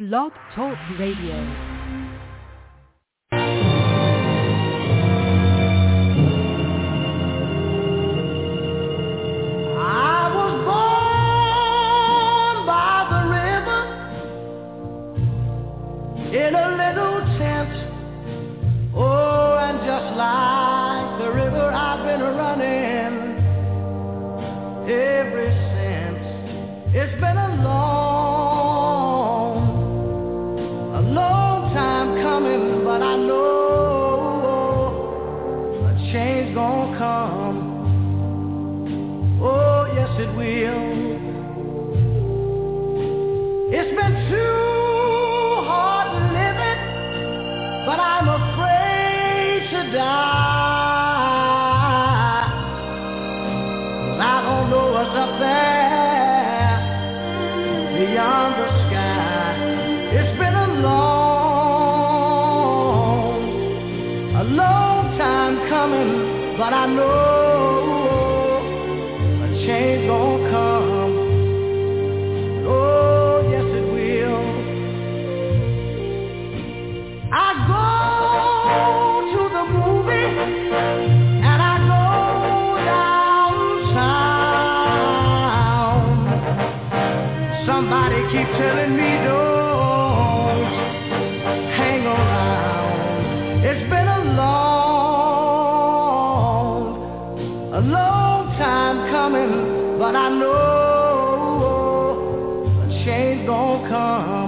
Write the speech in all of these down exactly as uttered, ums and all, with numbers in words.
Blog Talk Radio. In a little tent, oh, and just like the river I've been running ever since. It's been a long, a long time coming, but I know a change gonna come. Oh, yes it will. It's been too but I'm afraid to die, 'cause I don't know what's up there beyond the sky. It's been a long, a long time coming, but I know a change gonna come. Oh, yes it will. I go to the movie and I go downtown. Somebody keep telling me don't hang around. It's been a long, a long time coming, but I know a change gonna come.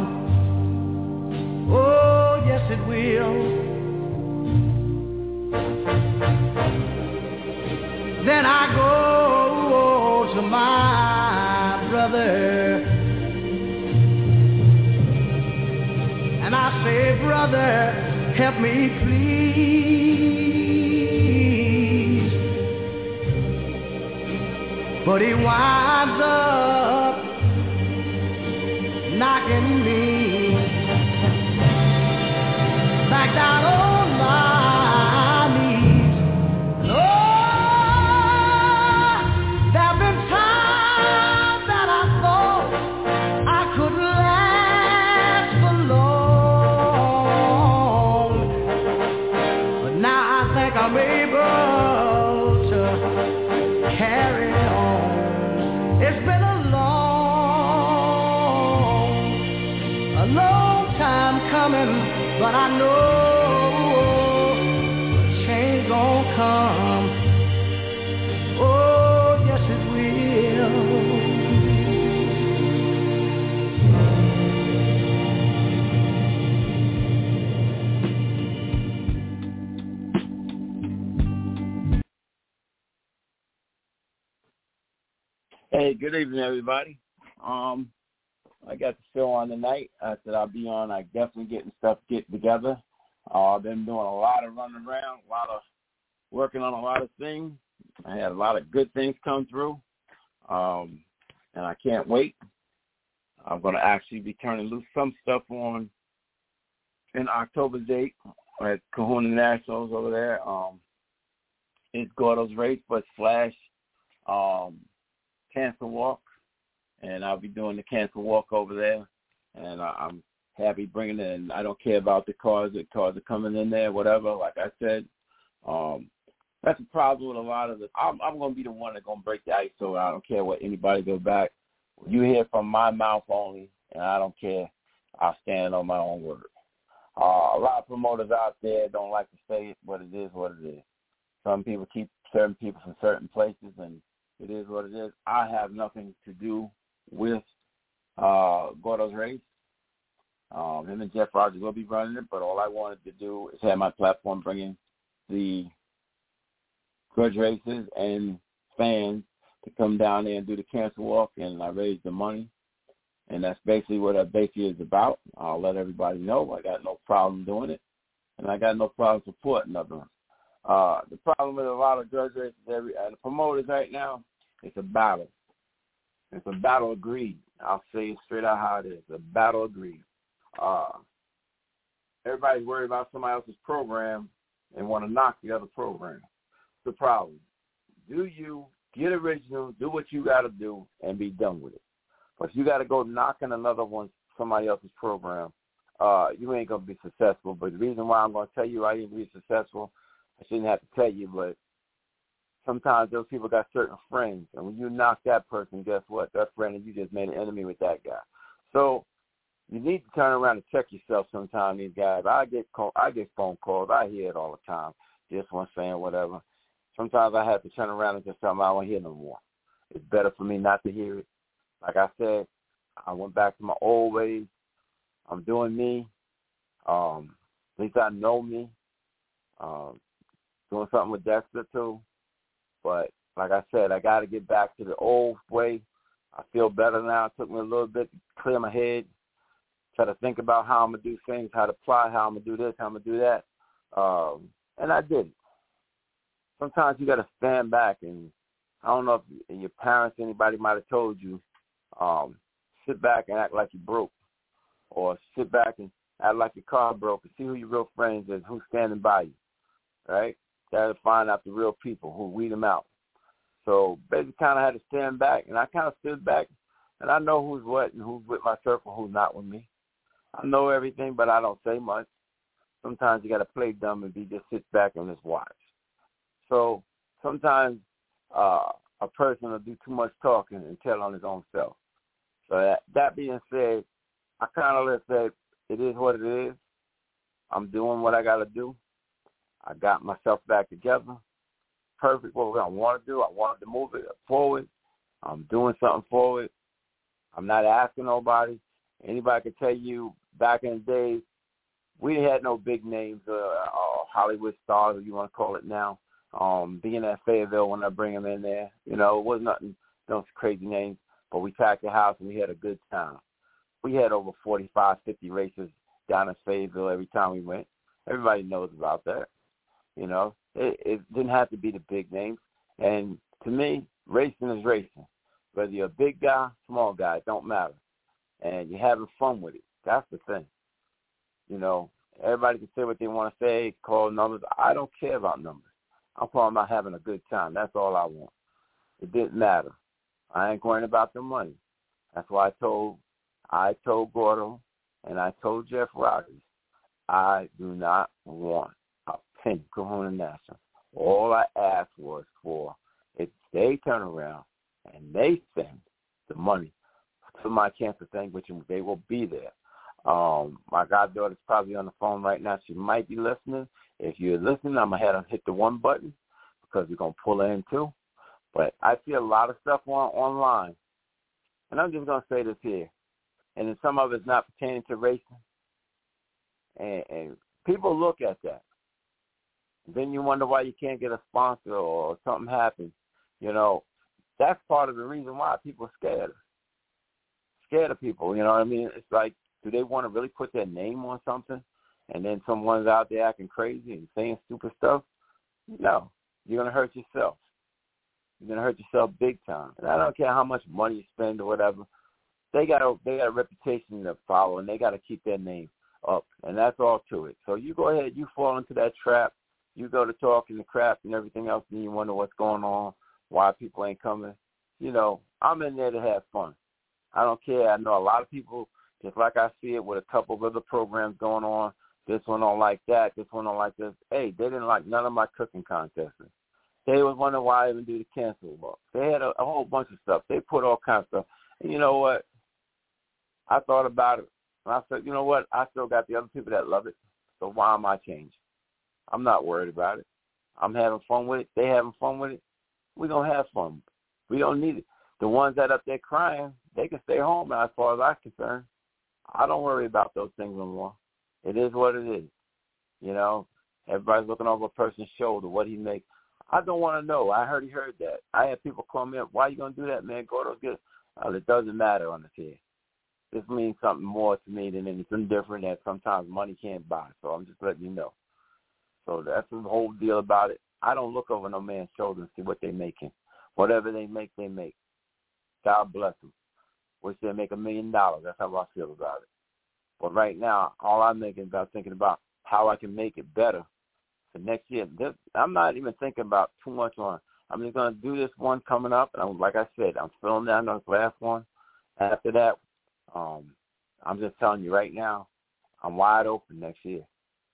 Oh, yes it will. Then I go to my brother and I say, brother, help me please. But he winds up knocking me back down on my knees. And oh, there have been times that I thought I couldn't last for long, but now I think I'm able to carry on. It's been a long, a long time coming, but I know a change gonna come. Oh, yes it will. Hey, good evening, everybody. Um, I got the show on tonight. I said I'll be on. I definitely getting stuff get together. Uh, I've been doing a lot of running around, a lot of working on a lot of things. I had a lot of good things come through, um, and I can't wait. I'm going to actually be turning loose some stuff on in October's date at Kahuna Nationals over there. Um, it's Gordo's Race, but slash um, Cancer Walk. And I'll be doing the Cancer Walk over there, and I'm happy bringing it in. I don't care about the cars. The cars are coming in there, whatever. Like I said, um, that's the problem with a lot of the. I'm, I'm going to be the one that's going to break the ice, so I don't care what anybody go back. You hear from my mouth only, and I don't care. I'll stand on my own word. Uh, a lot of promoters out there don't like to say it, but it is what it is. Some people keep certain people from certain places, and it is what it is. I have nothing to do with uh, Gordo's Race. Um, him and Jeff Rogers will be running it, but all I wanted to do is have my platform bringing the grudge races and fans to come down there and do the Cancer Walk, and I raised the money. And that's basically what it basically is about. I'll let everybody know. I got no problem doing it, and I got no problem supporting other ones. Uh, the problem with a lot of grudge races every, and the promoters right now, it's a battle. It's a battle of greed. I'll say it straight out how it is. A battle of greed. Uh, everybody's worried about somebody else's program and want to knock the other program. The problem. Do you get original, do what you got to do, and be done with it? But you got to go knocking another one's somebody else's program, uh, you ain't going to be successful. But the reason why I'm going to tell you I didn't be successful, I shouldn't have to tell you, but sometimes those people got certain friends. And when you knock that person, guess what? That friend, and you just made an enemy with that guy. So you need to turn around and check yourself sometimes, these guys. I get call, I get phone calls. I hear it all the time. This one saying whatever. Sometimes I have to turn around and just tell them I don't hear no more. It's better for me not to hear it. Like I said, I went back to my old ways. I'm doing me. Um, at least I know me. Um, doing something with Dexter, too. But like I said, I got to get back to the old way. I feel better now. It took me a little bit to clear my head, try to think about how I'm going to do things, how to apply, how I'm going to do this, how I'm going to do that. Um, and I did it. Sometimes you got to stand back, and I don't know if your parents, anybody might have told you, um, sit back and act like you broke, or sit back and act like your car broke, and see who your real friends is, who's standing by you, right? Got to find out the real people who weed them out. So basically kind of had to stand back, and I kind of stood back, and I know who's what and who's with my circle, who's not with me. I know everything, but I don't say much. Sometimes you got to play dumb and be just sit back and just watch. So sometimes uh, a person will do too much talking and tell on his own self. So that, that being said, I kind of just said it is what it is. I'm doing what I got to do. I got myself back together. Perfect what I want to do. I wanted to move it forward. I'm doing something forward. I'm not asking nobody. Anybody can tell you back in the days, we had no big names, uh, uh, Hollywood stars, if you want to call it now. Um, being at Fayetteville when I bring them in there, you know, it was nothing, those crazy names, but we packed the house and we had a good time. We had over forty-five, fifty races down in Fayetteville every time we went. Everybody knows about that. You know, it, it didn't have to be the big names. And to me, racing is racing. Whether you're a big guy, small guy, it don't matter. And you're having fun with it. That's the thing. You know, everybody can say what they want to say, call numbers. I don't care about numbers. I'm talking about having a good time. That's all I want. It didn't matter. I ain't worrying about the money. That's why I told I told Gordo and I told Jeff Rogers, I do not want a penny Kahuna National. All I asked was for if they turn around and they send the money to my cancer thing, which they will be there. Um, my goddaughter's probably on the phone right now. She might be listening. If you're listening, I'm going to have to hit the one button because we're going to pull her in too. But I see a lot of stuff on online. And I'm just going to say this here. And then some of it's not pertaining to racing. And, and people look at that. Then you wonder why you can't get a sponsor or something happens. You know, that's part of the reason why people are scared. Scared of people, you know what I mean? It's like, do they want to really put their name on something? And then someone's out there acting crazy and saying stupid stuff? No. You're going to hurt yourself. You're going to hurt yourself big time. And I don't care how much money you spend or whatever. They got a, they got a reputation to follow, and they got to keep their name up. And that's all to it. So you go ahead. You fall into that trap. You go to talking the crap and everything else, and you wonder what's going on, why people ain't coming. You know, I'm in there to have fun. I don't care. I know a lot of people, just like I see it with a couple of other programs going on, this one don't like that, this one don't like this. Hey, they didn't like none of my cooking contests. They was wondering why I even do the cancel box. They had a, a whole bunch of stuff. They put all kinds of stuff. And you know what? I thought about it. And I said, you know what? I still got the other people that love it. So why am I changing? I'm not worried about it. I'm having fun with it. They having fun with it. We're going to have fun. We don't need it. The ones that up there crying, they can stay home as far as I'm concerned. I don't worry about those things no more. It is what it is. You know, everybody's looking over a person's shoulder, what he makes. I don't want to know. I heard he heard that. I had people call me up, why are you going to do that, man? Go to get oh, it doesn't matter on this here. This means something more to me than anything different that sometimes money can't buy. So I'm just letting you know. So that's the whole deal about it. I don't look over no man's shoulder and see what they're making. Whatever they make, they make. God bless them. Wish they make a million dollars. That's how I feel about it. But right now, all I'm thinking about thinking about how I can make it better for next year. This, I'm not even thinking about too much on. I'm just going to do this one coming up. And I'm, like I said, I'm filling down this last one. After that, um, I'm just telling you right now, I'm wide open next year.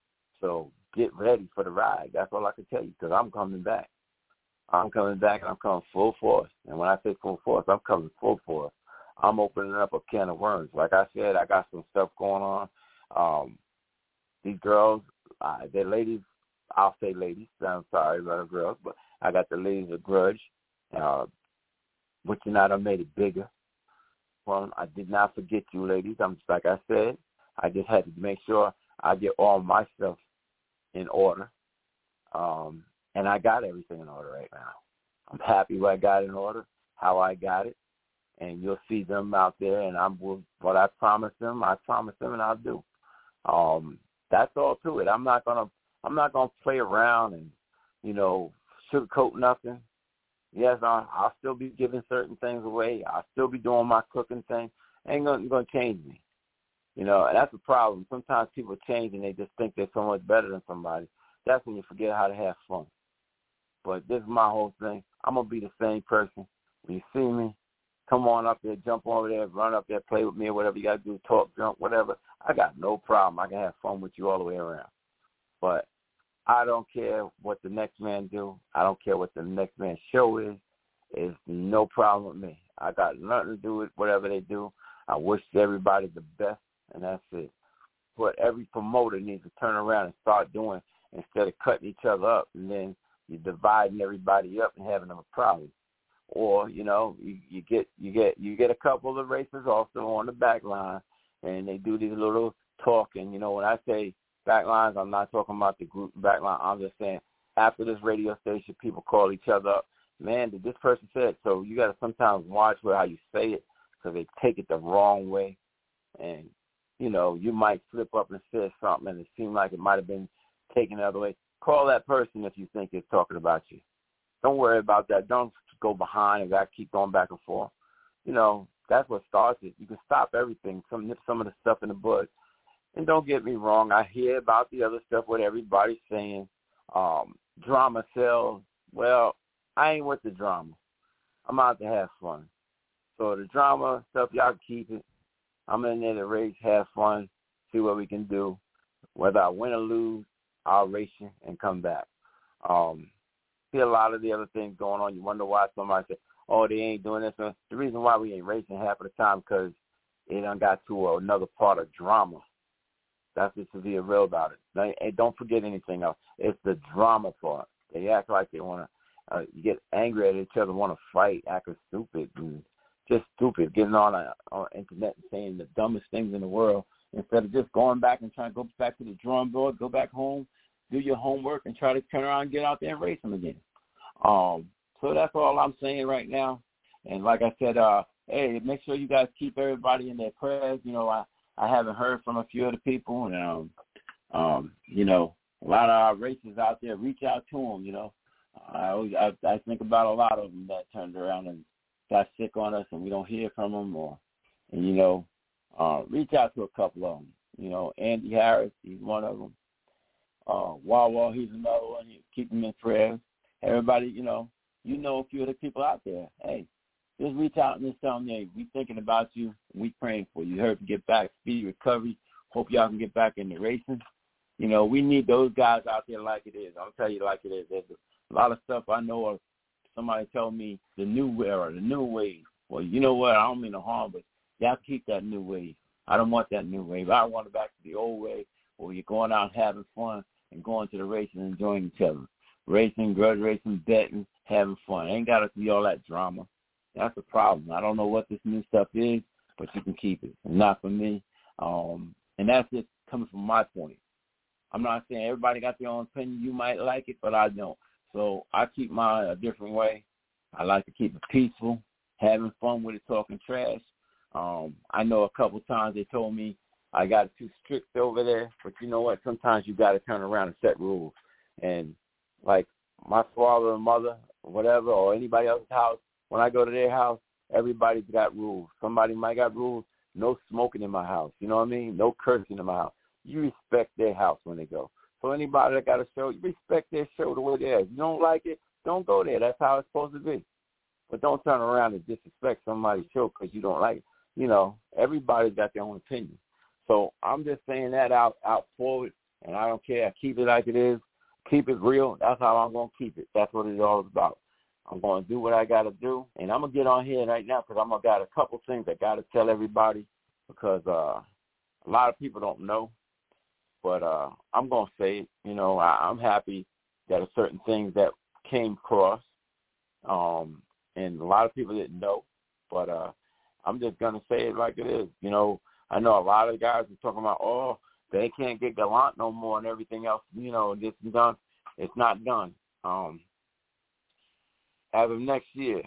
So get ready for the ride. That's all I can tell you, because I'm coming back. I'm coming back, and I'm coming full force. And when I say full force, I'm coming full force. I'm opening up a can of worms. Like I said, I got some stuff going on. Um, these girls, uh, they're ladies. I'll say ladies. I'm sorry about the girls, but I got the ladies of Grudge. Uh, which you know, I made it bigger. Well, I did not forget you, ladies. I'm just like I said. I just had to make sure I get all my stuff in order. Um, and I got everything in order right now. I'm happy what I got in order, how I got it. And you'll see them out there, and I'm what I promised them, I promised them, and I'll do. Um, that's all to it. I'm not gonna, I'm not gonna play around and, you know, sugarcoat nothing. Yes, I, I'll still be giving certain things away. I'll still be doing my cooking thing. Ain't gonna, gonna change me, you know. And that's the problem. Sometimes people change and they just think they're so much better than somebody. That's when you forget how to have fun. But this is my whole thing. I'm gonna be the same person. When you see me, come on up there, jump over there, run up there, play with me, or whatever you got to do, talk, jump, whatever. I got no problem. I can have fun with you all the way around. But I don't care what the next man do. I don't care what the next man's show is. It's no problem with me. I got nothing to do with whatever they do. I wish everybody the best, and that's it. What every promoter needs to turn around and start doing instead of cutting each other up, and then you're dividing everybody up and having them a problem. Or, you know, you, you get you get you get a couple of racers also on the back line, and they do these little talking. You know, when I say back lines, I'm not talking about the group back line. I'm just saying after this radio station, people call each other up. Man, did this person say it? So you got to sometimes watch where how you say it, because they take it the wrong way. And, you know, you might slip up and say something, and it seemed like it might have been taken the other way. Call that person if you think it's talking about you. Don't worry about that. Don't go behind and got to keep going back and forth. You know, that's what starts it. You can stop everything, some nip some of the stuff in the bud. And don't get me wrong, I hear about the other stuff, what everybody's saying. Um, drama sells. Well, I ain't with the drama. I'm out to have fun. So the drama stuff, y'all keep it. I'm in there to race, have fun, see what we can do. Whether I win or lose, I'll race you and come back. Um, see a lot of the other things going on. You wonder why somebody said, oh, they ain't doing this. The reason why we ain't racing half of the time because it done got to another part of drama. That's just to be real about it. And don't forget anything else. It's the drama part. They act like they want to uh, get angry at each other, want to fight, acting stupid, and just stupid, getting on the on internet and saying the dumbest things in the world instead of just going back and trying to go back to the drawing board, go back home, do your homework, and try to turn around and get out there and race them again. Um, so that's all I'm saying right now. And like I said, uh, hey, make sure you guys keep everybody in their prayers. You know, I, I haven't heard from a few of the people, and, um, um, you know, a lot of our racers out there, reach out to them, you know. I, always, I, I think about a lot of them that turned around and got sick on us and we don't hear from them. Or, and, you know, uh, reach out to a couple of them. You know, Andy Harris, he's one of them. Uh, Wawa, he's another one. Keep him in prayers. Everybody, you know, you know a few of the people out there. Hey, just reach out and just tell them, hey, we thinking about you. We praying for you. You heard to get back, speedy recovery. Hope y'all can get back into racing. You know, we need those guys out there like it is. I'll tell you like it is. There's a lot of stuff I know of. Somebody told me the new era, the new wave. Well, you know what? I don't mean no harm, but y'all keep that new wave. I don't want that new wave. I want it back to the old wave where you're going out having fun and going to the racing and enjoying each other. Racing, grudge racing, betting, having fun. Ain't got to be all that drama. That's the problem. I don't know what this new stuff is, but you can keep it. It's not for me. Um, and that's just coming from my point. I'm not saying everybody got their own opinion. You might like it, but I don't. So I keep mine a different way. I like to keep it peaceful, having fun with it, talking trash. Um, I know a couple times they told me I got it too strict over there, but you know what? Sometimes you got to turn around and set rules. And like my father and mother, or whatever, or anybody else's house, when I go to their house, everybody's got rules. Somebody might got rules. No smoking in my house. You know what I mean? No cursing in my house. You respect their house when they go. So anybody that got a show, you respect their show the way they are. If you don't like it, don't go there. That's how it's supposed to be. But don't turn around and disrespect somebody's show because you don't like it. you know, everybody's got their own opinion. So I'm just saying that out, out forward, and I don't care. I keep it like it is. Keep it real. That's how I'm going to keep it. That's what it's all about. I'm going to do what I got to do, and I'm going to get on here right now because I'm going to got a couple things I got to tell everybody because uh, a lot of people don't know, but uh, I'm going to say it. You know, I, I'm happy that a certain things that came across, um, and a lot of people didn't know, but uh, I'm just going to say it like it is. You know, I know a lot of guys are talking about, oh, they can't get Gallant no more and everything else, you know, this and done. It's not done. Um, as of next year,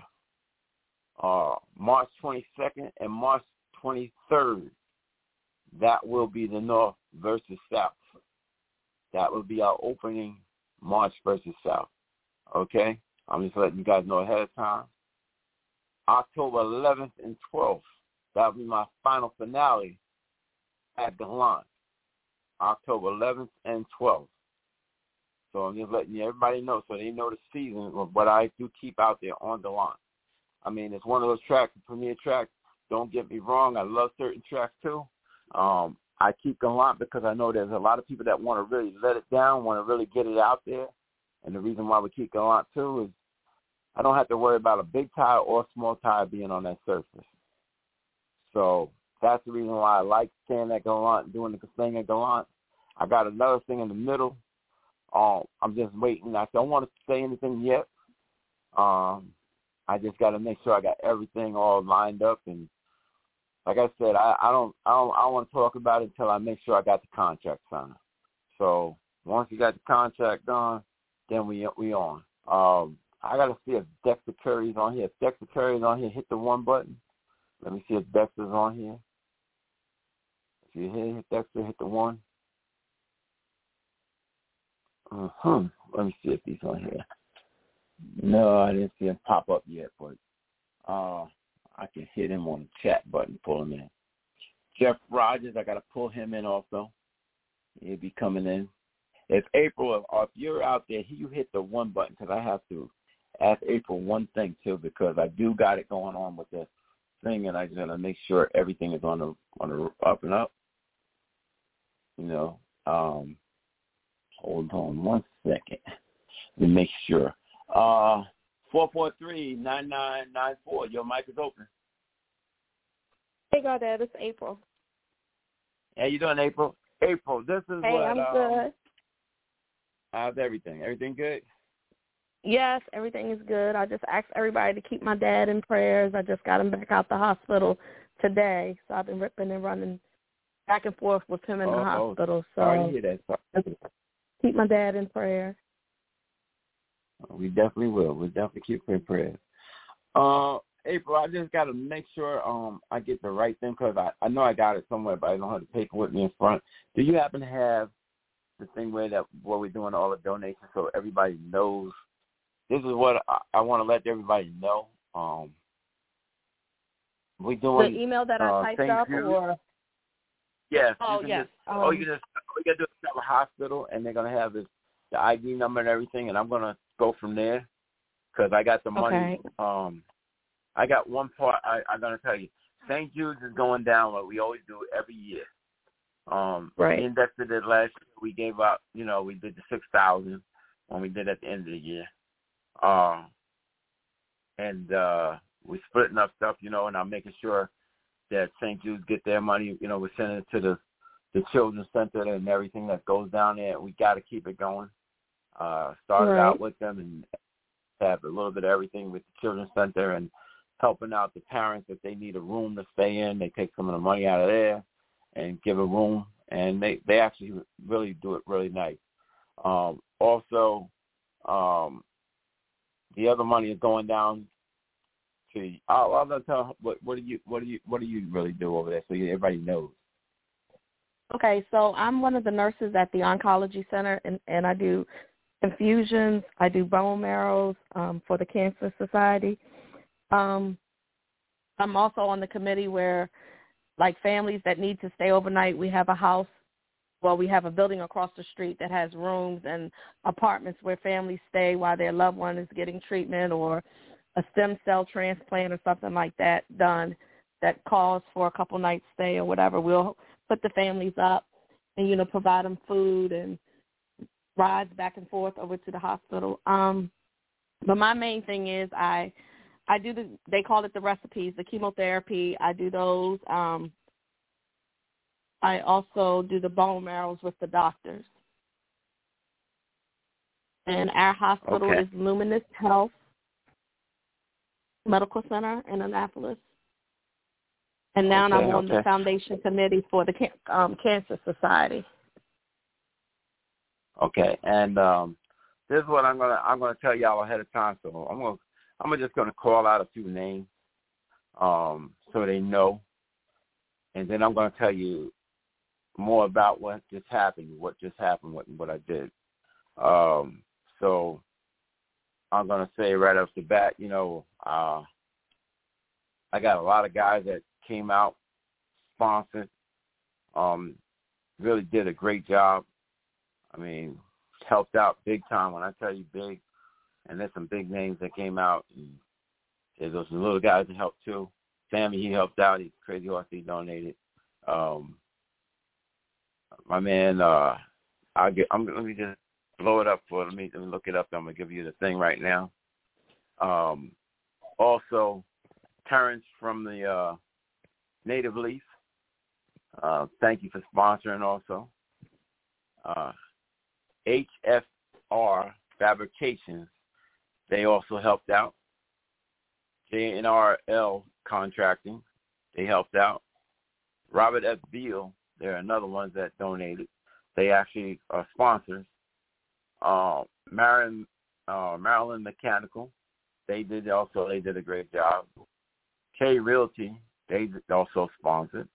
uh, March twenty-second and March twenty-third, that will be the North versus South. That will be our opening March versus South. Okay? I'm just letting you guys know ahead of time. October eleventh and twelfth, that will be my final finale at Gallant. October eleventh and twelfth. So I'm just letting everybody know so they know the season of what I do keep out there on the line. I mean, it's one of those tracks, the premier tracks. Don't get me wrong. I love certain tracks too. Um, I keep Gallant because I know there's a lot of people that want to really let it down, want to really get it out there. And the reason why we keep Gallant too is I don't have to worry about a big tire or a small tire being on that surface. So that's the reason why I like staying at Gallant, doing the thing at Gallant. I got another thing in the middle. Um, I'm just waiting. I don't want to say anything yet. Um, I just got to make sure I got everything all lined up. And like I said, I, I don't, I don't, I don't want to talk about it until I make sure I got the contract signed. So once you got the contract done, then we we on. Um, I got to see if Dexter Curry's on here. If Dexter Curry's on here, hit the one button. Let me see if Dexter's on here. If you hit, hit Dexter, hit the one. Uh-huh. Let me see if he's on here. No, I didn't see him pop up yet, but uh, I can hit him on the chat button, pull him in. Jeff Rogers, I got to pull him in also. He'll be coming in. If April, or if you're out there, you hit the one button because I have to ask April one thing too because I do got it going on with the thing, and I just got to make sure everything is on the on the up and up. You know. Um, Hold on one second. Let me make sure. Uh, four four three, nine nine nine four. Your mic is open. Hey, Gardette. It's April. How you doing, April? April, this is hey, what. Hey, I'm um, good. How's everything? Everything good? Yes, everything is good. I just asked everybody to keep my dad in prayers. I just got him back out the hospital today, so I've been ripping and running back and forth with him in oh, the hospital. Oh, so sorry to hear that. Sorry. Keep my dad in prayer. We definitely will. We'll definitely keep him in prayer. Uh, April, I just got to make sure um I get the right thing because I, I know I got it somewhere, but I don't have the paper with me in front. Do you happen to have the thing where that where we're doing all the donations so everybody knows? This is what I, I want to let everybody know. Um, we doing the email that uh, I typed up, Jude. or yes. oh you can yes. Just, Um, oh, you just all you gotta do is tell the hospital, and they're gonna have this, the I D number and everything, and I'm gonna go from there because I got the money. Okay. Um, I got one part. I, I'm gonna tell you, Saint Jude's is going down like we always do every year. Um, right. We indexed it last year. We gave out, you know, we did the six thousand when we did at the end of the year. Um, and uh, we're splitting up stuff, you know, and I'm making sure that Saint Jude's get their money. You know, we're sending it to the, the Children's Center and everything that goes down there. We got to keep it going. Uh, started right. out with them and have a little bit of everything with the Children's Center and helping out the parents if they need a room to stay in. They take some of the money out of there and give a room, and they, they actually really do it really nice. Um, also, um, the other money is going down to. I'll, I'll tell what what do you what do you what do you really do over there so everybody knows. Okay, so I'm one of the nurses at the oncology center, and, and I do infusions. I do bone marrows um, for the Cancer Society. Um, I'm also on the committee where, like, families that need to stay overnight, we have a house. Well, we have a building across the street that has rooms and apartments where families stay while their loved one is getting treatment or a stem cell transplant or something like that done. that calls for a couple nights stay or whatever, we'll put the families up and, you know, provide them food and rides back and forth over to the hospital. Um, but my main thing is I I do the, they call it the recipes, the chemotherapy. I do those. Um, I also do the bone marrows with the doctors. And our hospital Okay. is Luminous Health Medical Center in Annapolis. And now Okay, I'm on okay. the foundation committee for the um, Cancer Society. Okay, and um, this is what I'm gonna I'm gonna tell y'all ahead of time. So I'm gonna I'm just gonna call out a few names, um, so they know, and then I'm gonna tell you more about what just happened, what just happened, what what I did. Um, so I'm gonna say right off the bat, you know, uh, I got a lot of guys that came out, sponsored, um, really did a great job. I mean, helped out big time. When I tell you big, and there's some big names that came out. And there's those little guys that helped too. Sammy, he helped out. He's Crazy Horse, he donated. Um, my man, uh, I'll get. I'm let me just blow it up for. Let me, let me look it up. I'm gonna give you the thing right now. Um, also, Terrence from the uh, Native Leaf. Uh, thank you for sponsoring. Also, uh, H F R Fabrications. They also helped out. J N R L Contracting. They helped out. Robert F. Beal. They're another ones that donated. They actually are sponsors. Uh, Marin, uh, Maryland Mechanical. They did also. They did a great job. K Realty. They also sponsored.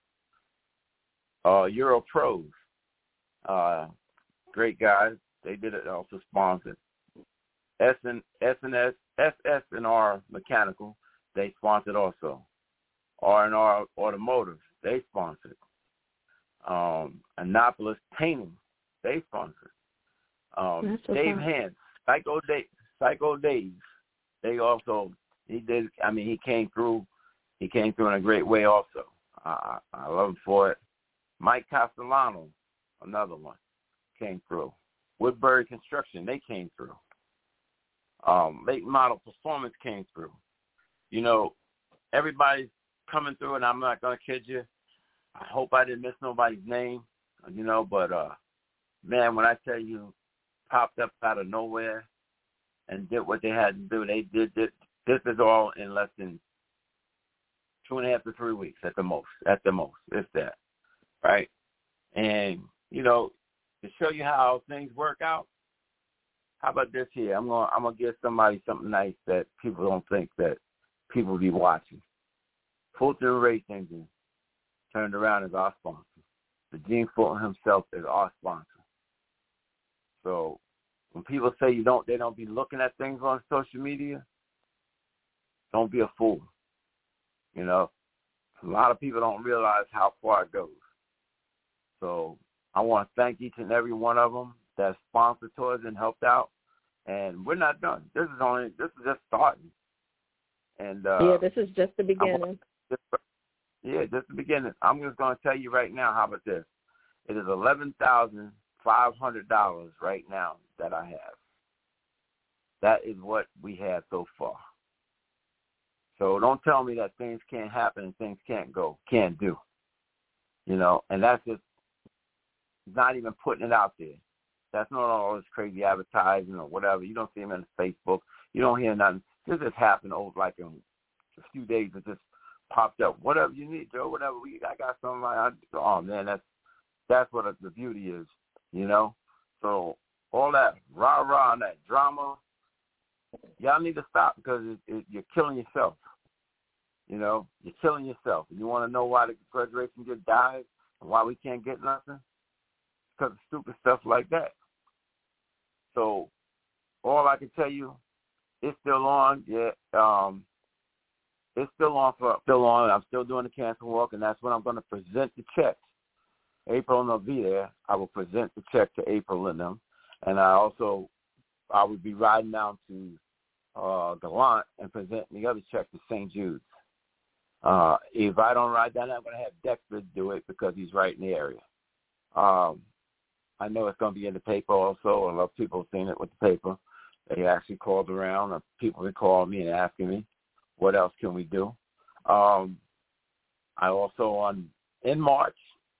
Uh, Euro Pros. Uh, great guys. They did it also sponsored. S and S and S S S and R Mechanical. They sponsored also. R and R Automotive. They sponsored. Um, Annapolis Painting. They sponsored. Um, Dave okay. Hans. Psycho Dave. Psycho Dave. They also. He did. I mean, he came through. He came through in a great way also. I, I love him for it. Mike Castellano, another one, came through. Woodbury Construction, they came through. Um, Late Model Performance came through. You know, everybody's coming through, and I'm not going to kid you. I hope I didn't miss nobody's name, you know, but, uh, man, when I tell you, popped up out of nowhere and did what they had to do, they did this. This is all in less than two and a half to three weeks at the most, at the most, it's that, right? And, you know, to show you how things work out, how about this here? I'm gonna I'm gonna give somebody something nice that people don't think that people will be watching. Fulton Race Engine turned around as our sponsor. The Gene Fulton himself is our sponsor. So when people say you don't, they don't be looking at things on social media, don't be a fool. You know, a lot of people don't realize how far it goes. So I want to thank each and every one of them that sponsored tours and helped out. And we're not done. This is only this is just starting. And uh, yeah, this is just the beginning. Just, yeah, just the beginning. I'm just going to tell you right now. How about this? It is eleven thousand five hundred dollars right now that I have. That is what we have so far. So don't tell me that things can't happen and things can't go, can't do. You know, and that's just not even putting it out there. That's not all this crazy advertising or whatever. You don't see them on Facebook. You don't hear nothing. This just happened over like in a few days. It just popped up. Whatever you need, Joe. Whatever we, I got something. Like, oh man, that's that's what the beauty is. You know. So all that rah rah and that drama, y'all need to stop because it, it, you're killing yourself. You know, you're killing yourself. You want to know why the graduation just dies and why we can't get nothing? Because of stupid stuff like that. So all I can tell you, it's still on. Yeah, um, it's still on for still on. I'm still doing the cancer walk, and that's when I'm going to present the checks. April will be there. I will present the check to April and them, and I also I will be riding down to uh, Gallant and present the other check to Saint Jude's. Uh, if I don't ride down there, I'm going to have Dexter do it because he's right in the area. Um, I know it's going to be in the paper also. A lot of people have seen it with the paper. They actually called around, or people have called me and asking me, what else can we do? Um, I also, on in March,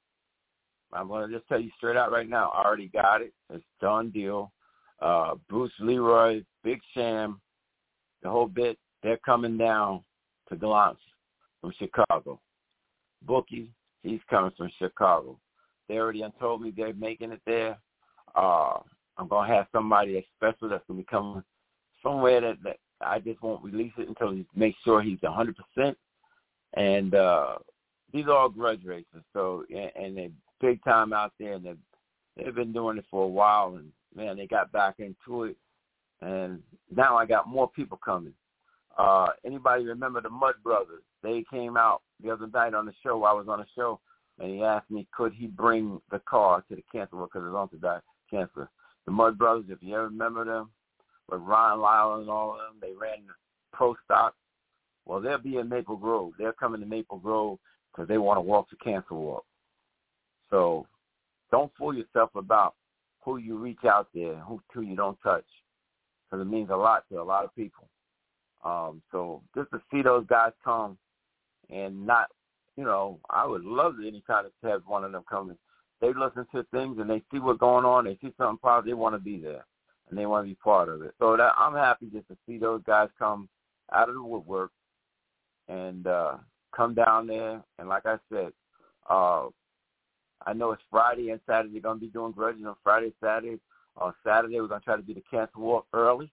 I'm going to just tell you straight out right now, I already got it. It's done deal. Uh, Bruce Leroy, Big Sham, the whole bit, they're coming down to Gallants from Chicago. Bookie, he's coming from Chicago. They already told me they're making it there. Uh, I'm going to have somebody special that's going to be coming somewhere that, that I just won't release it until he makes sure he's one hundred percent. And uh, these are all grudge races, so and, and they're big time out there, and they've, they've been doing it for a while, and, man, they got back into it. And now I got more people coming. Uh, anybody remember the Mud Brothers? They came out the other night on the show. I was on the show, and he asked me, could he bring the car to the cancer work because his uncle died cancer. The Mud Brothers, if you ever remember them, with Ron Lyle and all of them, they ran Pro Stock. Well, they'll be in Maple Grove. They're coming to Maple Grove because they want to walk the cancer walk. So don't fool yourself about who you reach out there and who, who you don't touch, because it means a lot to a lot of people. Um, so just to see those guys come and not, you know, I would love it any time to have one of them come. They listen to things and they see what's going on. They see something positive. They want to be there and they want to be part of it. So that, I'm happy just to see those guys come out of the woodwork and uh, come down there. And like I said, uh, I know it's Friday and Saturday. They're going to be doing grudges on Friday, Saturday. On Saturday, we're going to try to do the cancer walk early.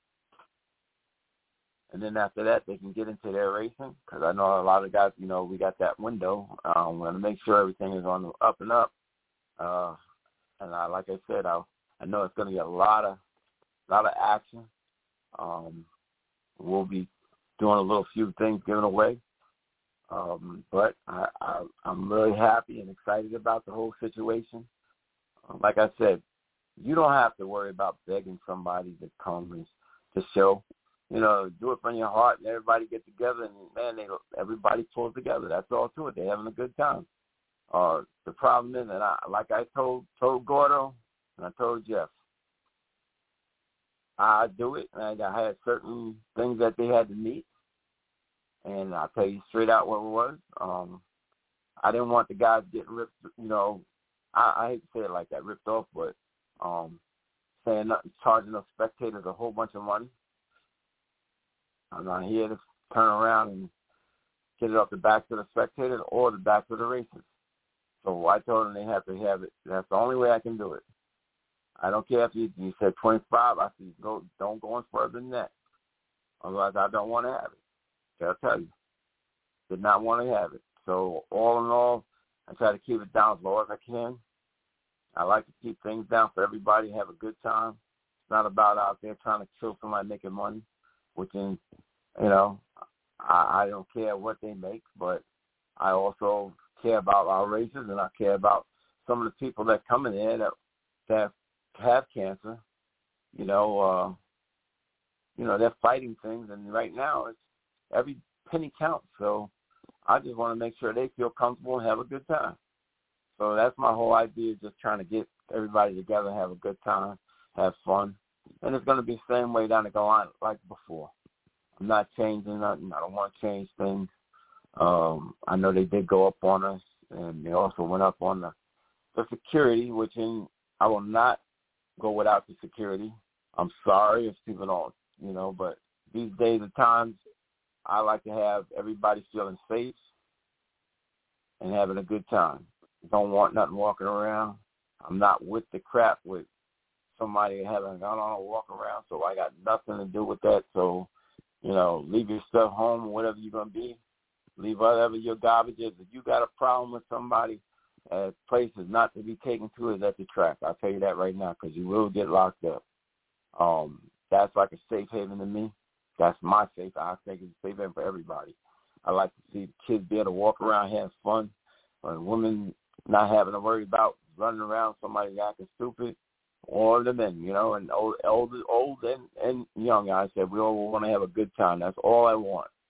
And then after that, they can get into their racing, because I know a lot of guys, you know, we got that window. Um, we're going to make sure everything is on the up and up. Uh, and I, like I said, I, I know it's going to be a lot of, lot of action. Um, we'll be doing a little few things given away. Um, but I, I, I'm really happy and excited about the whole situation. Um, like I said, you don't have to worry about begging somebody to come to show. You know, do it from your heart, and everybody get together, and, man, they, everybody pulls together. That's all to it. They're having a good time. Uh, the problem is, and I, like I told told Gordo, and I told Jeff, I do it, and I had certain things that they had to meet, and I'll tell you straight out what it was. Um, I didn't want the guys getting ripped, you know, I, I hate to say it like that, ripped off, but um, saying nothing, charging those spectators a whole bunch of money. I'm not here to turn around and get it off the backs of the spectators or the backs of the racers. So I told them they have to have it. That's the only way I can do it. I don't care if you, you said twenty-five. I said, go, don't go any further than that. Otherwise, I don't want to have it. I'll tell you. Did not want to have it. So all in all, I try to keep it down as low as I can. I like to keep things down for everybody, have a good time. It's not about out there trying to kill somebody making money, which is, you know, I, I don't care what they make, but I also care about our races, and I care about some of the people that come in there that, that have cancer. You know, uh, you know, they're fighting things, and right now it's every penny counts. So I just want to make sure they feel comfortable and have a good time. So that's my whole idea, just trying to get everybody together, have a good time, have fun. And it's going to be the same way down the Gallant like before. I'm not changing nothing. I don't want to change things. Um, I know they did go up on us, and they also went up on the, the security, which in, I will not go without the security. I'm sorry if people don't, you know, but these days and times, I like to have everybody feeling safe and having a good time. Don't want nothing walking around. I'm not with the crap with somebody having a gun on or walk around, so I got nothing to do with that. So, you know, leave your stuff home, whatever you're going to be. Leave whatever your garbage is. If you got a problem with somebody, a place is not to be taken to is at the track. I'll tell you that right now, because you will get locked up. Um, that's like a safe haven to me. That's my safe. I think it's a safe haven for everybody. I like to see kids be able to walk around, have fun, and women not having to worry about running around somebody acting stupid, or the men, you know, and old, old, old and, and young. I said we all want to have a good time. That's all I want.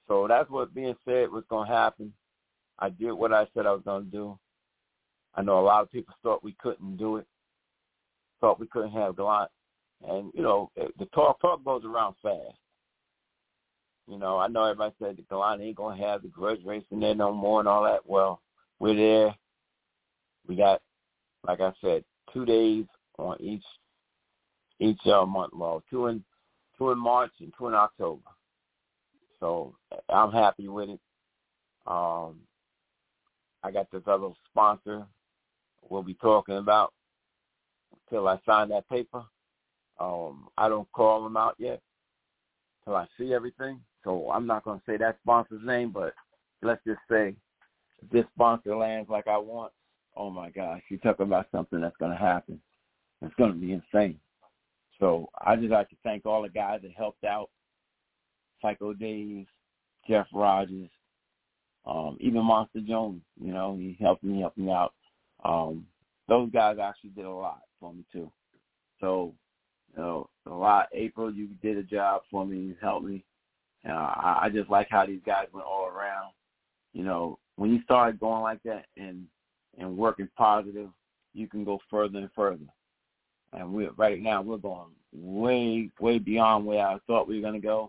So that's what being said was going to happen. I did what I said I was going to do. I know a lot of people thought we couldn't do it, thought we couldn't have Gallant. And, you know, the talk talk goes around fast. You know, I know everybody said that Gallant ain't going to have the grudge racing there no more and all that. Well, we're there. We got, like I said, two days on each each uh, month. Well, two in, two in March and two in October. So I'm happy with it. Um, I got this other sponsor we'll be talking about until I sign that paper. Um, I don't call them out yet until I see everything. So I'm not going to say that sponsor's name, but let's just say if this sponsor lands like I want, oh, my gosh, you're talking about something that's going to happen. It's going to be insane. So I just like to thank all the guys that helped out, Psycho Dave, Jeff Rogers, um, even Monster Jones. You know, he helped me, helped me out. Um, those guys actually did a lot for me, too. So, you know, a lot. April, you did a job for me. You helped me. And I, I just like how these guys went all around. You know, when you start going like that and and working positive, you can go further and further. And we right now we're going way, way beyond where I thought we were going to go.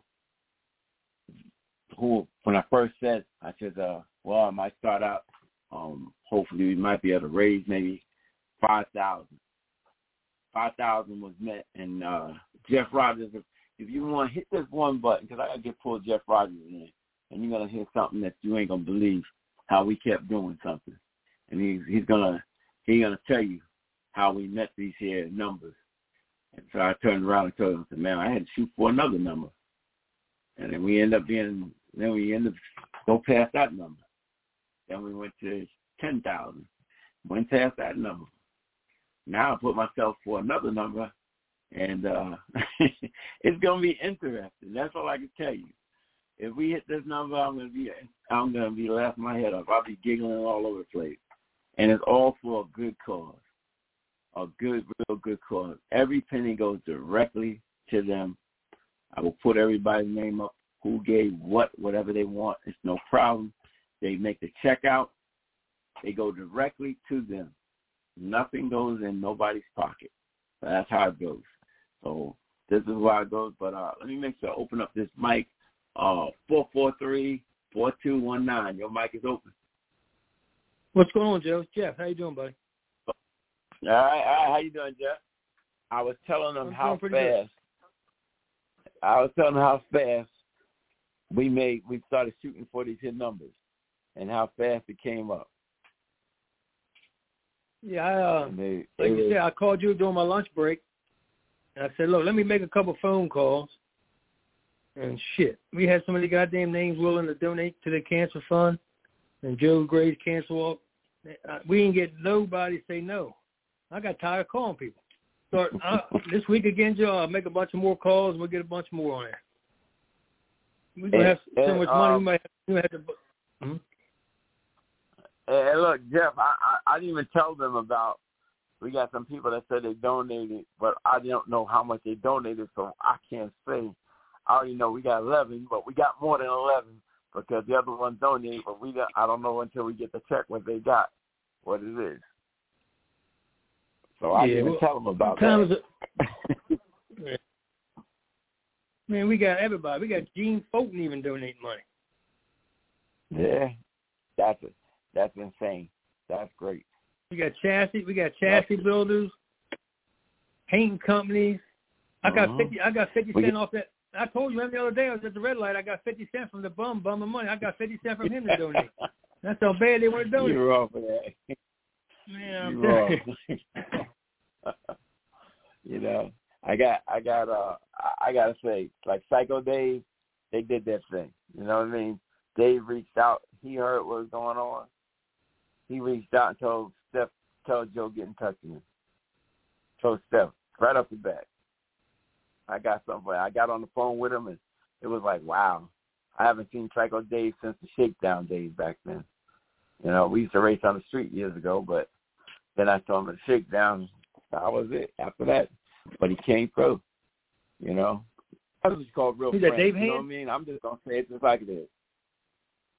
Who, when I first said, I said, uh, well, I might start out. Um, hopefully, we might be able to raise maybe five thousand. Five thousand was met, and uh, Jeff Rogers. If, if you want to hit this one button, because I got to get pull Jeff Rogers in, and you're gonna hear something that you ain't gonna believe how we kept doing something, and he's he's gonna he's gonna tell you how we met these here numbers. And so I turned around and told him, I said, man, I had to shoot for another number, and then we end up being then we end up go past that number. Then we went to ten thousand, went past that number. Now I put myself for another number, and uh, it's gonna be interesting. That's all I can tell you. If we hit this number, I'm gonna be I'm gonna be laughing my head off. I'll be giggling all over the place, and it's all for a good cause, a good, real good cause. Every penny goes directly to them. I will put everybody's name up, who gave what, whatever they want. It's no problem. They make the check out. They go directly to them. Nothing goes in nobody's pocket. So that's how it goes. So this is why it goes. But uh, let me make sure I open up this mic. Uh, four four three, four two one nine. Your mic is open. What's going on, Joe? It's Jeff. How you doing, buddy? All right. All right. How you doing, Jeff? I was telling them I'm how fast. Good. I was telling them how fast we made. We started shooting for these hit numbers, and how fast it came up. Yeah, I, uh, they, like they you said, I called you during my lunch break, and I said, look, let me make a couple phone calls, and shit. We had so many goddamn names willing to donate to the cancer fund, and Joe Gray's Cancer Walk. We didn't get nobody say no. I got tired of calling people. So uh, this week again, Joe, I'll make a bunch of more calls, and we'll get a bunch more on there. We're going to have so and, much um, money, we might have, we might have to... Hmm? And look, Jeff, I, I, I didn't even tell them about, we got some people that said they donated, but I don't know how much they donated, so I can't say. I already know we got eleven, but we got more than eleven because the other one donated, but we got, I don't know until we get the check what they got, what it is. So I yeah, didn't well, tell them about that. It, Man, we got everybody. We got Gene Fulton even donating money. Yeah, that's it. That's insane. That's great. We got chassis. We got chassis That's builders, painting companies. I got uh-huh. fifty. I got fifty cent get, off that. I told you the other day I was at the red light. I got fifty cent from the bum bum of money. I got fifty cent from him to donate. That's how bad they want to donate. You're wrong for that. Man, I'm You're wrong. You know, I got, I got, uh, I gotta say, like Psycho Dave, they did their thing. You know what I mean? Dave reached out. He heard what was going on. He reached out and told Steph, told Joe get in touch with him. Told Steph right off the bat. I got something. I got on the phone with him, and it was like, wow. I haven't seen Psycho Dave since the Shakedown days back then. You know, we used to race on the street years ago, but then I saw him at the Shakedown. That was it after that. But he came through, you know. That's what you call real Who's friends. that, Dave you know Hand? what I mean? I'm just going to say it just like it is.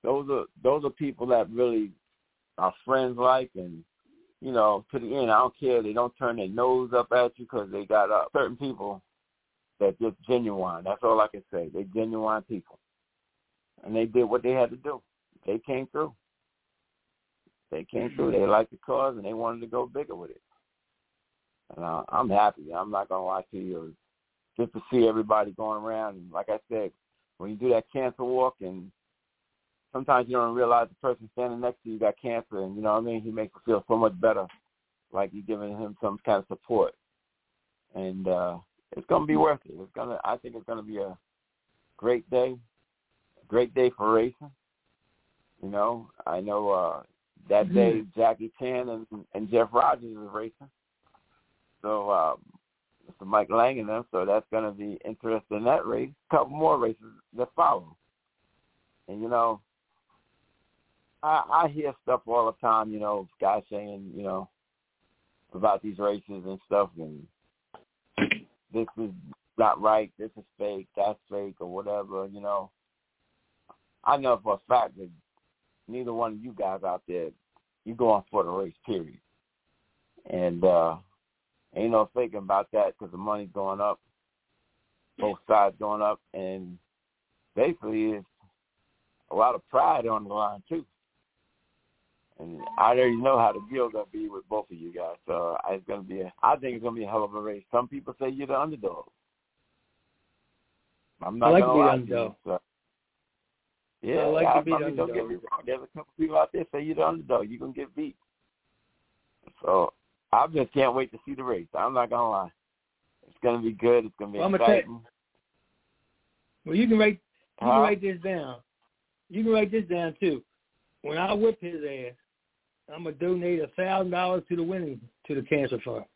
those are those are people that really are friends like, and you know, to the end, I don't care. They don't turn their nose up at you because they got uh, certain people that just genuine. That's all I can say. They genuine people, and they did what they had to do. They came through. They came through. They liked the cause, and they wanted to go bigger with it. And uh, I'm happy. I'm not gonna lie to you. Just to see everybody going around, and like I said, when you do that cancer walk, and sometimes you don't realize the person standing next to you got cancer, and you know what I mean? He makes you feel so much better, like you're giving him some kind of support. And uh, it's going to be worth it. It's gonna. I think it's going to be a great day, a great day for racing. You know, I know uh, that mm-hmm. day Jackie Chan and, and Jeff Rogers is racing. So um, Mister Mike Lang and them, so that's going to be interesting in that race. A couple more races that follow. And, you know, I, I hear stuff all the time, you know, guys saying, you know, about these races and stuff, and this is not right, this is fake, that's fake, or whatever, you know. I know for a fact that neither one of you guys out there, you're going for the race, period. And uh, ain't no faking about that because the money's going up, both sides going up, and basically it's a lot of pride on the line, too. And I already know how the deal's going to be with both of you guys. So it's going to be, a, I think it's going to be a hell of a race. Some people say you're the underdog. I'm not I like going to lie to underdog. you. So. Yeah, I like I, to be I the mean, don't underdog. get me wrong. There's a couple people out there say you're the underdog. You're going to get beat. So I just can't wait to see the race. I'm not going to lie. It's going to be good. It's going to be well, exciting. Well, you can write, you huh? can write this down. You can write this down, too. When I whip his ass, I'm going to donate one thousand dollars to the winning, to the cancer fund.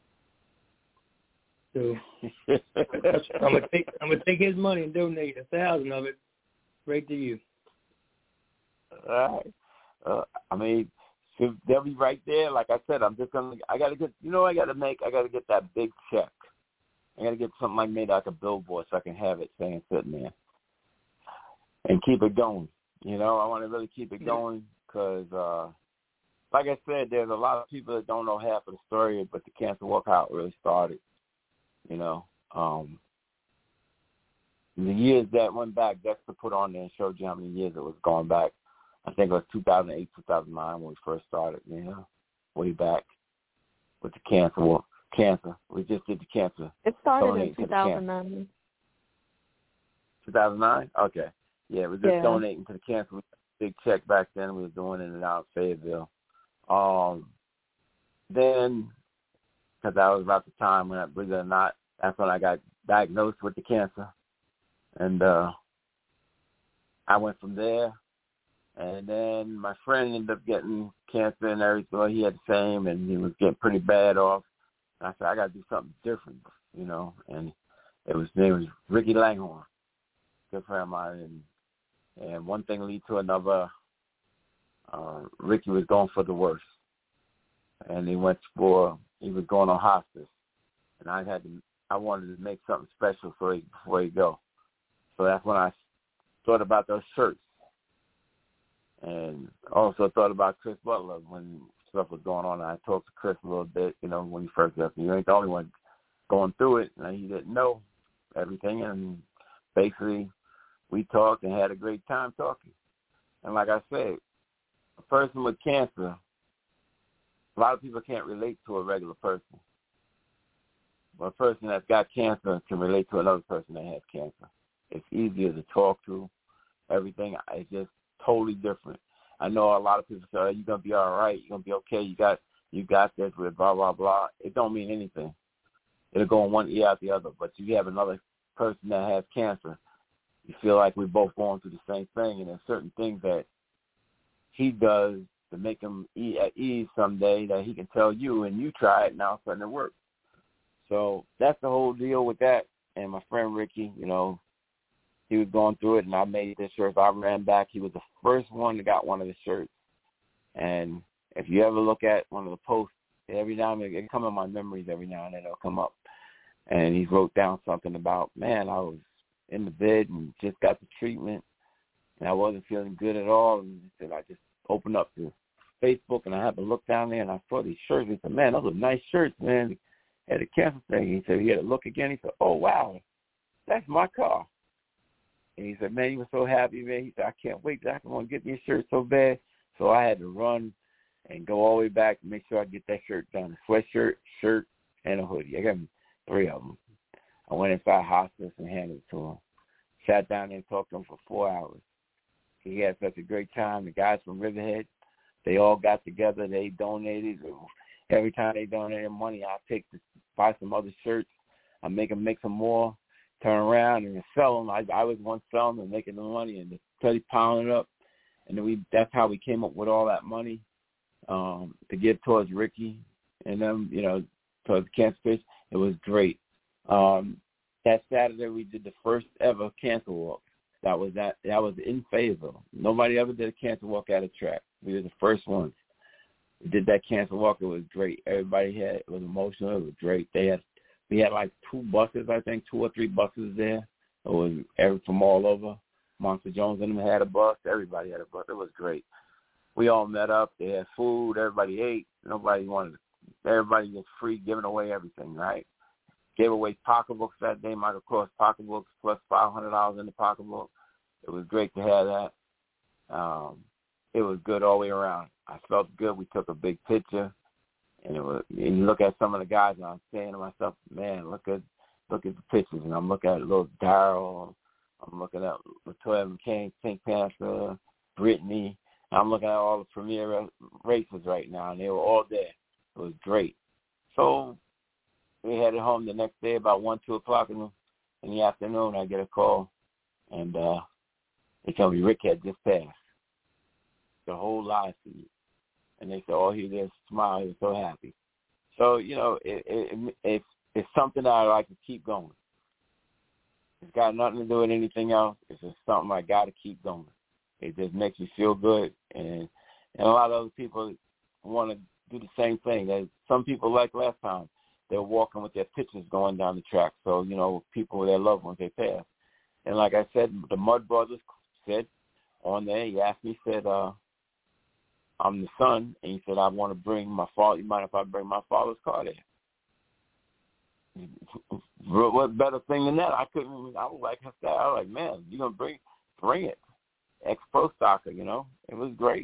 So I'm going to take I'm gonna take his money and donate a thousand of it right to you. All right. Uh, I mean, so they'll be right there. Like I said, I'm just going to, I got to get, you know, I got to make, I got to get that big check. I got to get something like made like a billboard so I can have it saying sitting there and keep it going. You know, I want to really keep it going because, uh, like I said, there's a lot of people that don't know half of the story, but the cancer walk how it really started. You know, um, the years that went back, Dexter put on there and showed you how many years it was going back. I think it was two thousand eight, two thousand nine when we first started, you know, way back with the cancer walk. Cancer. We just did the cancer. It started in two thousand nine. two thousand nine? Okay. Yeah, we were just yeah. donating to the cancer. We got a big check back then. We were doing it in and out of Fayetteville. Um, then, because that was about the time when, I, believe it or not, that's when I got diagnosed with the cancer. And uh, I went from there. And then my friend ended up getting cancer and everything. Well, he had the same, and he was getting pretty bad off. And I said, I got to do something different, you know. And it was, his name was Ricky Langhorne, good friend of mine. And, and one thing lead to another. Uh, Ricky was going for the worst. And he went for, he was going on hospice. And I had to, I wanted to make something special for he, before he go. So that's when I thought about those shirts. And also thought about Chris Butler when stuff was going on. I talked to Chris a little bit, you know, when he first left me. You ain't the only one going through it. And he didn't know everything. And basically, we talked and had a great time talking. And like I said, a person with cancer, a lot of people can't relate to a regular person. But a person that's got cancer can relate to another person that has cancer. It's easier to talk to. Everything, it's just totally different. I know a lot of people say, oh, you're going to be all right. You're going to be okay. You got you got this with blah, blah, blah. It don't mean anything. It'll go in one ear out the other. But you have another person that has cancer. You feel like we're both going through the same thing. And there's certain things that he does to make him at ease someday that he can tell you, and you try it, and now it's starting to work. So that's the whole deal with that. And my friend Ricky, you know, he was going through it, and I made this shirt. I ran back. He was the first one that got one of the shirts. And if you ever look at one of the posts, every now and then, it come in my memories every now and then, it'll come up. And he wrote down something about, man, I was in the bed and just got the treatment, and I wasn't feeling good at all. And he said, I just opened up to Facebook, and I had to look down there, and I saw these shirts. He said, man, those are nice shirts, man. Had a cancer thing. He said, he had to look again. He said, oh, wow, that's my car. And he said, man, you were so happy, man. He said, I can't wait. I want to get me a shirt so bad. So I had to run and go all the way back to make sure I get that shirt done, a sweatshirt, shirt, and a hoodie. I got three of them. I went inside hospice and handed it to him. Sat down there and talked to him for four hours. He had such a great time. The guys from Riverhead, they all got together. They donated. Every time they donated money, I'll take the, buy some other shirts. I make them make some more, turn around and sell them. I, I was one selling them and making the money and steady piling it up. And then we that's how we came up with all that money um, to give towards Ricky and them, you know, towards the cancer patients. It was great. Um, that Saturday we did the first ever cancer walk. That was that. That was in Fayetteville. Nobody ever did a cancer walk at a track. We were the first ones. We did that cancer walk. It was great. Everybody had it was emotional. It was great. They had we had like two buses, I think, two or three buses there. It was every from all over. Monster Jones and them had a bus. Everybody had a bus. It was great. We all met up. They had food. Everybody ate. Nobody wanted. Everybody was free, giving away everything. Right. Gave away pocketbooks that day. Michael Cross pocketbooks plus five hundred dollars in the pocketbook. It was great to have that. Um, it was good all the way around. I felt good. We took a big picture, and it was. And you look at some of the guys, and I'm saying to myself, "Man, look at look at the pictures." And I'm looking at little Darryl. I'm looking at Latoya McCain, Pink Panther, Brittany. I'm looking at all the premier races right now, and they were all there. It was great. So we headed home the next day about one, two o'clock in the, in the afternoon. I get a call, and uh, they tell me Rick had just passed. The whole live feed. And they said, oh, he just smiled. He was so happy. So, you know, it, it, it's, it's something that I like to keep going. It's got nothing to do with anything else. It's just something I got to keep going. It just makes me feel good. And, and a lot of other people want to do the same thing. They, some people, like last time, they're walking with their pictures going down the track. So, you know, people with their loved ones, they pass. And like I said, the Mud Brothers said on there, he asked me, said, uh, I'm the son, and he said, I want to bring my father. You mind if I bring my father's car there? What better thing than that? I couldn't. I was like, I was like, man, you're gonna bring, bring it. Ex-pro soccer, you know, it was great.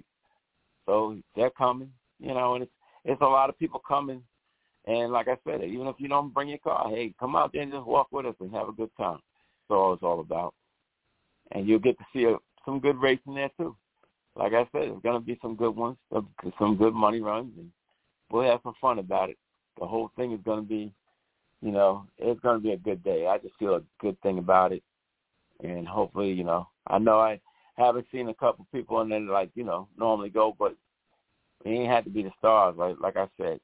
So they're coming, you know, and it's it's a lot of people coming. And like I said, even if you don't bring your car, hey, come out there and just walk with us and have a good time. That's all it's all about. And you'll get to see a, some good racing there too. Like I said, there's going to be some good ones, some good money runs, and we'll have some fun about it. The whole thing is going to be, you know, it's going to be a good day. I just feel a good thing about it. And hopefully, you know, I know I haven't seen a couple people in there like, you know, normally go, but it ain't had to be the stars. Like, like I said,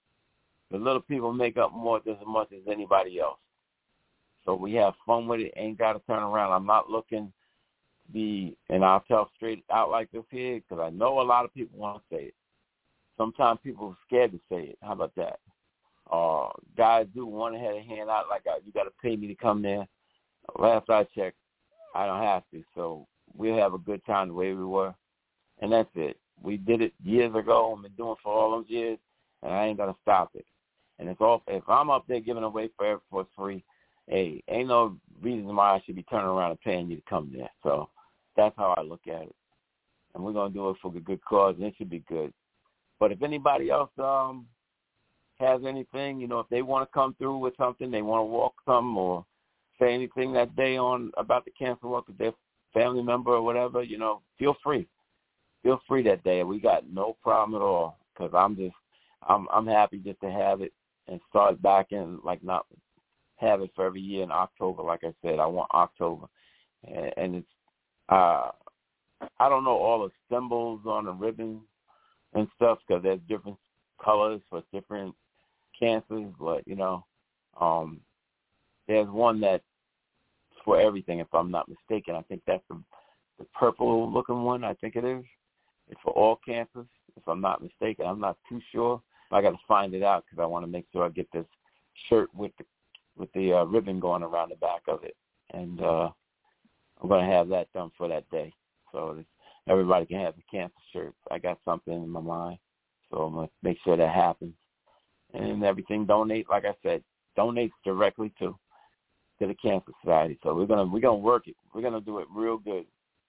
the little people make up more just as much as anybody else. So we have fun with it. Ain't got to turn around. I'm not looking be, and I'll tell straight out like this here, because I know a lot of people want to say it. Sometimes people are scared to say it. How about that? Uh, guys do want to have a hand out, like, you got to pay me to come there. Last I checked, I don't have to. So we'll have a good time the way we were. And that's it. We did it years ago. I've been doing it for all those years, and I ain't going to stop it. And it's all, if I'm up there giving away for, for free, hey, ain't no reason why I should be turning around and paying you to come there. So that's how I look at it. And we're going to do it for a good cause, and it should be good. But if anybody else um, has anything, you know, if they want to come through with something, they want to walk something or say anything that day on about the cancer walk with their family member or whatever, you know, feel free. Feel free that day. We got no problem at all, because I'm just, I'm, I'm happy just to have it and start back in, like, not have it for every year in October. Like I said, I want October. And, and it's, uh, I don't know all the symbols on the ribbon and stuff, because there's different colors for different cancers, but, you know, um, there's one that's for everything, if I'm not mistaken. I think that's the, the purple-looking one, I think it is. It's for all cancers, if I'm not mistaken. I'm not too sure. I got to find it out, because I want to make sure I get this shirt with the with the uh, ribbon going around the back of it. And uh, I'm going to have that done for that day. so that everybody can have the cancer shirts. I got something in my mind, so I'm going to make sure that happens. And everything donate, like I said, donates directly to to the Cancer Society. So we're gonna we're gonna work it. We're gonna do it real good.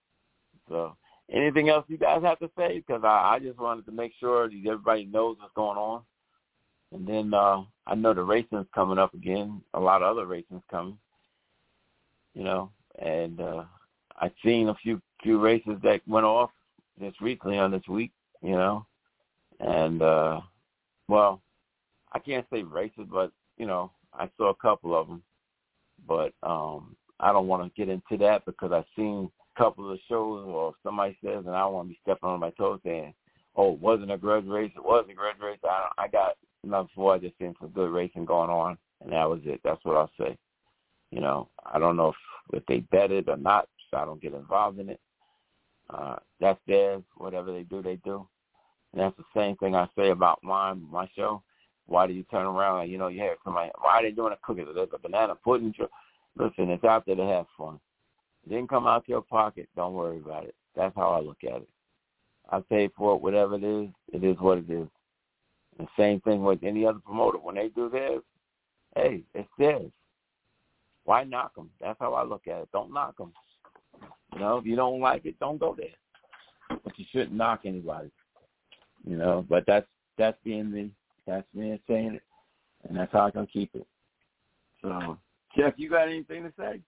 So anything else you guys have to say? Because I, I just wanted to make sure that everybody knows what's going on. And then uh, I know the racing's coming up again. A lot of other racing's coming. You know, and uh, I've seen a few few races that went off just recently on this week. You know, and uh, well, I can't say races, but you know, I saw a couple of them. But um, I don't want to get into that because I've seen a couple of the shows, or somebody says, and I don't want to be stepping on my toes saying, "Oh, it wasn't a grudge race. It wasn't a grudge race." I, I got enough before. I just seen some good racing going on, and that was it. That's what I'll say. You know, I don't know if, if they betted or not. So I don't get involved in it. Uh, that's theirs. Whatever they do, they do. And that's the same thing I say about mine, my show. Why do you turn around and, you know, you have somebody, why are they doing a cookie? There's a banana pudding. Listen, it's out there to have fun. It didn't come out your pocket. Don't worry about it. That's how I look at it. I pay for it, whatever it is. It is what it is. The same thing with any other promoter. When they do theirs, hey, it's theirs. Why knock them? That's how I look at it. Don't knock them. You know, if you don't like it, don't go there. But you shouldn't knock anybody. You know, but that's that's being me. That's me saying it, and that's how I can keep it. So, Jeff, you got anything to say?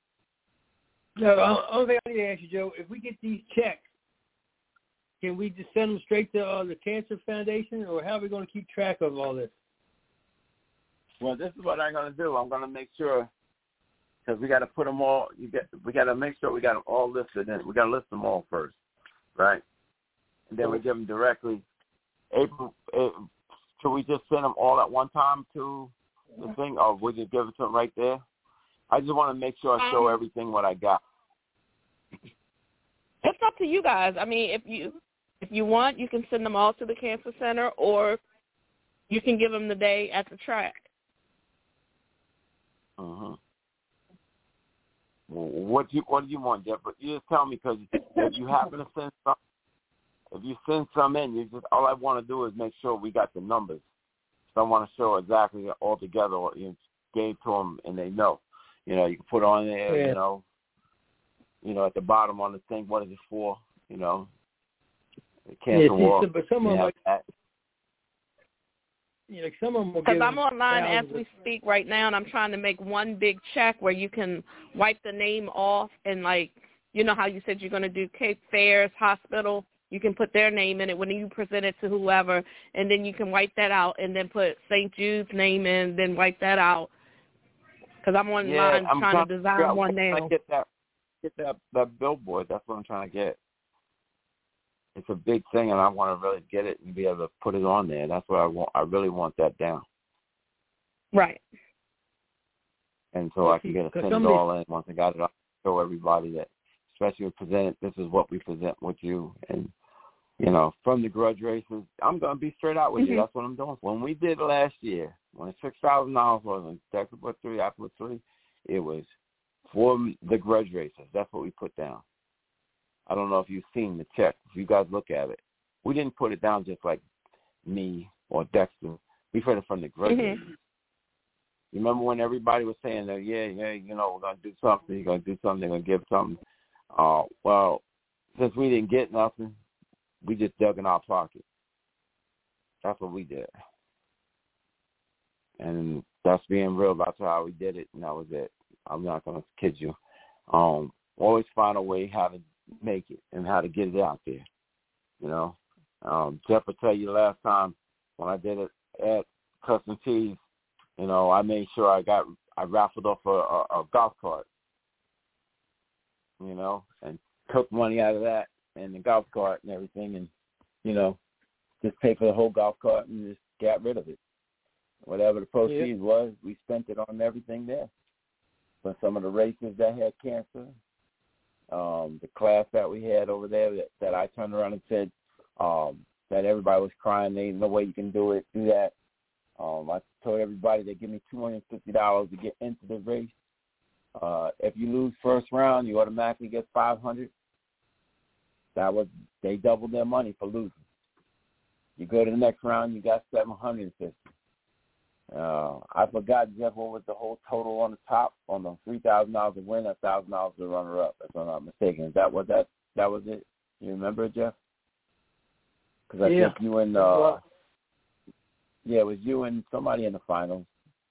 No, the only thing I need to ask you, Joe, if we get these checks, can we just send them straight to uh, the Cancer Foundation, or how are we going to keep track of all this? Well, this is what I'm going to do. I'm going to make sure, because we got to put them all. You get, we got to make sure we got them all listed in. We got to list them all first, right? And then we give them directly. April. April Should we just send them all at one time to the thing, or would you give it to them right there? I just want to make sure I show everything what I got. It's up to you guys. I mean, if you if you want, you can send them all to the Cancer Center, or you can give them the day at the track. Uh-huh. Well, what do you what do you want, Jeff? But you just tell me, because if you happen to send some. If you send some in, you just all I want to do is make sure we got the numbers. So I want to show exactly all together what you gave to them, and they know. You know, you can put on there, yeah. you know, you know, at the bottom on the thing, what is it for? You know, the cancer yeah, war. But some of them, like, you know, some of them will. Because I'm online as we speak right now, and I'm trying to make one big check where you can wipe the name off, and like, you know how you said you're going to do Cape Fairs Hospital. You can put their name in it when you present it to whoever, and then you can wipe that out and then put Saint Jude's name in, then wipe that out. Because I'm online yeah, I'm trying, trying to design out, one now. Get that, get that, that billboard. That's what I'm trying to get. It's a big thing, and I want to really get it and be able to put it on there. That's what I want. I really want that down. Right. And so I can get it send it all in. Once I got it, I'll show everybody that, especially with present, this is what we present with you. And, you know, from the grudge races, I'm going to be straight out with mm-hmm. you. That's what I'm doing. When we did last year, when six thousand dollars was in Texas put three, I put three, it was for the grudge races. That's what we put down. I don't know if you've seen the check. If you guys look at it, we didn't put it down just like me or Dexter. We put it from the grudge mm-hmm. races. You remember when everybody was saying that, yeah, yeah, you know, we're going to do something, you're going to do something, they're going to give something. Uh, well, since we didn't get nothing, we just dug in our pocket. That's what we did. And that's being real. That's how we did it, and that was it. I'm not going to kid you. Um, always find a way how to make it and how to get it out there, you know. Um, Jeff will tell you last time when I did it at Custom Tees, you know, I made sure I got, I raffled off a, a, a golf cart. You know, and took money out of that and the golf cart and everything, and, you know, just pay for the whole golf cart and just got rid of it. Whatever the proceeds yeah. was, we spent it on everything there. For some of the races that had cancer, um, the class that we had over there that, that I turned around and said um, that everybody was crying, there ain't no way you can do it, do that. Um, I told everybody they give me two hundred fifty dollars to get into the race. Uh, if you lose first round, you automatically get five hundred that was they doubled their money for losing. You go to the next round, you got seven hundred fifty. Uh, I forgot, Jeff, what was the whole total on the top on the three thousand dollars to win, a thousand dollars to runner up. If I'm not mistaken, is that what that that was it? You remember it, Jeff? Because I yeah. think you and uh, yeah, it was you and somebody in the finals.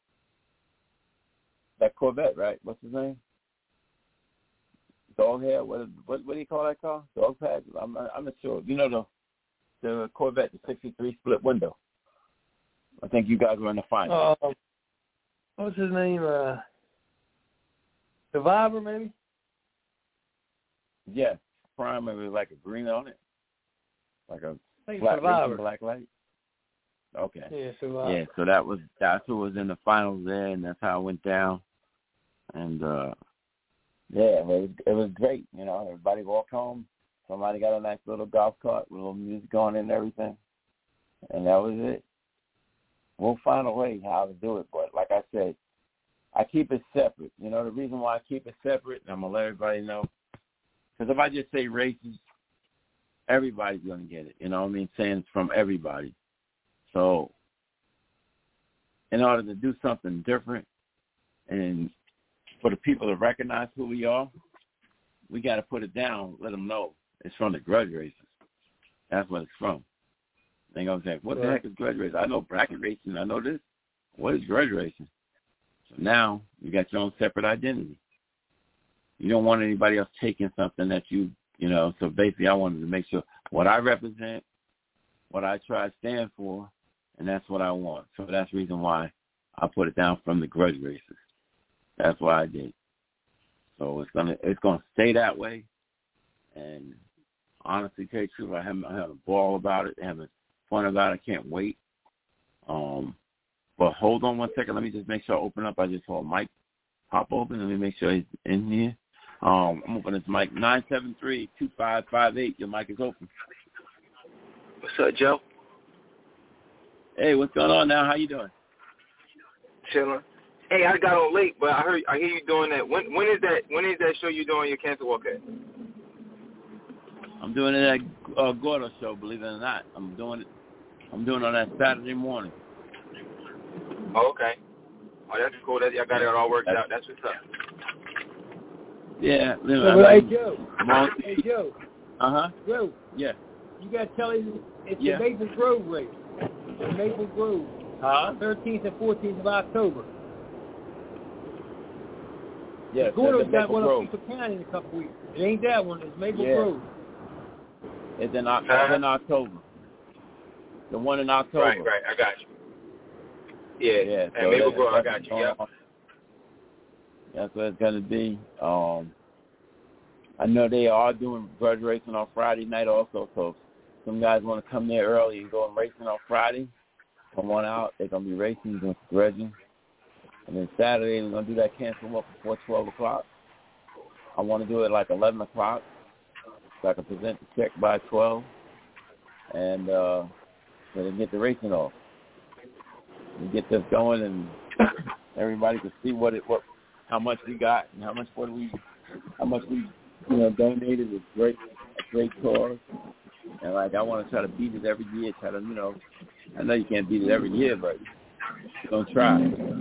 That Corvette, right? What's his name? Dog hair? What, what what do you call that car? Dog pad? I'm I'm not sure. You know the the Corvette, the sixty-three split window. I think you guys were in the final. Uh, what's his name? Uh, Survivor, maybe? Yeah, Prime with like a green on it, like a I black, Survivor. black light. Okay. Yeah, Survivor. Yeah, so that was that's who was in the finals there, and that's how it went down. And uh, yeah, it was it was great. You know, everybody walked home. Somebody got a nice little golf cart with a little music on it and everything, and that was it. We'll find a way how to do it, but like I said, I keep it separate. You know, the reason why I keep it separate, and I'm going to let everybody know, because if I just say races, everybody's going to get it. You know what I mean? Saying it's from everybody. So in order to do something different and for the people to recognize who we are, we got to put it down, let them know it's from the grudge races. That's what it's from. They gonna say, what the heck is grudge racing? I know bracket racing. I know this. What is grudge racing? So now you got your own separate identity. You don't want anybody else taking something that you, you know. So basically, I wanted to make sure what I represent, what I try to stand for, and that's what I want. So that's the reason why I put it down from the grudge races. That's why I did. So it's gonna it's gonna stay that way. And honestly, tell you the truth, I haven't I had a ball about it. I haven't fun about it. I can't wait. Um, but hold on one second. Let me just make sure I open up. I just saw Mike pop open. Let me make sure he's in here. Um, I'm opening this mic. nine seven three, two five five eight. Your mic is open. What's up, Joe? Hey, what's going on now? How you doing? Chilling. Hey, I got on late, but I heard I hear you doing that. When when is that when is that show you doing your cancer walk at? I'm doing it at uh, Gordo show, believe it or not. I'm doing it I'm doing it on that Saturday morning. Oh, okay. Oh, that's cool. That, I got it all worked out. That's what's up. Yeah. So, I well, like, hey, Joe. Mon- Hey, Joe. Uh-huh. Joe. Yeah. You got to tell him it's Yeah. the Maple Grove race. Maple Grove. Huh? thirteenth and fourteenth of October. Yeah. Gordo's so got one Grove. up in County in a couple weeks. It ain't that one. It's Maple Yeah. Grove. It's in, it's in October. The one in October. Right, right. I got you. Yeah. Yeah. And So Maple that, Grove, I got you. Yep. That's what it's gonna be. Um, I know they are doing grudge racing on Friday night also. So some guys want to come there early and go and racing on Friday. Come on out. They're gonna be racing, doing grudging, and then Saturday we're gonna do that cancel up before twelve o'clock. I want to do it like eleven o'clock, so I can present the check by twelve, and uh, so they get the racing off. We get this going, and everybody can see what it what how much we got and how much what we how much we you know donated. It's great, a great cause, and like I want to try to beat it every year. Try to you know, I know you can't beat it every year, but we're gonna try.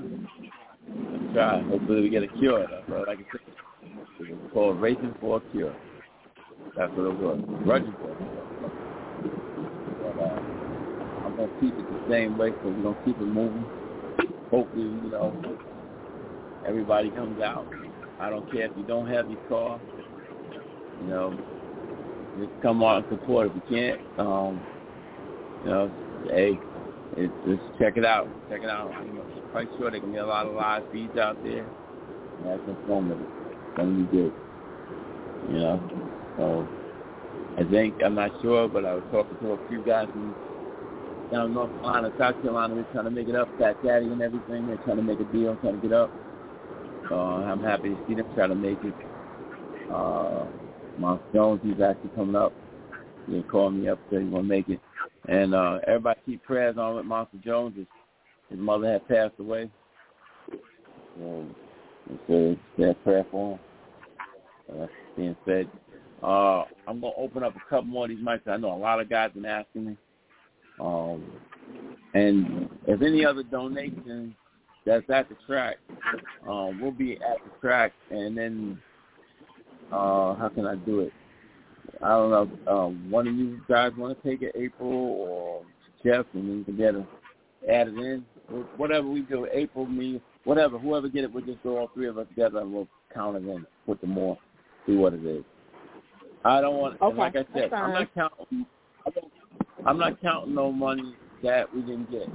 Let's try. Hopefully we get a cure. That's what I can say. It's called Racing for a Cure. That's what it was. Grudging for a cure. But, uh, I'm going to keep it the same way, so we're going to keep it moving. Hopefully, you know, everybody comes out. I don't care if you don't have your car. You know, just come out and support if you can't. Um, you know, hey, it's, just check it out. Check it out. I'm quite sure there can be a lot of live feeds out there. And that's informative. Something good. You know, so I think, I'm not sure, but I was talking to a few guys from down North Carolina, South Carolina. They're trying to make it up, Fat Daddy and everything. They're trying to make a deal, trying to get up. Uh, I'm happy to see them try to make it. Uh, Monster Jones, he's actually coming up. He called me up, said he want to make it. And uh, everybody keep prayers on with Monster Jones. His, his mother had passed away. So, so say a prayer for him. Uh, being said, Uh, I'm going to open up a couple more of these mics. I know a lot of guys have been asking me. Um, and if any other donations that's at the track, um, we'll be at the track. And then, uh, how can I do it? I don't know. Um, one of you guys want to take it, April or Jeff, and then we can get it added in. Whatever we do, April, me, whatever, whoever get it, we'll just go all three of us together and we'll count it in, put them more, see what it is. I don't want, okay. like I said, I'm not counting. I'm not counting no money that we didn't get.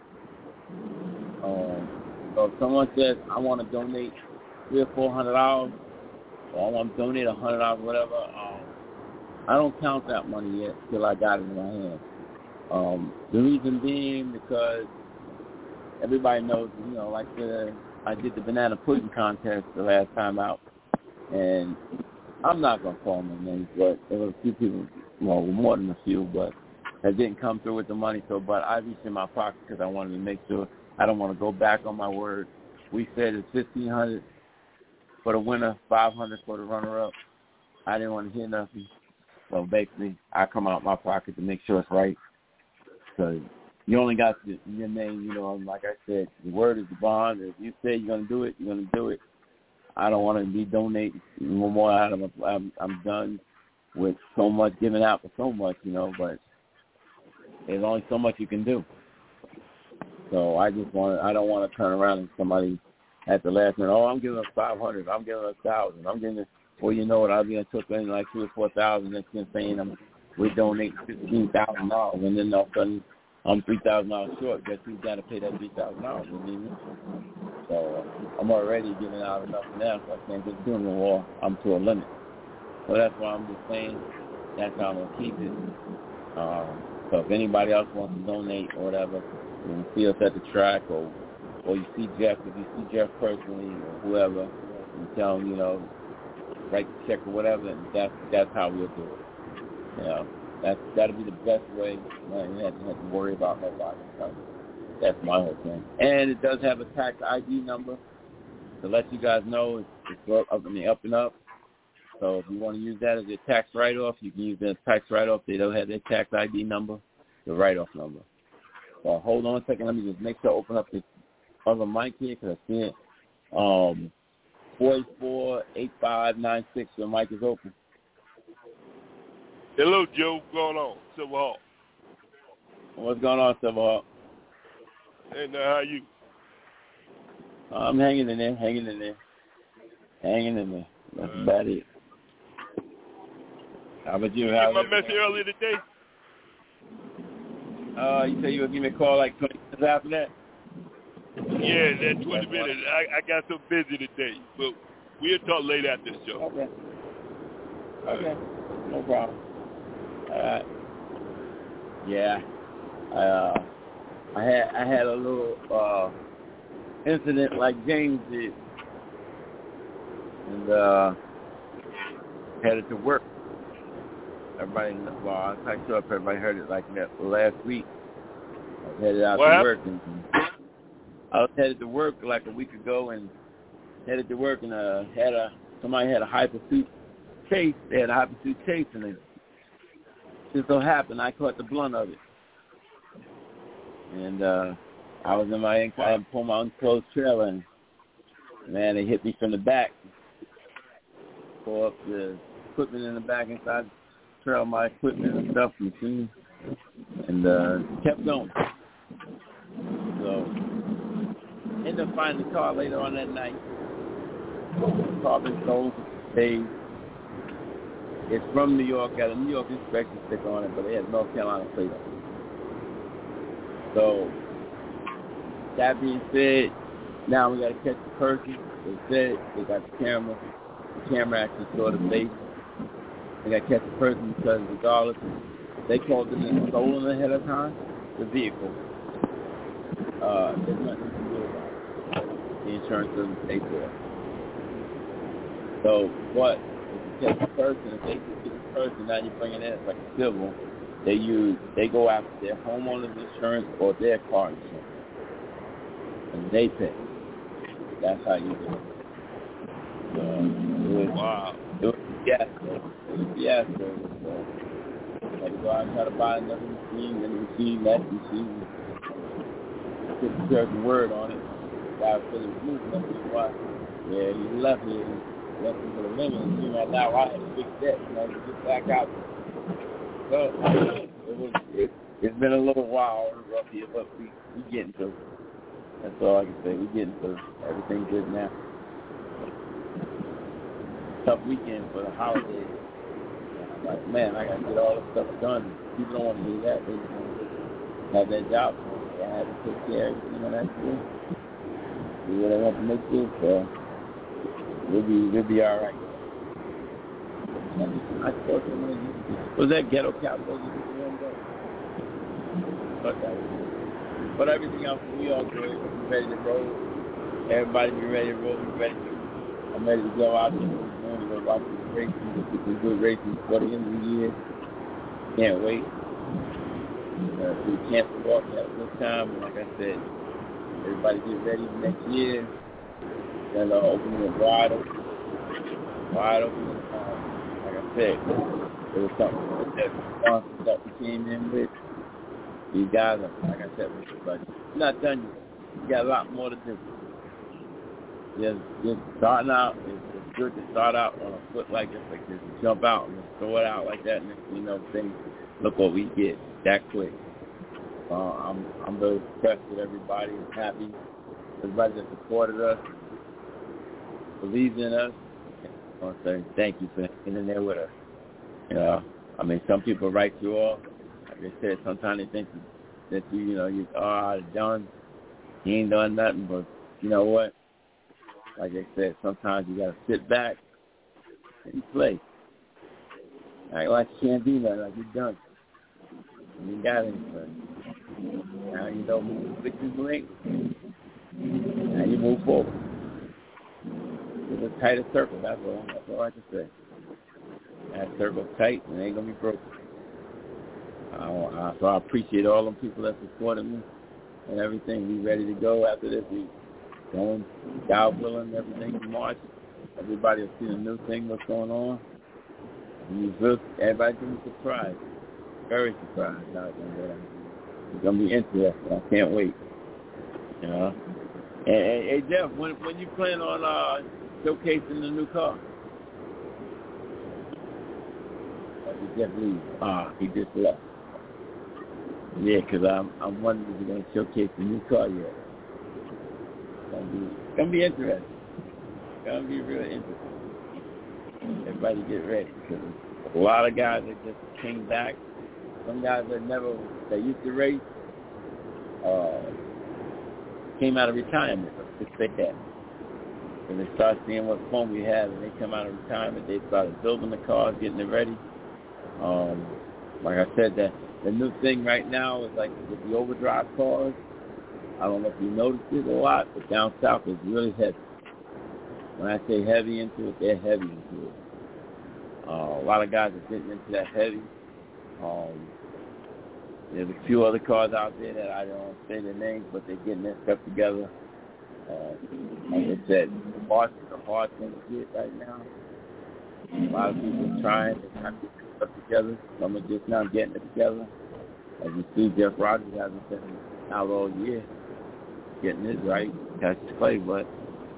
Um, so if someone says I want to donate three or four hundred dollars, or I want to donate a hundred dollars, whatever, um, I don't count that money yet till I got it in my hand. Um, the reason being because everybody knows, you know, like the I did the banana pudding contest the last time out, and I'm not gonna call my names, but there were a few people, well, more than a few, but that didn't come through with the money. So, but I reached in my pocket because I wanted to make sure. I don't want to go back on my word. We said it's fifteen hundred for the winner, five hundred for the runner-up. I didn't want to hear nothing. So basically, I come out my pocket to make sure it's right. So you only got the, your name, you know. And like I said, the word is the bond. If you say you're gonna do it, you're gonna do it. I don't want to be donating no more out of. I'm, I'm done with so much giving out for so much, you know. But there's only so much you can do. So I just want. I don't want to turn around and somebody at the last minute. Oh, I'm giving us five hundred. I'm giving us thousand. I'm giving. Well, you know what? I'll be took in like two or four thousand. That's just saying I'm. We donate fifteen thousand dollars, and then all of a sudden I'm three thousand dollars short. Guess who's got to pay that three thousand dollars? So uh, I'm already giving out enough now, so I can't just do no more. I'm to a limit. So that's why I'm just saying that's how I'm gonna keep it. Um, so if anybody else wants to donate or whatever, you can see us at the track, or or you see Jeff. If you see Jeff personally or whoever, you tell him, you know, write the check or whatever. And that's that's how we'll do it. You know, that's got to be the best way. Man, you have to have to worry about nobody. So that's my whole thing. And it does have a tax I D number to let you guys know it's, it's up in the up and up. So if you want to use that as a tax write-off, you can use that as tax write-off. They don't have their tax I D number, the write-off number. So hold on a second. Let me just make sure I open up this other mic here because I see it. Um, four eight four, eight five nine six. The mic is open. Hello, Joe. What's going on? Silver Hawk. What's going on, Silver Hawk? Hey, now, how you? I'm hanging in there, hanging in there, hanging in there. That's uh, about it. How about you? You get my message earlier today? Uh, you said you would give me a call like twenty minutes after that? Yeah, that twenty minutes. I, I got so busy today, but we'll talk later after the show. Okay. Okay. Right. No problem. All right. Yeah. I uh, I had I had a little uh incident like James did, and uh, headed to work. Everybody, well, I'm quite sure if everybody heard it like that last week. I was headed out what to happened? work, and I was headed to work like a week ago, and headed to work, and uh, had a somebody had a high pursuit chase. They had a high pursuit chase, and it just so happened I caught the blunt of it, and uh, I was in my I had pulled my unclosed trailer, and man, they hit me from the back, pull up the equipment in the back inside. Trail my equipment and stuff, machines, and uh, kept going. So, ended up finding the car later on that night. The car been sold for days. It's from New York, got a New York inspection sticker on it, but it has North Carolina plate on it. So, that being said, now we got to catch the person. They said they got the camera. The camera actually saw the face. They got to catch the person because regardless, they called it in stolen ahead of time, the vehicle. Uh, there's nothing you can do about it. The insurance doesn't pay for it. So, but if you catch the person, if they get the person, now you're bringing in like a civil, they use, they go after their homeowner's insurance or their car insurance. And they pay. That's how you do it. So, it was, wow. It was, Yes, yes. So, so, had to go out and try to buy another machine, and the machine, that machine, put a certain word on it. Guy said he was moving up to why. Yeah, he left here, he left him for the limit, and you know, now I had to fix that, you know, to get back out. So, it was, it, it's been a little while rough here, but we, we getting through. That's all I can say. We getting through. Everything's good now. Tough weekend for the holidays. Like, man, I got to get all this stuff done. People don't want to do that. They just want to have that job. They have to take care of everything on that too. Do what I want to make this, so we'll be, we'll be all right. I thought someone was that Ghetto Cowboys but that was it. But everything else, we all good. We're ready to roll. Everybody be ready to roll. We're ready to I'm ready to go out there this morning to watch the racing, get some good racing for the end of the year. Can't wait. Uh, we can't walk, have a good time. And like I said, everybody get ready for next year. Then uh, opening it wide open. Wide open. Um, like I said, it was something that that we came in with. These guys, are, like I said, but it's not done yet. We got a lot more to do. Just, just starting out, it's, it's good to start out on a foot like this, like this, jump out and throw it out like that, and you know, things, look what we get that quick. Uh, I'm, I'm very impressed with everybody. I'm happy. Everybody that supported us, believes in us. I want to say thank you for hanging in there with us. You know, I mean, some people write you off. Like I said, sometimes they think that you, you know, you are oh, done. You ain't done nothing, but you know what? Like I said, sometimes you got to sit back and play. Like, like you can't do nothing, like you're done. You got anything. Now you know who fix his link. Now you move forward. It's a tighter circle, that's all. That's all I can say. That circle's tight and it ain't going to be broken. I, I, so I appreciate all them people that supported me and everything. We ready to go after this. We going, God willing, everything in March. Everybody will see the new thing, what's going on. And you look, everybody's going to be surprised. Very surprised. It's going to be interesting. I can't wait. You know? And, and, hey, Jeff, when when you plan on uh, showcasing the new car? Or did Jeff leave? Ah, he just left. Yeah, because I'm, I'm wondering if you're going to showcase the new car yet. It's going to be, it's going to be interesting. It's going to be really interesting. Everybody get ready, because a lot of guys that just came back. Some guys that never, that used to race, uh, came out of retirement, if they had. When they start seeing what fun we have, and they come out of retirement, they started building the cars, getting it ready. Um, like I said, that the new thing right now is like with the overdrive cars. I don't know if you noticed it a lot, but down south it's really heavy. When I say heavy into it, they're heavy into it. Uh, a lot of guys are getting into that heavy. Um, there's a few other cars out there that I don't say their names, but they're getting their stuff together. Uh, like I said, the parts is a hard thing to get right now. A lot of people are trying to not get stuff together. Some are just now getting it together. As you see, Jeff Rogers hasn't been out all year getting his right. Catch his play, but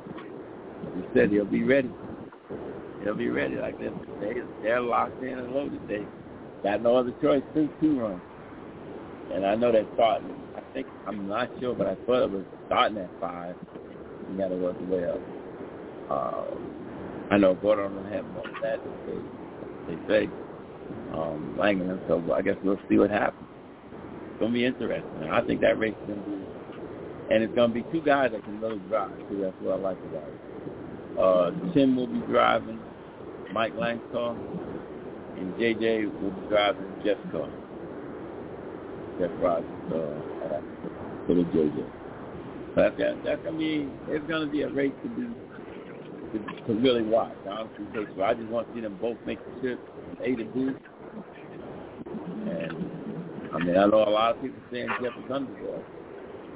he said he'll be ready. He'll be ready like this. They, they're locked in and loaded. They got no other choice to two run. And I know they're starting. I think, I'm not sure, but I thought it was starting at five. You got to work the way up. Uh, I know Gordon don't have more than that, they, they say. Um, Langland, so I guess we'll see what happens. It's going to be interesting. I think that race is going to be, and it's going to be two guys that can really drive, too. That's what I like about it. Uh, Tim will be driving Mike Lang's car, and J J will be driving Jeff's car. Jeff Rogers, uh, for the J J. So that's, that's going to be, it's going to be a race to do, to, to really watch, honestly. So I just want to see them both make the trip from A to B. And, I mean, I know a lot of people saying Jeff is underdog.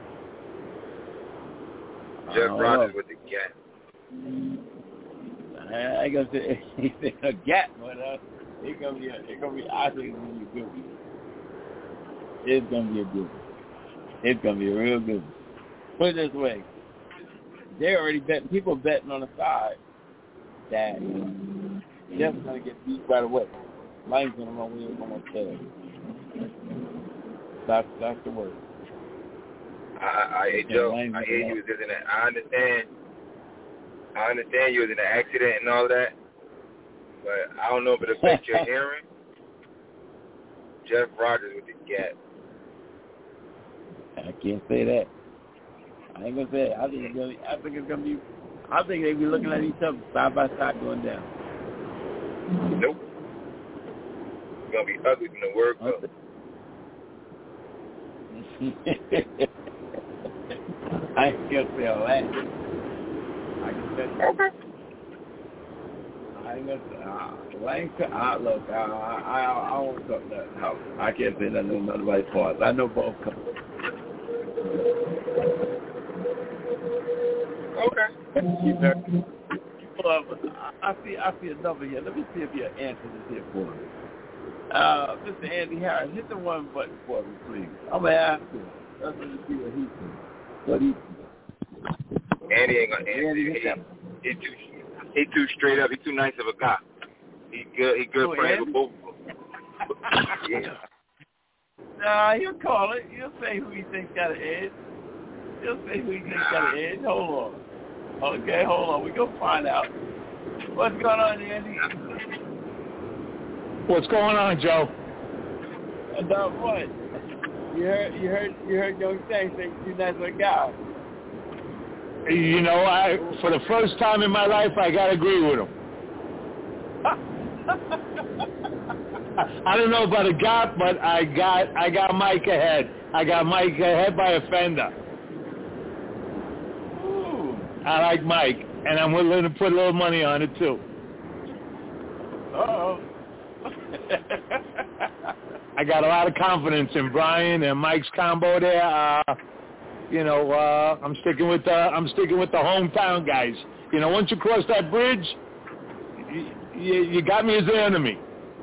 Jeff Rogers with the cat. I I ain't gonna say anything a gap, but uh, it's gonna be a, it's gonna be. I think it's gonna be a good one. It's gonna be a good one. It's gonna be a real good one. Put it this way, they already betting. People betting on the side that Jeff's gonna get beat right away. Lane's gonna run with him on tail. That's that's the word. I, I, I Joe, I hear you was in that. I understand. I understand you was in an accident and all that, but I don't know if it affects your hearing. Jeff Rogers with the gap. I can't say that. I ain't gonna say it. I think it's gonna be, I think it's gonna be. I think they be looking at each other side by side going down. Nope. It's gonna be ugly from the word go. I ain't gonna say all that. I can say okay. I ain't gonna say. Uh, I ain't. Uh, look, I, I, I, I won't talk nothing. No, I can't say nothing on nobody's part. I know both come. Okay. You know, well, I see. I see a number here. Let me see if your answer is here for me. Uh, Mister Andy Harris, hit the one button for me, please. I'm gonna ask him. Let's see what he thinks. What he thinks. Andy ain't gonna answer. Andy, he, he, he too. He too straight up. He too nice of a guy. He good. He good oh, friends Andy? with both of them. Yeah. Nah, he'll call it. He'll say who he thinks got an edge. He'll say who he thinks got an edge. Hold on. Okay, hold on. We gonna find out. What's going on, Andy? What's going on, Joe? About what? You heard, you heard, you heard Young Sang say you're nice little guy. You know, I for the first time in my life, I gotta agree with him. I don't know about a gap, but I got I got Mike ahead. I got Mike ahead by a fender. Ooh. I like Mike, and I'm willing to put a little money on it too. Uh-oh. I got a lot of confidence in Brian and Mike's combo there. Uh, you know, uh, I'm sticking with the I'm sticking with the hometown guys. You know, once you cross that bridge, you, you, you got me as the enemy.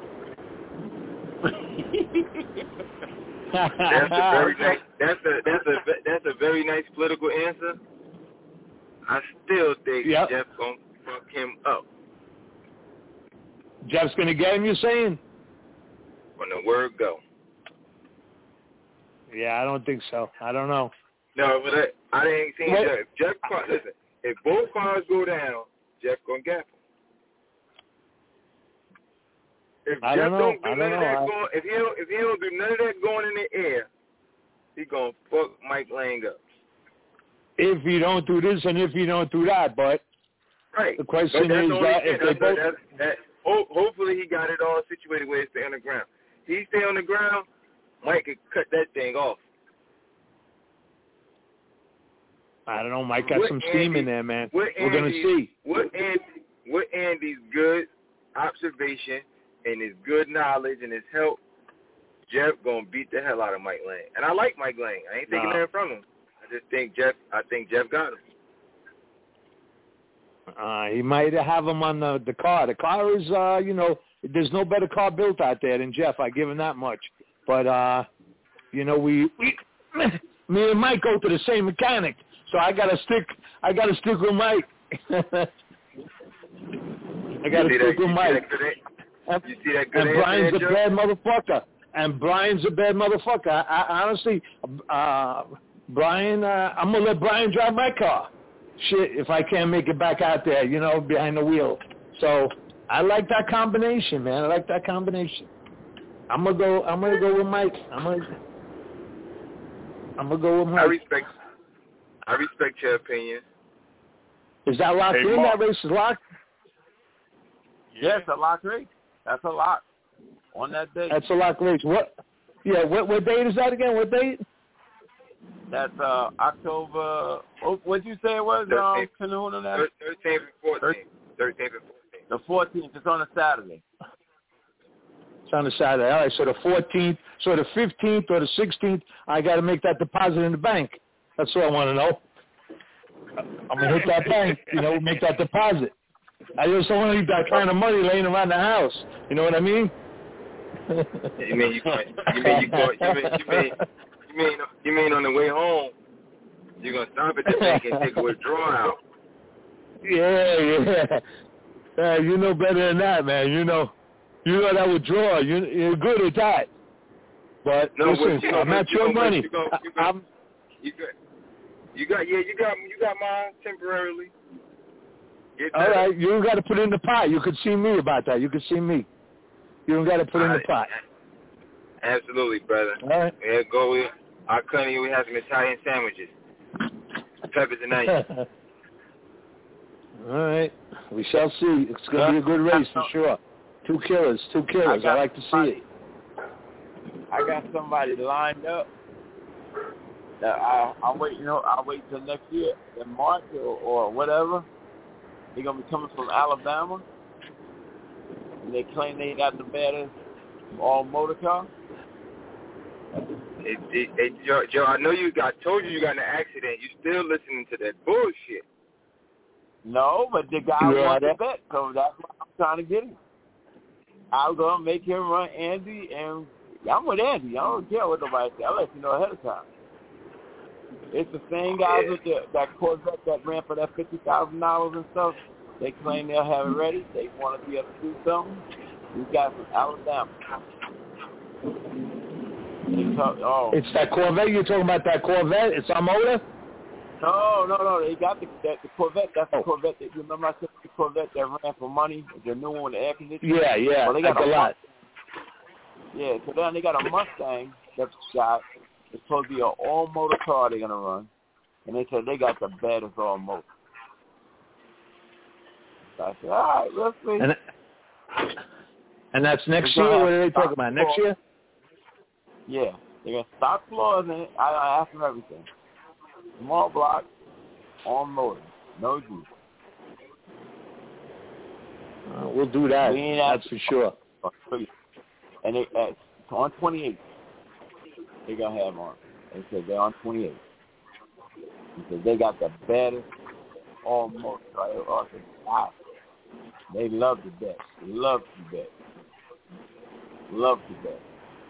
That's a very nice. That's a that's a that's a very nice political answer. I still think yep. Jeff gonna fuck him up. Jeff's gonna get him. You saying? When the word go. Yeah, I don't think so. I don't know. No, but I, I ain't seen Wait. Jeff. Jeff, listen. If both cars go down, Jeff gonna gap him. If I Jeff don't know. don't do I none don't of know. that I... going, if he don't, if he don't do none of that going in the air, he gonna fuck Mike Lang up. If you don't do this and if you don't do that, but right. the question but is the that if they both. That, that, ho- hopefully he got it all situated where it stay on the ground. He stay on the ground, Mike could cut that thing off. I don't know. Mike got what some steam Andy, in there, man. We're Andy, gonna see. What Andy, what Andy's good observation and his good knowledge and his help, Jeff gonna beat the hell out of Mike Lang. And I like Mike Lang. I ain't taking no. that from him. I just think Jeff. I think Jeff got him. Uh, he might have him on the the car. The car is, uh, you know, there's no better car built out there than Jeff. I give him that much. But uh, you know, we, we me and Mike go to the same mechanic, so I gotta stick. I gotta stick with Mike. I gotta stick that, with Mike. And, you see that good and Brian's a Joe? bad motherfucker. And Brian's a bad motherfucker. I, I honestly, uh, Brian, uh, I'm gonna let Brian drive my car. Shit, if I can't make it back out there, you know, behind the wheel. So I like that combination, man. I like that combination. I'm gonna go. I'm gonna go with Mike. I'm gonna. I'm gonna go with Mike. I respect. I respect your opinion. Is that locked hey, in? Mark. That race is locked. Yes, a lock race. That's a lock on that date. That's a lock race. What? Yeah. What? What date is that again? What date? That's uh, October. Oh, what'd you say it was? Um, Canoon on that? thirteenth and fourteenth. thirteenth and fourteenth. The fourteenth. It's on a Saturday. It's on a Saturday. All right. So the fourteenth. So the fifteenth or the sixteenth. I got to make that deposit in the bank. That's what I want to know. I'm gonna hit that bank. You know, make that deposit. I just don't want that kind of money laying around the house. You know what I mean? You mean you going? You mean you going? You mean you mean you mean you mean on the way home? You're gonna stop at the bank and take a withdrawal out? Yeah, yeah. Uh, you know better than that, man. You know, you know that withdrawal. You, you're good at that. But no, listen, you I'm not your money. You, gonna, you, gonna, you got, you got, yeah, you got, you got mine temporarily. All right, you got to put it in the pot. You could see me about that. You could see me. You don't got to put it in the pot. Absolutely, brother. All right. Yeah, go with our country. We have some Italian sandwiches, peppers and onions. All right, we shall see. It's going to be a good race for sure. Two killers, two killers. I, I like to see it. I got somebody lined up. That I, I'm waiting. You know, I'll wait till next year in March or, or whatever. They're gonna be coming from Alabama, and they claim they got the baddest all motor car. It, it, it, Joe, Joe, I know you got told you you got in an accident. You still listening to that bullshit? No, but the guy yeah, wants to bet, so that's what I'm trying to get him. I'll go and make him run Andy, and I'm with Andy. I don't care what nobody says. I'll let you know ahead of time. It's the same guys yeah. with the, that Corvette that ran for that fifty thousand dollars and stuff. They claim they'll have it ready. They want to be able to do something. These guys from Alabama. Talk, oh. It's that Corvette. You're talking about that Corvette? It's our motor? No, no, no. They got the, that, the Corvette. That's the Corvette. That, you remember I said the Corvette that ran for money? The new one with the air conditioning? Yeah, yeah. Well, they got a, a lot. Yeah, so then they got a Mustang that's got, it's supposed to be an all-motor car they're going to run. And they said they got the baddest all-motor. So I said, all right, let's see. And, and that's next year? What are they talking about? Next year? Yeah. They got stock floors in it. I, I asked them everything. Small block, all-motor, no juice. Uh, we'll do that. We that's for sure. And they, uh, on twenty-eight, they're going to have on. They said they're on twenty-eight. He said they got the baddest all-motor. I said, wow. They love the bet. Love the bet. Love the bet.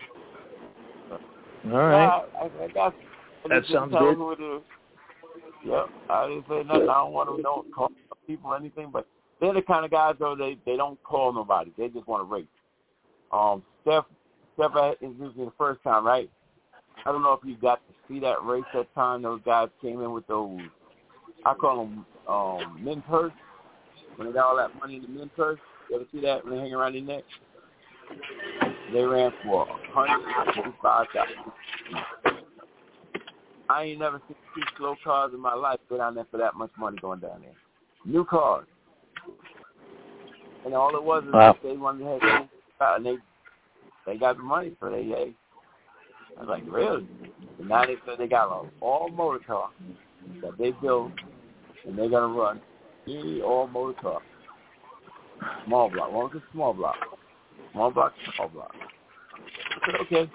All right. I, I, I got, I that sounds good. Yep. I didn't say nothing. I don't want to know call people or anything, but they're the kind of guys, though, they, they don't call nobody. They just want to race. Um, Steph, Steph is usually the first time, right? I don't know if you got to see that race that time. Those guys came in with those, I call them um, men purse. When they got all that money in the men purse. You ever see that when they hang around their neck? They ran for one hundred fifty-five thousand. I ain't never seen two slow cars in my life go down there for that much money going down there. New cars. And all it was is wow. they wanted to have and they they got the money for they hey. I was like, really? And now they said they got an all motor car that they built and they're gonna run any all motor car. Small block. What was a small block? Small block, small block. I said, okay.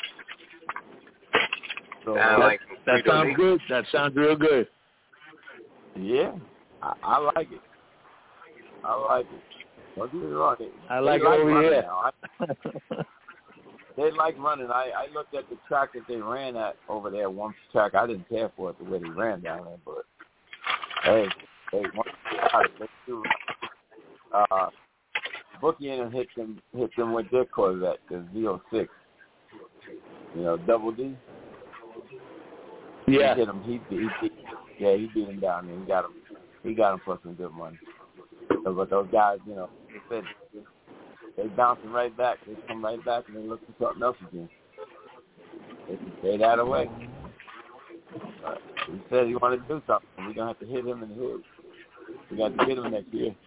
So that, like that sounds good. That sounds real good. Yeah. I, I like it. I like it. Don't get me wrong. They, I like they it like over here. I, they like running. I, I looked at the track that they ran at over there, one track. I didn't care for it the way they ran down there, but hey, hey, once they got it, let's do it. Uh, Bookie and hit them, hit them with their Corvette, the Z oh six. You know, Double D. Yeah. He hit him. He, he, he, yeah, he beat him down there. He got him. He got him for some good money. So, but those guys, you know, they said they bouncing right back. They come right back and they look for something else again. They can stay that away. But he said he wanted to do something. We're gonna have to hit him in the head. We got to hit him next year.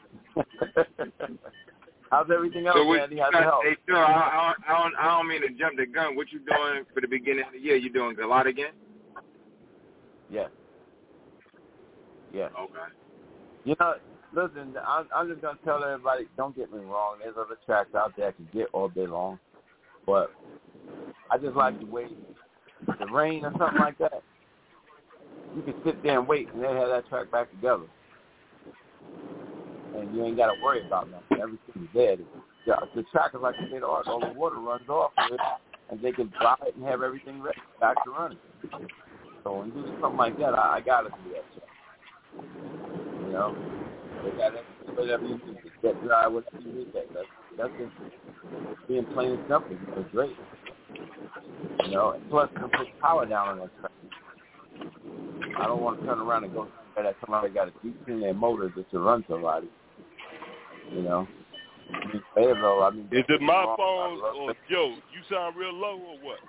How's everything else, so Andy? How's the health? Hey, sure, I, I, I, don't, I don't mean to jump the gun. What you doing for the beginning of the year? You doing a lot again? Yes. Yes. Okay. You know, listen, I'm, I'm just going to tell everybody, don't get me wrong. There's other tracks out there I can get all day long. But I just like to wait. The rain or something like that, you can sit there and wait and they have that track back together. and you ain't got to worry about nothing. Everything's there. The, the track is like a state of art. All the water runs off of it, and they can dry it and have everything ready back to running. So when you do something like that, I, I got to do that shit. You know, they got to whatever you need to get dry, whatever you need. That that's, that's just being plain and simple. It's great. You know, and plus you can put power down on that track. I don't want to turn around and go say that somebody got a detune their motor just to run somebody. You know. I mean, Fayetteville, I mean, is it my phone or Joe? You sound real low or what?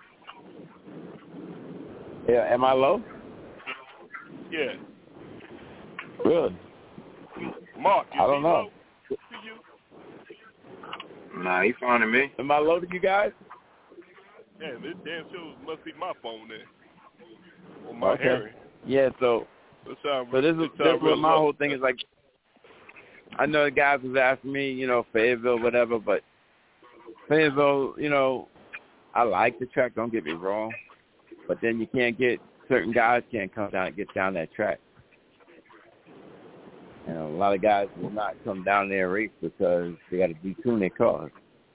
Yeah, am I low? Yeah. Really? Mark, you I don't know. Low to you? Nah, he fine to me. Am I low to you guys? Damn, this damn show must be my phone then. Or my okay. hearing. Yeah, so, sound, so this is this what my low. whole thing is like. I know the guys was asking me, you know, Fayetteville, whatever, but Fayetteville, you know, I like the track, don't get me wrong, but then you can't get, certain guys can't come down and get down that track. You know, a lot of guys will not come down there and race because they got to detune their cars.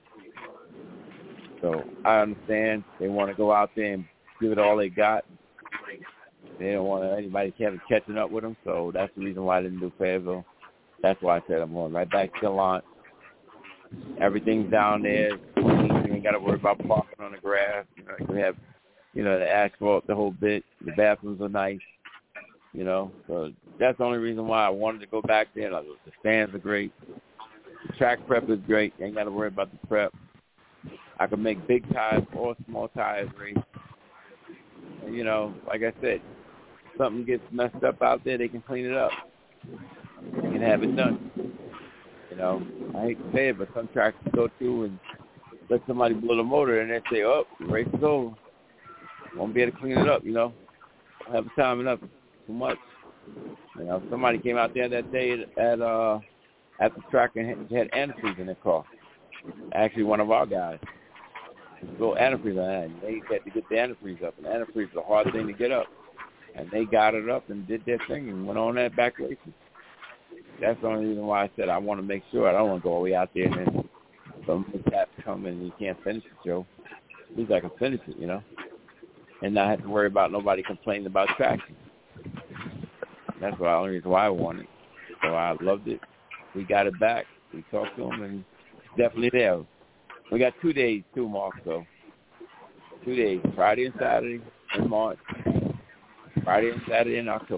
So I understand they want to go out there and give it all they got. They don't want anybody catching up with them, so that's the reason why I didn't do Fayetteville. That's why I said I'm going right back to the launch. Everything's down there. You ain't got to worry about parking on the grass. You know, you have, you know, the asphalt, the whole bit. The bathrooms are nice. You know, so that's the only reason why I wanted to go back there. Like, the stands are great. The track prep is great. You ain't got to worry about the prep. I can make big tires or small tires race. And, you know, like I said, if something gets messed up out there, they can clean it up. You can have it done. You know, I hate to say it, but some tracks go through and let somebody blow the motor and they say, oh, the race is over. Won't be able to clean it up, you know. I have time enough. Too much. You know, somebody came out there that day at uh at the track and had antifreeze in their car. Actually, one of our guys. Go antifreeze on that. And they had to get the antifreeze up. And antifreeze is a hard thing to get up. And they got it up and did their thing and went on that back racing. That's the only reason why I said I want to make sure. I don't want to go all the way out there and then some mishaps come and you can't finish it, Joe. At least I can finish it, you know, and not have to worry about nobody complaining about traction. That's the only reason why I want it. So I loved it. We got it back. We talked to them, and it's definitely there. We got two days, too, Mark, so two days, Friday and Saturday in March, Friday and Saturday in October.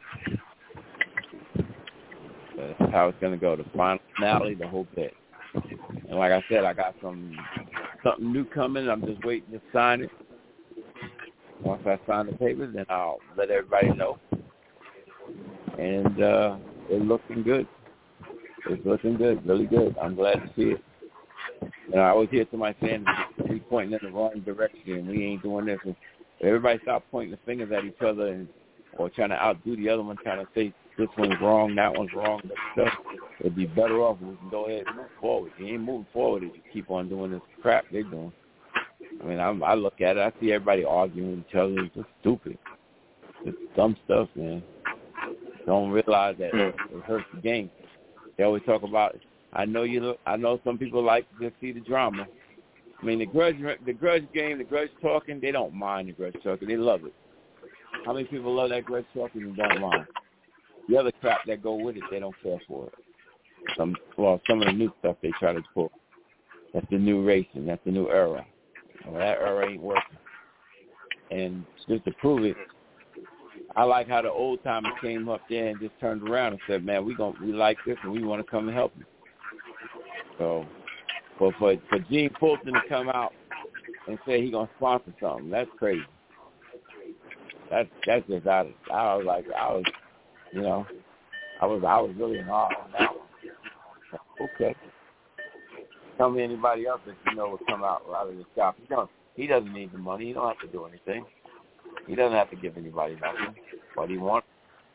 That's how it's going to go, the final finale, the whole bit. And like I said, I got some something new coming. I'm just waiting to sign it. Once I sign the papers, then I'll let everybody know. And uh, it's looking good. It's looking good, really good. I'm glad to see it. And I always hear somebody saying we pointing in the wrong direction and we ain't doing this. And everybody stop pointing the fingers at each other and or trying to outdo the other one, trying to say this one's wrong, that one's wrong, that stuff. It'd be better off if we can go ahead and move forward. You ain't moving forward if you keep on doing this crap they're doing. I mean, I'm, I look at it, I see everybody arguing with each other. It's just stupid. It's dumb stuff, man. Don't realize that it hurts the game. They always talk about, I know you. I know some people like to just see the drama. I mean, the grudge, the grudge game, the grudge talking, they don't mind the grudge talking. They love it. How many people love that grudge talking and don't mind? The other crap that go with it, they don't care for it. Some, well, some of the new stuff they try to pull. That's the new racing. That's the new era. Well, that era ain't working. And just to prove it, I like how the old timers came up there and just turned around and said, "Man, we gon' we like this and we want to come and help you." So, for for for Gene Fulton to come out and say he gonna sponsor something, that's crazy. That's that's just out of. I was like, I was, you know, I was I was really in awe on that one. Okay. Tell me anybody else that you know would come out out of the shop. He don't. He doesn't need the money. He don't have to do anything. He doesn't have to give anybody nothing. What he wants.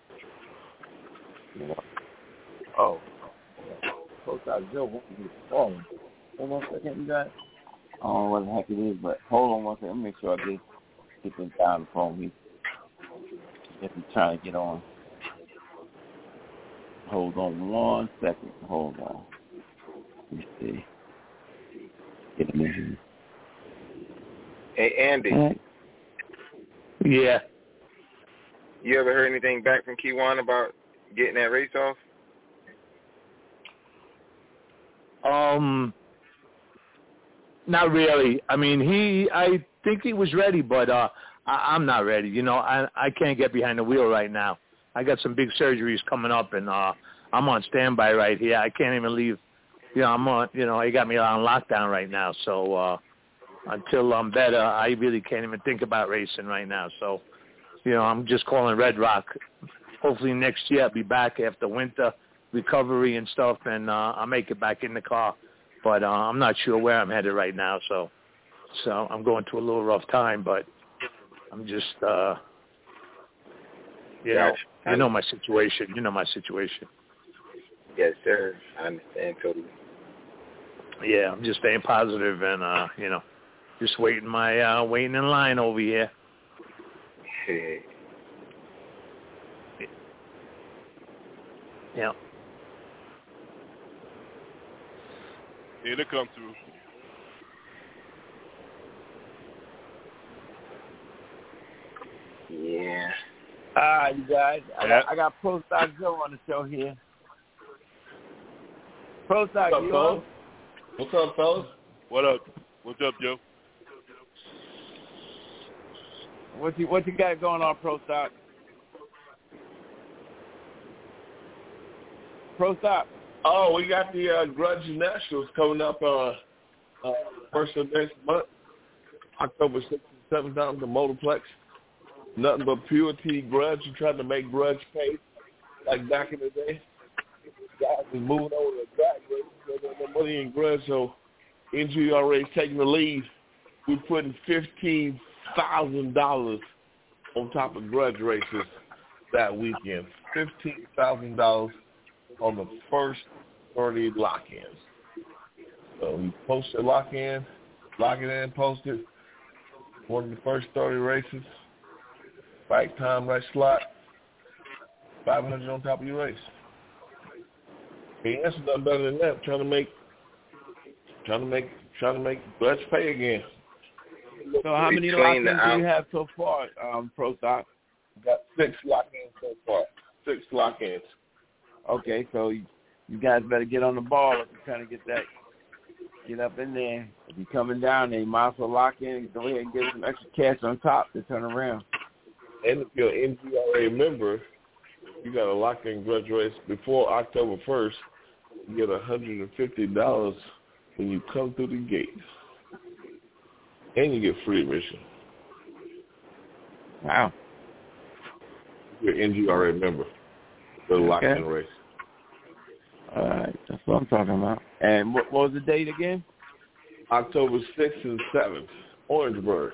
You know. Oh. Coach Joe wants to be falling. Hold on a second, you guys. I don't know what the heck it is, but hold on one second. Let me make sure I get get this down the phone. He if he's trying to get on. Hold on one second. Hold on. Let me see. Get him in here. Hey, Andy. Right. Yeah. You ever heard anything back from Kiwan about getting that race off? Um, not really. I mean, he, I think he was ready, but uh, I, I'm not ready. You know, I, I can't get behind the wheel right now. I got some big surgeries coming up, and uh, I'm on standby right here. I can't even leave. You know, I'm on. You know, he got me on lockdown right now. So uh, until I'm better, I really can't even think about racing right now. So, you know, I'm just calling Red Rock. Hopefully next year I'll be back after winter recovery and stuff, and uh, I'll make it back in the car. But uh, I'm not sure where I'm headed right now, so so I'm going through a little rough time. But I'm just, uh, you know, you know my situation. You know my situation. Yes, sir. I understand totally. Yeah, I'm just staying positive and uh, you know, just waiting my uh, waiting in line over here. Hey. Yeah. It'll come through. Yeah. All right, you guys. I Yeah. got, I got Pro Stock Joe on the show here. Pro Stock, What's up, you fellas? on? What's up, fellas? What up? What's up, Joe? What you what you got going on, Pro Stock? Pro Stock. Oh, we got the uh, Grudge Nationals coming up uh, uh, first of next month, October sixth and seventh down at the Motorplex. Nothing but pure T Grudge. You trying to make Grudge pay like back in the day. Guys is moving over to drag race. There's no money in Grudge, so N G R A is taking the lead. We're putting fifteen thousand dollars on top of Grudge races that weekend. fifteen thousand dollars on the first thirty lock-ins. So we posted lock-in, lock it in, posted one of the first thirty races. Right time, right slot, five hundred on top of your race. He answered nothing better than that. Trying to make, trying to make, trying to make Grudge pay again. So how many lock-ins do you have so far, um, Pro Stock? Got six lock-ins so far. Six lock-ins. Okay, so you, you guys better get on the ball if you're trying to get that, get up in there. If you're coming down there, you might as well lock in. Go ahead and get some extra cash on top to turn around. And if you're an N G R A member, you got a lock-in Grudge race before October first. You get one hundred fifty dollars when you come through the gates. And you get free admission. Wow. You're an N G R A member for the lock-in Okay. race. All right, that's what I'm talking about. And what, what was the date again? October sixth and seventh, Orangeburg.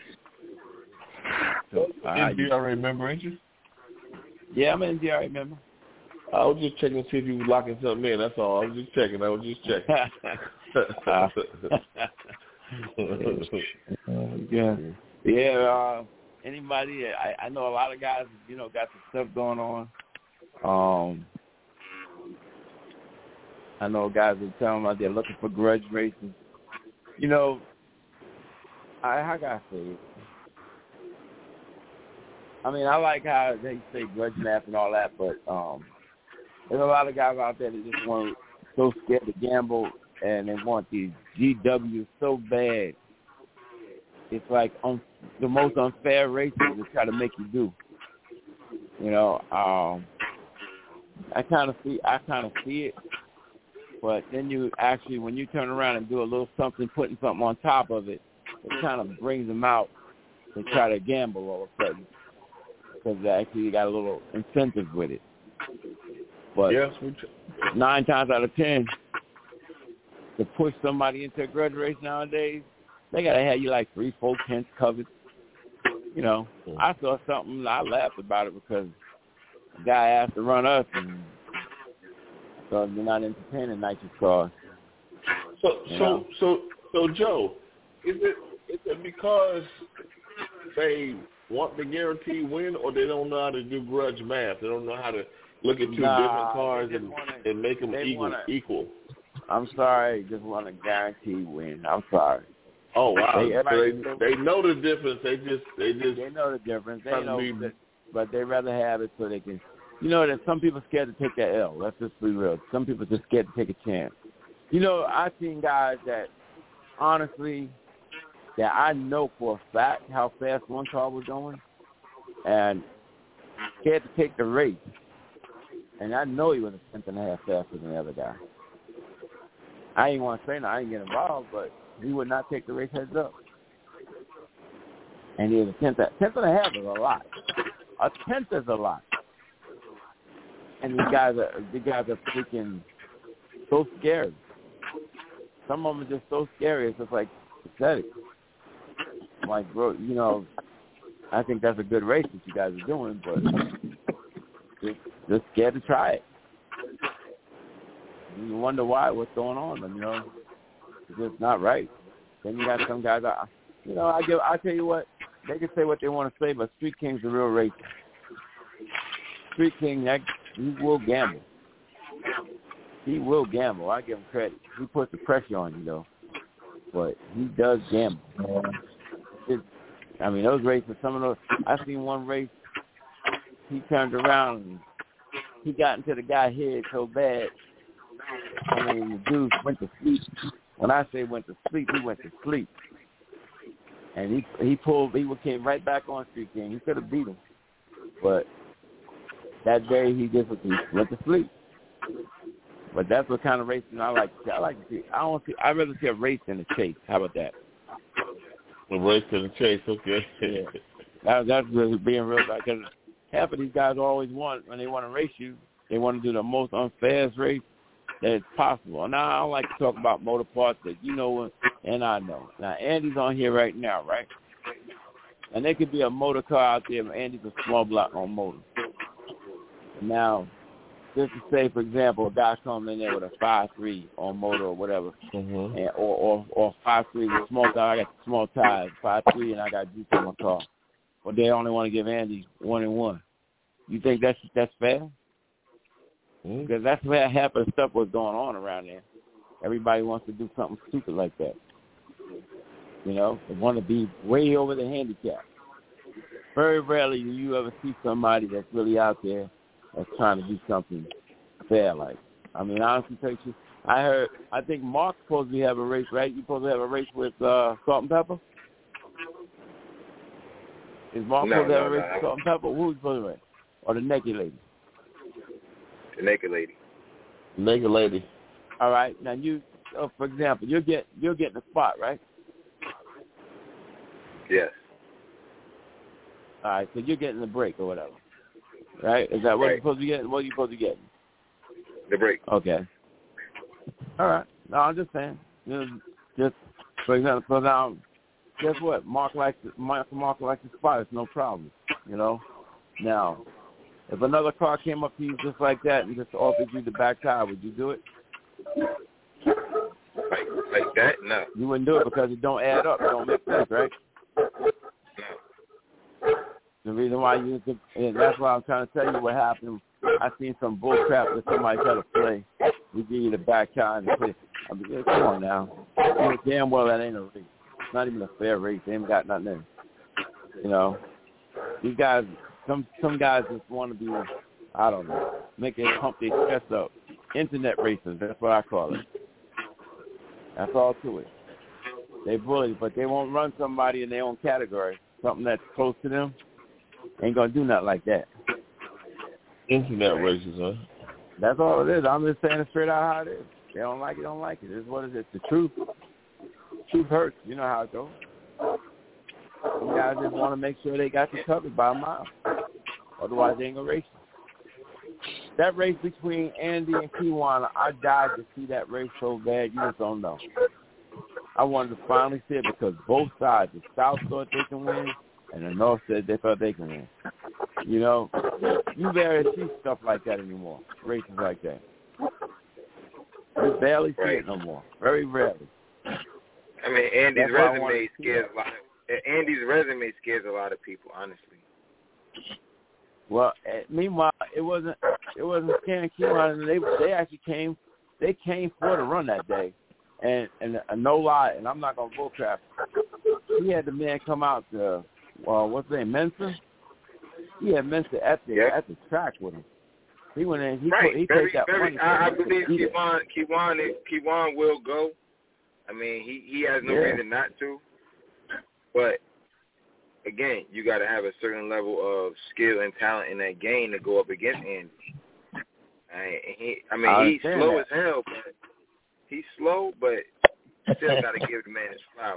So, all right. N G R A member, ain't you? Yeah, I'm an N G R A member. I was just checking to see if you were locking something in. That's all. I was just checking. I was just checking. uh, yeah. Yeah. Uh, anybody? I, I know a lot of guys. You know, got some stuff going on. Um, I know guys are telling them out there looking for grudge races. You know, I how can I say it? I mean, I like how they say grudge math and all that, but um, there's a lot of guys out there that just want so scared to gamble and they want these G Ws so bad. It's like un- the most unfair races to try to make you do. You know, um, I kind of see, I kind of see it, but then you actually, when you turn around and do a little something, putting something on top of it, it kind of brings them out to try to gamble all of a sudden. Because they actually got a little incentive with it. But yes, we t- nine times out of ten, to push somebody into a grudge race nowadays, they got to have you like three, four tenths covered. You know, I saw something, I laughed about it because the guy asked to run us, and so they're not entertaining nitrous cars. So, You so, know? so, so, Joe, is it is it because they want the guaranteed win, or they don't know how to do grudge math? They don't know how to, look at two nah, different cars and, wanna, and make them equal. Wanna, equal. I'm sorry, just want a guaranteed win. I'm sorry. Oh wow! They, so they, they know the difference. They just they just they know the difference. They know, be, that, but they rather have it so they can. You know that some people are scared to take that L. Let's just be real. Some people are just scared to take a chance. You know, I've seen guys that honestly that I know for a fact how fast one car was going, and scared to take the race. And I know he was a tenth and a half faster than the other guy. I ain't want to say no, I ain't get involved, but he would not take the race heads up. And he was a tenth. A tenth and a half is a lot. A tenth is a lot. And these guys are these guys are freaking so scary. Some of them are just so scary. It's just like pathetic. I'm like, bro, you know, I think that's a good race that you guys are doing, but just, just scared to try it. You wonder why, what's going on, you know. It's just not right. Then you got some guys, I, you know, I give, I tell you what, they can say what they want to say, but Street King's a real racer. Street King, that, he will gamble. He will gamble. I give him credit. He puts the pressure on you, though. But he does gamble. It, I mean, those races, some of those, I seen one race, he turned around and he got into the guy's head so bad. I mean, the dude went to sleep. When I say went to sleep, he went to sleep. And he he pulled, he came right back on Street King. He could have beat him. But that day, he just he went to sleep. But that's what kind of racing I like to see. I like to see. I don't see. I'd rather see a race than a chase. How about that? A race than a chase, okay. Yeah. That, that's really being real. Because half of these guys always want, when they want to race you, they want to do the most unfairest race that is possible. Now, I don't like to talk about motor parts that you know and I know. Now, Andy's on here right now, right? And there could be a motor car out there, but Andy's a small block on motor. Now, just to say, for example, a guy comes in there with a five three on motor or whatever, mm-hmm. and, or or or five three with small tires. I got small tires, five three, and I got juice on my car. But they only want to give Andy one and one. You think that's that's fair? Mm-hmm. Because that's where half of the stuff was going on around there. Everybody wants to do something stupid like that. You know, they want to be way over the handicap. Very rarely do you ever see somebody that's really out there that's trying to do something fair. Like, I mean, honestly, tell you, I heard, I think Mark's supposed to have a race, right? You supposed to have a race with uh, Salt and Pepper? Is Mark no, supposed to have no, a race no, with Salt and Pepper? Who's supposed to race? Or the Naked Lady? The Naked Lady. Naked Lady. All right. Now, you, uh, for example, you'll get you'll get in the spot, right? Yes. All right. So you're getting the break or whatever, right? Is that what right. you're supposed to get? What are you supposed to get? The break. Okay. All right. No, I'm just saying. Just, just for example, so now, guess what? Mark likes Mark, Mark likes the spot. It's no problem, you know. Now, if another car came up to you just like that and just offered you the back tire, would you do it? Like like that? No. You wouldn't do it because it don't add up. It don't make sense, right? No. The reason why you, and that's why I'm trying to tell you what happened. I seen some bull crap that somebody tried to play. We give you the back tire and play. I mean, come on now. You know damn well that ain't a race. It's not even a fair race. They ain't got nothing in. You know, these guys, some some guys just want to be, I don't know, make it pump their chest up. Internet racers, that's what I call it. That's all to it. They bully, but they won't run somebody in their own category, something that's close to them. Ain't gonna do nothing like that. Internet races, huh? That's all it is. I'm just saying it straight out how it is. They don't like it, don't like it. It's what it is. The truth. Truth hurts. You know how it goes. Some guys just want to make sure they got you covered by a mile. Otherwise, they ain't gonna race you. That race between Andy and Kiwana, I died to see that race so bad. You just don't know. I wanted to finally see it because both sides, the South thought they can win, and the North said they thought they can win. You know, you barely see stuff like that anymore, races like that. You barely see right. it no more, very rarely. I mean, Andy's That's resume scares a lot. Of, Andy's resume scares a lot of people, honestly. Well, uh, meanwhile, it wasn't. It wasn't scaring Keon, and they they actually came they came for the run that day, and and uh, no lie, and I'm not gonna bullcrap. He had the man come out to uh, what's his name, Mensa. He had Mensa at the yeah. at the track with him. He went in. He right. put, he very, paid that very, money. I, I believe Keon Keon Keon will go. I mean, he he has no yeah. reason not to, but. Again, you got to have a certain level of skill and talent in that game to go up against Andy. I, he, I mean, I he's slow that. as hell, but he's slow, but still got to give the man his flowers.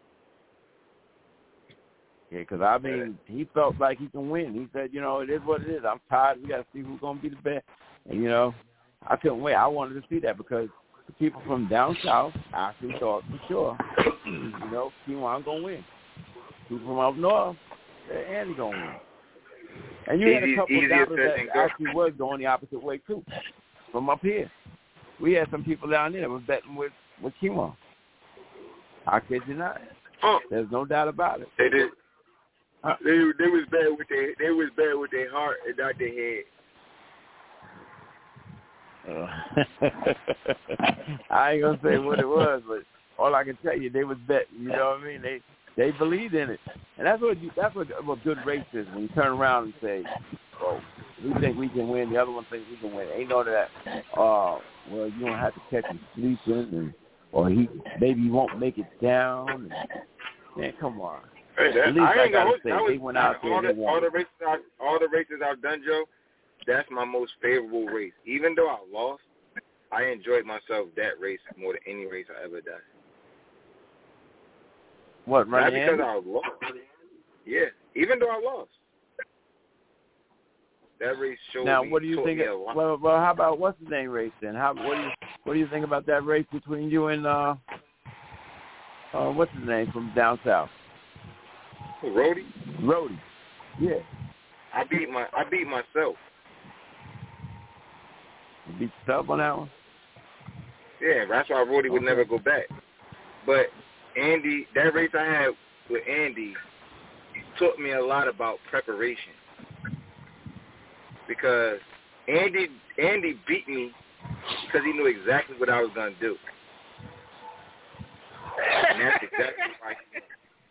Yeah, because, I mean, he felt like he can win. He said, you know, it is what it is. I'm tired. We got to see who's going to be the best. And, you know, I couldn't wait. I wanted to see that because the people from down south actually thought for sure, you know, Keon going to win. People from up north, Andy going to win. And you easy, had a couple of doubters that actually was going the opposite way, too, from up here. We had some people down there that was betting with, with Keon. I kid you not. Oh. There's no doubt about it. They did. Uh, they they was bad with their they was bad with their heart and not their head. Uh, I ain't gonna say what it was, but all I can tell you, they was betting. You know what I mean? They they believed in it, and that's what you, that's what a good race is. When you turn around and say, "Oh, we think we can win," the other one thinks we can win. Ain't no that. Uh, well, you don't have to catch him sleeping, and or he maybe he won't make it down. And, man, come on. Hey, that, At least I, I ain't gotta gonna, say was, they went out there all and the, they won. all the races I, all the races I've done, Joe. That's my most favorable race. Even though I lost, I enjoyed myself that race more than any race I ever done. What, running? Not because I lost. Yeah, even though I lost. That race showed now, me. What do you think? Of, well, well, how about what's the name race then? How what do you what do you think about that race between you and uh, uh what's his name from down south? Rody. Rody. Yeah. I beat my I beat myself. You beat yourself on that one? Yeah, that's why Rody would okay. never go back. But Andy, that race I had with Andy taught me a lot about preparation. Because Andy Andy beat me because he knew exactly what I was going to do. And that's exactly why he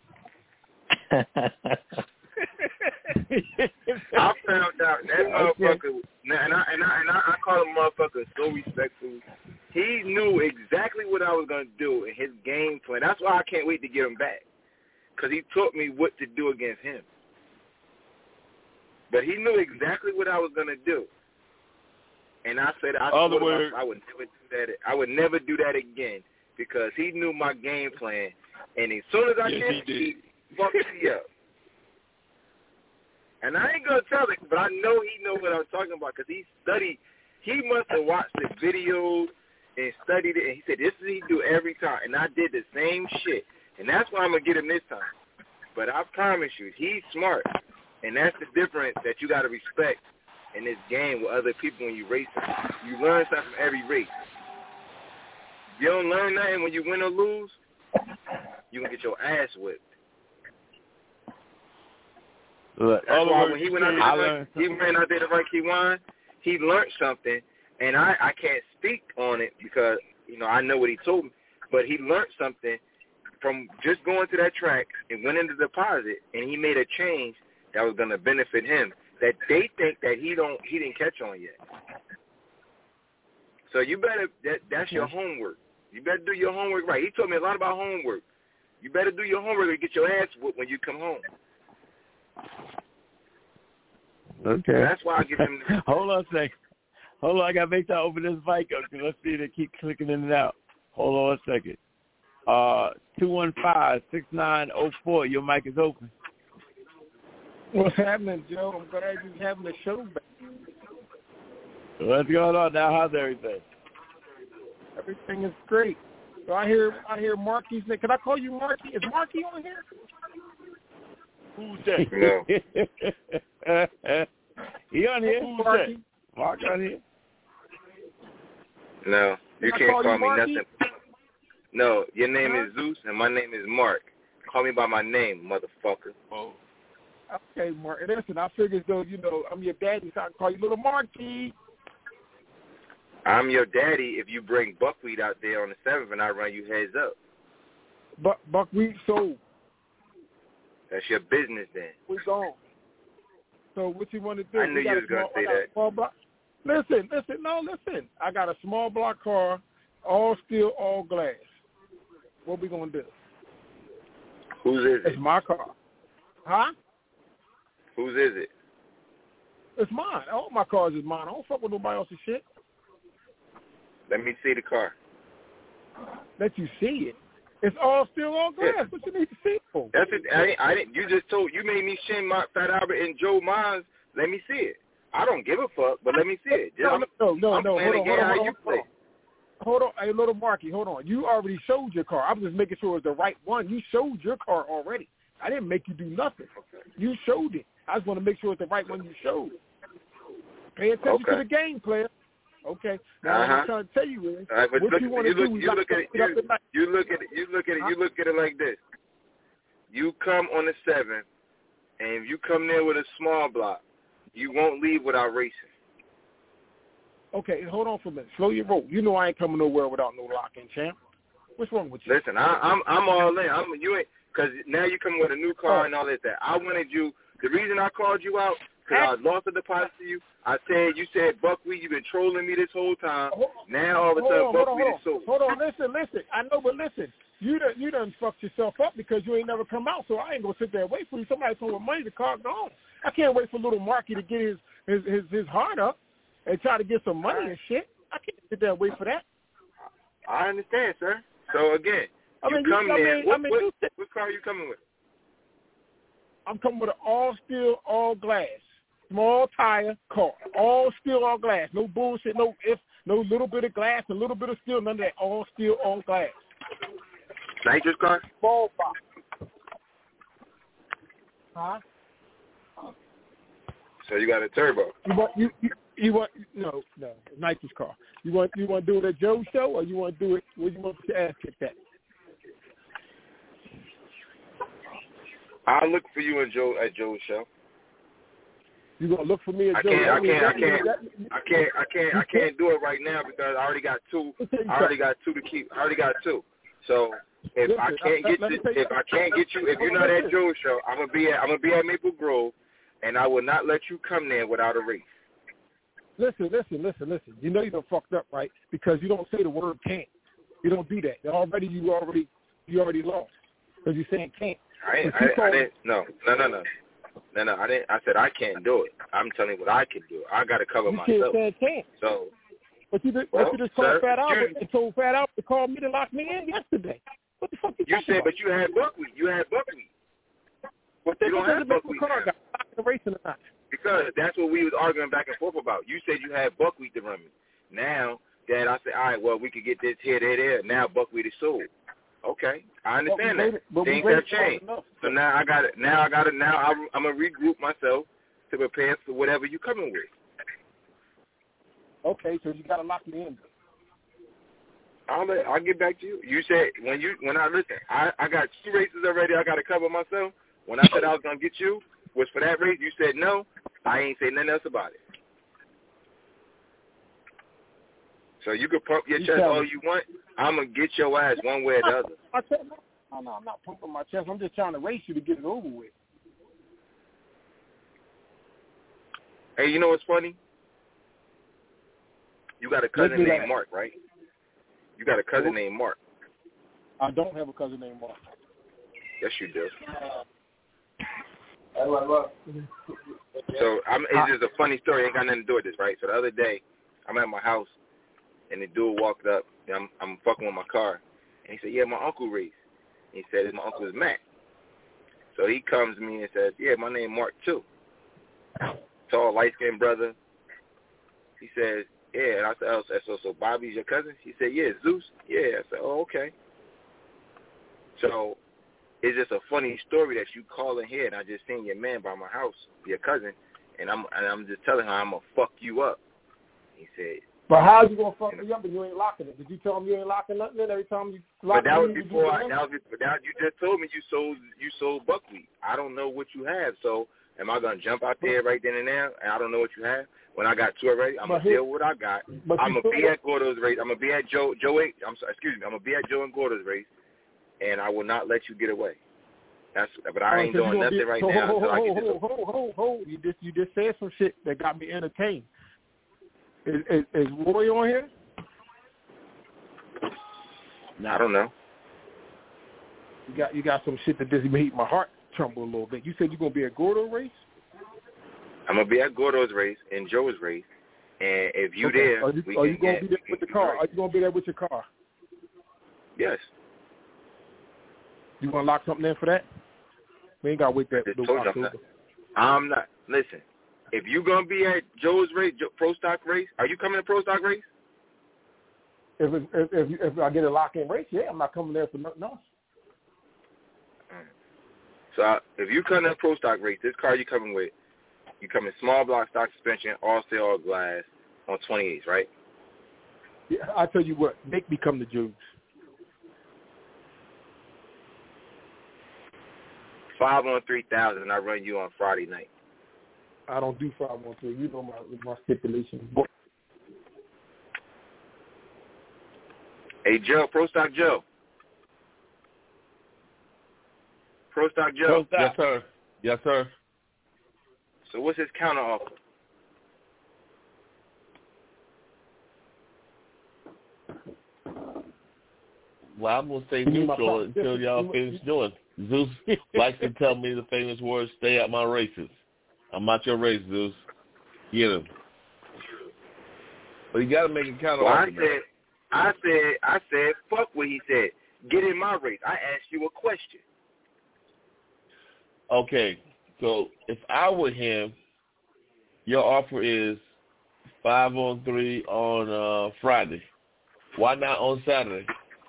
I found out that motherfucker, and I, and I, and I, I call him motherfucker so respectful. He knew exactly what I was going to do in his game plan. That's why I can't wait to get him back, because he taught me what to do against him. But he knew exactly what I was going to do. And I said, I, Other told him words, I, I would never do that. I would never do that again, because he knew my game plan. And as soon as I yes, did, he, did. he fucked me up. And I ain't going to tell it, but I know he know what I'm talking about, because he studied. He must have watched the videos and studied it, and he said, this is what he do every time. And I did the same shit. And that's why I'm going to get him this time. But I promise you, he's smart. And that's the difference that you got to respect in this game with other people when you race them. You learn something from every race. You don't learn nothing when you win or lose, you can get your ass whipped. Look, that's why when he went out there, to run, he went out there to run Kewan, he learned something, and I, I can't speak on it because, you know, I know what he told me, but he learned something from just going to that track and went into the deposit, and he made a change that was going to benefit him that they think that he don't he didn't catch on yet. So you better that that's your homework. You better do your homework right. He told me a lot about homework. You better do your homework and get your ass whooped when you come home. Okay. So that's why I give him. The- Hold on a second. Hold on, I got to make sure I open this mic up because let's see they keep clicking in and out. Hold on a second. Uh, two one five six nine zero four. Your mic is open. What's happening, Joe? I'm glad you're having the show back. What's going on now? How's everything? Everything is great. So I hear I hear Marky's name. Can I call you Marky? Is Marky on here? Who's that? No. He on here? Who's Marky? that? Mark on here? No, you Can can't call call you me Marky? nothing. No, your name Huh? is Zeus and my name is Mark. Call me by my name, motherfucker. Oh. Okay, Mark. Listen, I figured though, you know, I'm your daddy, so I can call you Little Marky. I'm your daddy if you bring buckwheat out there on the seventh and I run you heads up. Buck, buckwheat sold. That's your business then. We gone. So what you want to do? I knew you was going to say that. Block. Listen, listen, no, listen. I got a small block car, all steel, all glass. What we going to do? Whose is it? It's my car. Huh? Whose is it? It's mine. All my cars is mine. I don't fuck with nobody else's shit. Let me see the car. Let you see it. It's all steel, all glass. Yeah. What you need to see it for? That's it. I, I didn't. You just told. You made me shame my Fat Albert and Joe Mines. Let me see it. I don't give a fuck, but let me see it. No, no, no, I'm no. Hold on, hold on, hold on, hold on. Hold on, hey, little Marky, hold on. You already showed your car. I was just making sure it's the right one. You showed your car already. I didn't make you do nothing. You showed it. I just want to make sure it's the right one you showed. Pay attention okay. to the game, player. Okay. Now uh-huh. what I'm trying to tell you is, right, but what look, you want to you do look, is you look at it. You, you look at it. You look at it. Huh? You look at it like this. You come on the seventh, and if you come there with a small block, you won't leave without racing. Okay, hold on for a minute. Slow your roll. You know I ain't coming nowhere without no lock-in, champ. What's wrong with you? Listen, I, I'm I'm all in. I'm you ain't because now you come with a new car oh. and all that. That I wanted you. The reason I called you out because I lost a deposit to you. I said you said buckwheat. You've been trolling me this whole time. Now all of a sudden on, buckwheat hold on, is sold. Hold on, listen, listen. I know, but listen. You done you done fucked yourself up because you ain't never come out. So I ain't gonna sit there and wait for you. Somebody told me money, the car gone. I can't wait for little Marky to get his his his, his heart up and try to get some money and shit. I can't sit there and wait for that. I understand, sir. So again, I you mean, come you, I there. mean, What, I mean, what, you, what car are you coming with? I'm coming with an all steel, all glass, small tire car, all steel, all glass. No bullshit, no if, no little bit of glass, a little bit of steel, none of that. All steel, all glass. Nitrous car? Small box. Huh? So you got a turbo? You want you, you you want no no nitrous car. You want you want to do it at Joe's show or you want to do it? Where you want to ask it that? I'll look for you and Joe at Joe's show. You gonna look for me at I Joe's can't, show? I can't, I can't, I can't, I can't, I can't do it right now because I already got two. I already got two to keep. I already got two. So if I can't get you, if I can't get you, if you're not at Joe's show, I'm gonna be at, I'm gonna be at Maple Grove, and I will not let you come there without a race. Listen, listen, listen, listen. You know you done fucked up, right? Because you don't say the word can't. You don't do that. Already, you already, you already lost because you're saying can't. I, I, I, I didn't. No, no, no, no, no, no. I didn't. I said I can't do it. I'm telling you what I can do. I got to cover you myself. You can't. So. But you, well, but you just told sir, Fat Albert you, and told Fat Albert to call me to lock me in yesterday. What the fuck you, you talking said, about? but you had buckwheat. You had buckwheat. What you don't have buckwheat car got the racing or not? Because that's what we was arguing back and forth about. You said you had buckwheat to run me. Now, Dad, I said, all right, well, we could get this here, there, there. Now buckwheat is sold. Okay, I understand that. But Things have changed. So now I got it. Now I got it. Now I'm, I'm gonna regroup myself to prepare for whatever you coming with. Okay, so you gotta lock me in. I'll let, I'll get back to you. You said when you when I listen, I, I got two races already. I got to cover myself. When I said I was gonna get you was for that race. You said no. I ain't say nothing else about it. So you can pump your you chest all you want. I'm gonna get your ass one way or the other. I tell, no, no, I'm not pumping my chest. I'm just trying to race you to get it over with. Hey, you know what's funny? You got a cousin named Mark, right? You got a cousin named Mark. I don't have a cousin named Mark. Yes, you do. So I'm, it's just a funny story. It ain't got nothing to do with this, right? So the other day, I'm at my house, and the dude walked up, and I'm, I'm fucking with my car, and he said, yeah, my uncle raced. He said, my uncle is Matt. So he comes to me and says, yeah, my name Mark, too. Tall, light-skinned brother. He says, yeah, and I said, oh, so, so Bobby's your cousin? He said, yeah, Zeus. Yeah. I said, oh, okay. So it's just a funny story that you calling here, and I just seen your man by my house, your cousin, and I'm and I'm just telling her I'm gonna fuck you up. He said, but how you gonna fuck me up and you ain't locking it? Did you tell him you ain't locking nothing in every time you lock it? But that was before. I, that was before. That, you just told me you sold you sold buckwheat. I don't know what you have, so Am I gonna jump out there right then and there? And I don't know what you have. When I got two already, I'm gonna deal with what I got. I'm gonna be at Gordo's race. I'm gonna be at Joe. Joe. I'm sorry, excuse me. I'm gonna be at Joe and Gordo's race, and I will not let you get away. That's. But I ain't doing nothing right now until I get this. Hold, hold, hold, hold. You just you just said some shit that got me entertained. Is is, is Roy on here? I don't know. You got you got some shit that just made my heart tremble a little bit. You said you're gonna be at Gordo race? I'm gonna be at Gordo's race and Joe's race, and if you okay. there, are you, we are can you gonna get, be there with the car? Are you gonna be there with your car? Yes. You gonna lock something in for that? We ain't gotta wait that. I told you I'm not, I'm not. Listen, if you gonna be at Joe's race, Joe, Pro Stock race, are you coming to Pro Stock race? If it, if if, if I get a lock-in race, yeah, I'm not coming there for nothing else. So uh, if you come to Pro Stock race, this car you coming with, you come in small block stock suspension, all steel, all glass, on twenty-eights, right? Yeah, I tell you what, make me come to Jude's. Five on three thousand, and I run you on Friday night. I don't do five on three. You know my my stipulations. Hey Joe, Pro Stock Joe. Pro Stock Joe. Pro Stock. Yes, sir. Yes, sir. So what's his counter offer? Well, I'm going to stay neutral until y'all finish doing. Zeus likes to tell me the famous words, stay at my races. I'm not your race, Zeus. Get him. But you got to make a counter well, offer. I said, I said, I said, fuck what he said. Get in my race. I asked you a question. Okay, so if I were him, your offer is five on three on uh, Friday. Why not on Saturday?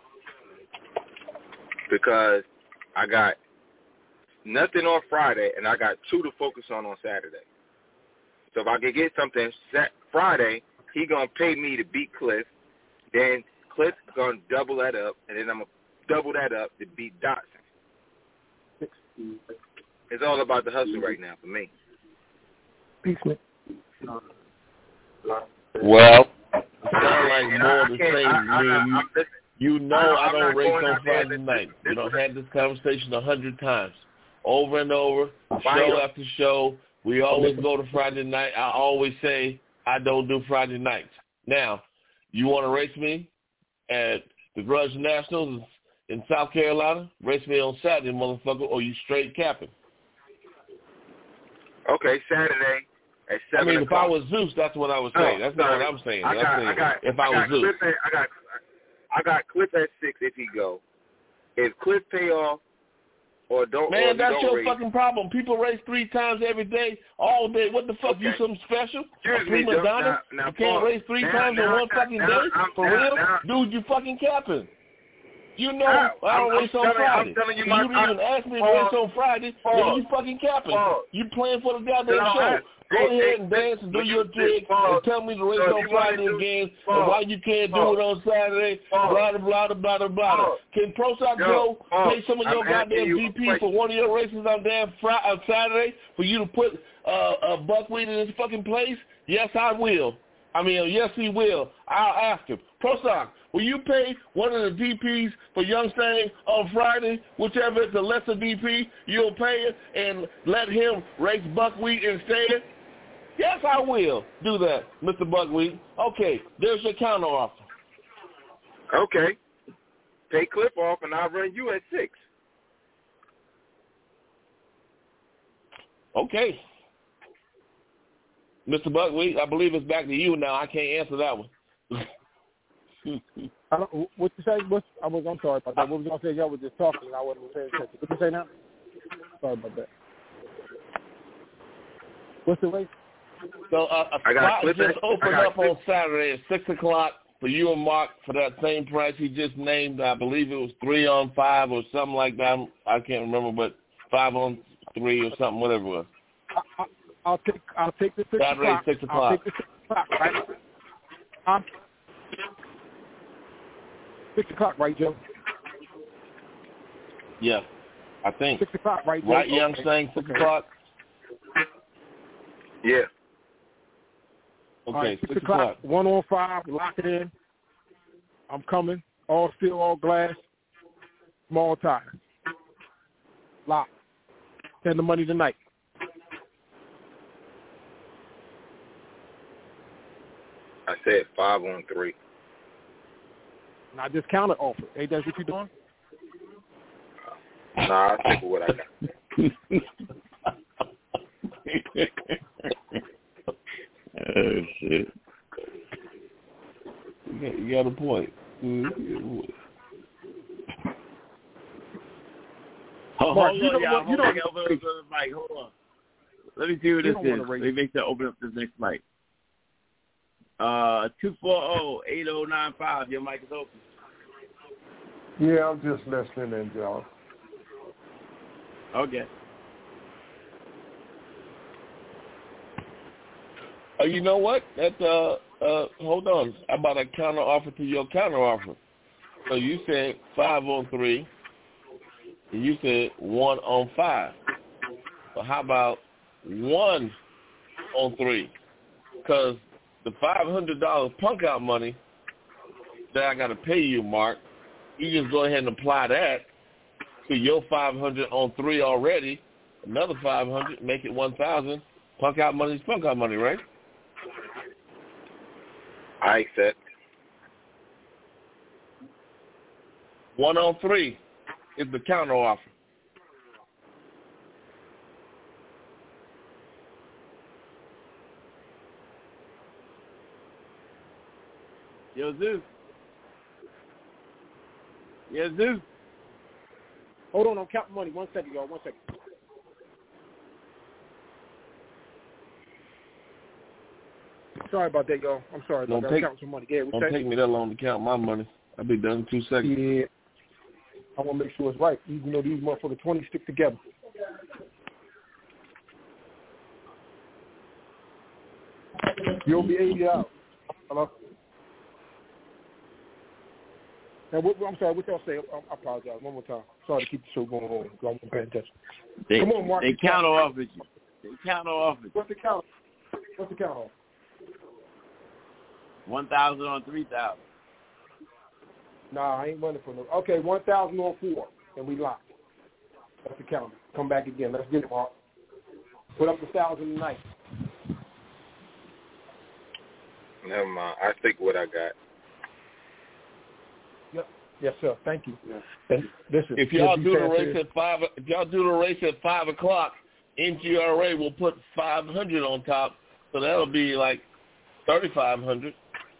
Because I got nothing on Friday, and I got two to focus on on Saturday. So if I could get something set Friday, he going to pay me to beat Cliff. Then Cliff going to double that up, and then I'm going to double that up to beat Dotson. It's all about the hustle right now for me. Peace, man. Well, it sounds like more of the same. I, I, I, you, you know I, I don't race on Friday night. We don't have this conversation a hundred times. Over and over, show after show. We always go to Friday night. I always say I don't do Friday nights. Now, you want to race me at the Grudge Nationals in South Carolina? Race me on Saturday, motherfucker, or you straight capping. Okay, Saturday at seven. I mean, o'clock. if I was Zeus, that's what I was saying. No, that's sorry. not what I'm saying. I got, I'm saying I got, if I, I was got Zeus. Cliff at, I got, I got Cliff at six if he go. If Cliff pay off or don't, man, or that's don't your race, fucking problem. People race three times every day, all day. What the fuck? Okay. You something special? Excuse a prima me, donna? now, now, you can't Paul, race three now, times now, in one now, fucking now, day? I'm, For now, real? now, Dude, you fucking capping. You know now, I don't I'm, race I'm on telling, Friday. I'm telling you, so my, you didn't even ask me to Paul, race on Friday, Paul, then you fucking capping. Paul, you playing for the goddamn no, show. I, Go hey, ahead hey, and dance and do your you, tricks Paul, and tell me to race so on Friday do, again Paul, and why you can't Paul, do it on Saturday, Paul, blah, blah, blah, blah, blah, blah. Paul, Can Pro Stock Joe, Joe Paul, pay some of your I'm goddamn you G P for one of your races on damn Friday, on Saturday for you to put uh, a buckwheat in this fucking place? Yes, I will. I mean, yes, he will. I'll ask him. Pro Stock, will you pay one of the D Ps for Young Sang on Friday, whichever is the lesser D P, you'll pay it and let him race buckwheat instead? Yes, I will do that, Mister Buckwheat. Okay, there's your counter offer. Okay. Pay Cliff off, and I'll run you at six. Okay. Mister Buckwheat, I believe it's back to you now. I can't answer that one. I don't, what you say? What, I was. I'm sorry about that. What was I say? Y'all was just talking, and I wasn't paying attention. What you say now? Sorry about that. What's the rate? So uh, a spot just opened up on Saturday at six o'clock for you and Mark for that same price he just named. I believe it was three on five or something like that. I can't remember, but five on three or something, whatever it was. I, I, I'll take. I'll take the six Saturday o'clock. six o'clock. I'll take the six o'clock. Right? Um, six o'clock, right, Joe? Yeah, I think. Six o'clock, right, Joe? Right, Young okay. saying six okay. o'clock. Yeah. Okay, right, six, six o'clock, o'clock, one on five, lock it in. I'm coming. All steel, all glass, small tire. Lock. Send the money tonight. I said five on three. Not just counter offer. Ain't that what you doing? Nah, I think what I got. Oh, shit. You got, you got a point. Mm-hmm. Oh, Mark, hold you on, don't y'all. want- you Hold on, don't- open up the mic. Hold on. Let me see what You this don't wanna is. raise- Let me make sure I open up this next mic. Uh, two four zero, eight zero nine five. Your mic is open. Yeah, I'm just listening in, y'all. Okay. Oh, you know what? That uh, uh, hold on. How about a counter offer to your counter offer? So you said five on three, and you said one on five. So how about one on three? Because the five hundred dollars punk out money that I got to pay you, Mark, you just go ahead and apply that to your five hundred on three already. Another five hundred, make it one thousand. Punk out money is punk out money, right? I accept. One on three is the counter offer. Yo, Zeus. Yeah, Zeus. Hold on, I'm counting money. One second, y'all. One second. Sorry about that, y'all. I'm sorry about Don't that. take, I'm counting some money. Yeah, don't take me that long to count my money. I'll be done in two seconds. Yeah. I want to make sure it's right, even though these motherfuckers twenty stick together. You'll be eighty out. Hello? Now, what, I'm sorry, what y'all say? I, I apologize. One more time. Sorry to keep the show going on. I wasn't paying attention. They, Come on, Mark. They counter offered you. They counter offered. What's the count? What's the count on? One thousand on three thousand. Nah, I ain't running for no. Okay, one thousand on four, and we locked. That's the count. Come back again. Let's get it, Mark. Put up the thousand tonight. Never mind. I stick with what I got. Yep. Yes, sir. Thank you. And listen, If y'all be do the fast race here. at five, if y'all do the race at five o'clock, N G R A will put five hundred on top, so that'll be like thirty-five hundred.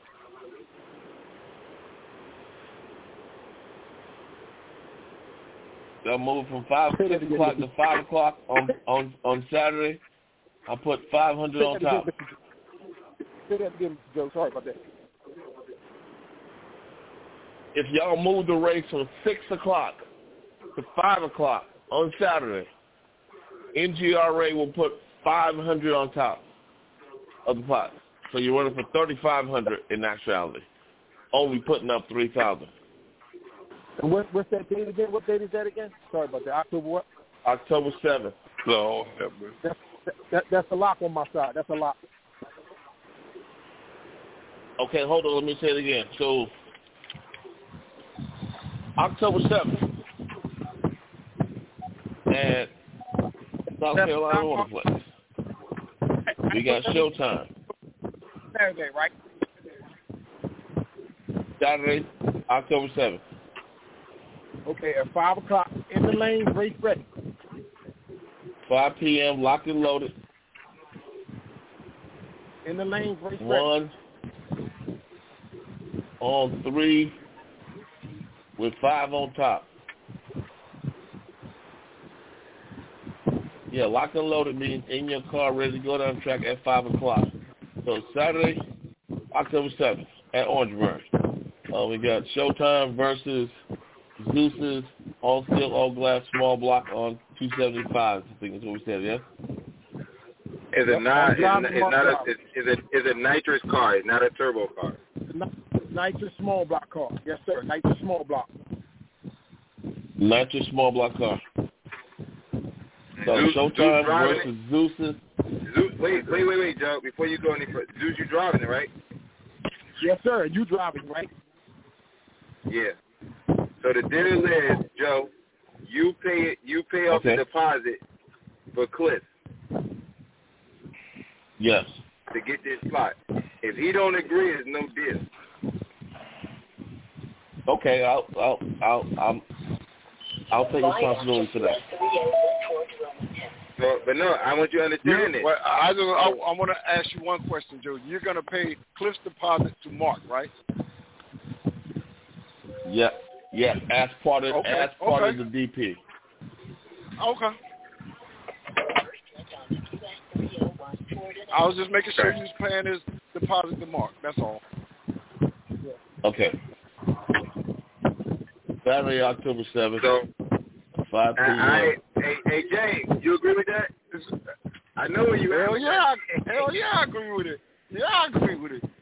They'll move from five six o'clock to five o'clock on on on Saturday. I'll put five hundred on top. Say that again, Mister Joe. Sorry about that. If y'all move the race from six o'clock to five o'clock on Saturday, N G R A will put five hundred on top of the pot. So you're running for thirty-five hundred in actuality, only putting up three thousand. And what, what's that date again? What date is that again? Sorry about that. October what? October seventh. So that's, that, that's a lock on my side. That's a lock. Okay, hold on. Let me say it again. So October seventh at South Carolina Waterplex. We got Showtime. Saturday, right? Saturday, October seventh. Okay, at five o'clock in the lane, race ready. five p.m. locked and loaded. In the lane, race One ready. on three with five on top. Yeah, locked and loaded means in your car, ready to go down the track at five o'clock. So Saturday, October seventh at Orangeburg. Uh, we got Showtime versus Zeus's all steel, all glass, small block on two seventy-five. I think is what we said, yeah? Is it not? Is it not a? Is it is it nitrous car? It's not a turbo car. Nitrous small block car. Yes, sir. Nitrous small block. Nitrous small block car. So Zeus, Showtime Zeus versus Zeus's Zeus, wait, wait, wait, wait, Joe. Before you go any further, Zeus, you driving it, right? Yes, sir. You driving, right? Yeah. So the deal is, Joe, you pay you pay off okay. the deposit for Cliff. Yes. To get this slot. If he don't agree, it's no deal. Okay, I'll I'll I'll I'll, I'll take responsibility for that. So, but no, I want you to understand you, it. Well, I, just, I, I want to ask you one question, Joe. You're going to pay Cliff's deposit to Mark, right? Yeah, yeah. As part of okay. as part okay. of the D P. Okay. I was just making sure you was paying his deposit to Mark. That's all. Okay. Saturday, October seventh. So, five p.m. I, I, hey, hey, James, you agree with that? I know where you hell at. Yeah, hell yeah, I agree with it. Yeah, I agree with it.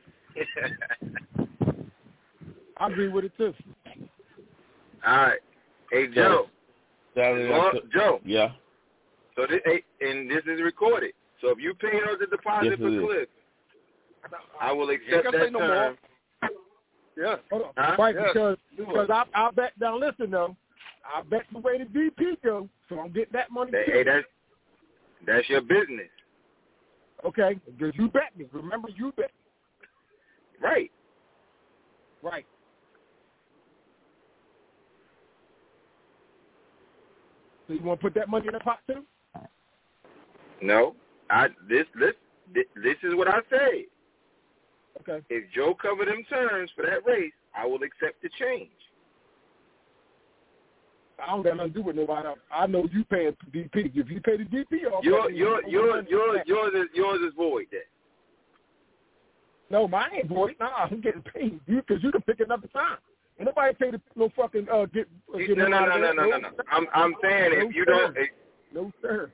I agree with it too. All right. Hey, Joe. Saturday, well, October. Joe. Yeah. So this, hey, and this is recorded. So if you pay us the deposit yes, for Cliff, I will accept you that say no term. More. Yeah. Hold on. Huh? Right, yes. because because I I bet now listen though, I bet the way the D P go, so I'm getting that money Hey, too. hey, that's that's your business. Okay, because you bet me. Remember, you bet. Right. Right. So you want to put that money in the pot too? No. I this this this is what I say. Okay. If Joe cover them terms for that race, I will accept the change. I don't got nothing to do with nobody else. I know you paying D P. If you pay the D P, off, your your your your yours is yours is void then. No, mine ain't void. Nah, I'm getting paid. You because you can pick another time. Ain't nobody pay to no fucking uh get. Uh, get no no no no no no no. I'm I'm saying no, if you sir. don't. If, no sir.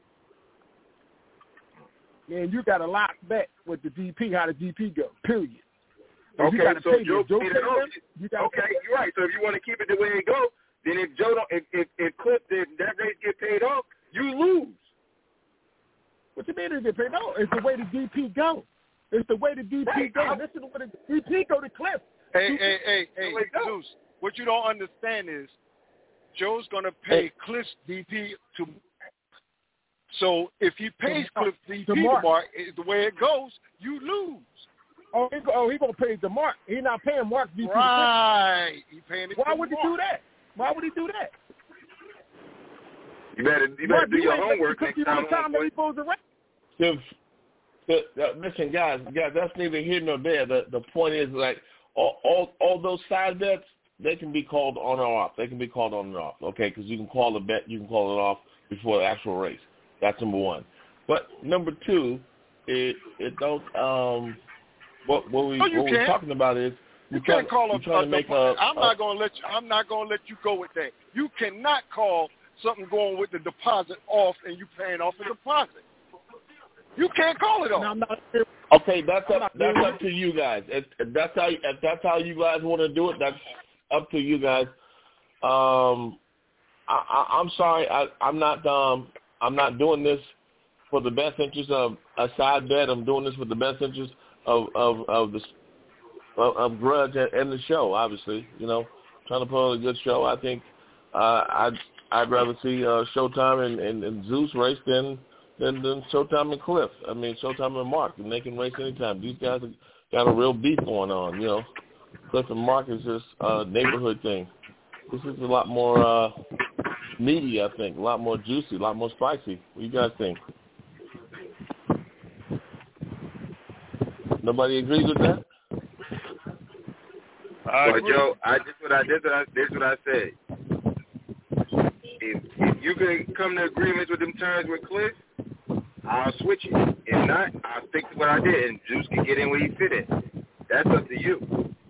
Man, you got a lot bet with the D P. How the D P go? Period. So okay, you so pay Joe Joe paid pay it off. You gotta okay, pay. you're right. So if you want to keep it the way it go, then if Joe don't, if if, if Cliff if that race get paid off, you lose. What you mean it get paid off? It's the way the D P go. It's the way the D P right. go. Listen to what the D P go to Cliff. Hey, hey, hey, hey, Zeus. What you don't understand is Joe's gonna pay hey. Cliff's D P to. So if he pays Cliff D P to Mark, Mark, the way it goes, you lose. Oh, he, oh, he gonna pay the Mark. He not paying Mark D P. Right. He paying it. Why to would Mark. he do that? Why would he do that? You better, you better Mark, do you your homework next time. time that he goes around. If, the, uh, listen, guys, guys, that's neither here nor there. The the point is, like, all, all all those side bets, they can be called on or off. They can be called on and off, okay? Because you can call a bet, you can call it off before the actual race. That's number one. But number two, it it don't um what what we no, what we're talking about is you can't try, call a, trying a, to make a, a, I'm a, not gonna let you. I'm not gonna let you go with that. You cannot call something going with the deposit off and you paying off the deposit. You can't call it off. No, I'm not, okay, that's up, that's up to you guys. If, if that's how if that's how you guys want to do it, that's up to you guys. Um, I, I, I'm sorry, I, I'm not um I'm not doing this for the best interest of a side bet. I'm doing this for the best interest of of of the of, of Grudge and, and the show. Obviously, you know, trying to put on a good show. I think uh, I'd I'd rather see uh, Showtime and, and, and Zeus race than, than than Showtime and Cliff. I mean, Showtime and Mark, and they can race anytime. These guys have got a real beef going on. You know, Cliff and Mark is just a neighborhood thing. This is a lot more uh, meaty, I think, a lot more juicy, a lot more spicy. What do you guys think? Nobody agrees with that? Well, Joe, I this what I this what I this what I said. If if you can come to agreements with them terms with Cliff, I'll switch it. If not, I'll stick to what I did, and Juice can get in where he fit in. That's up to you.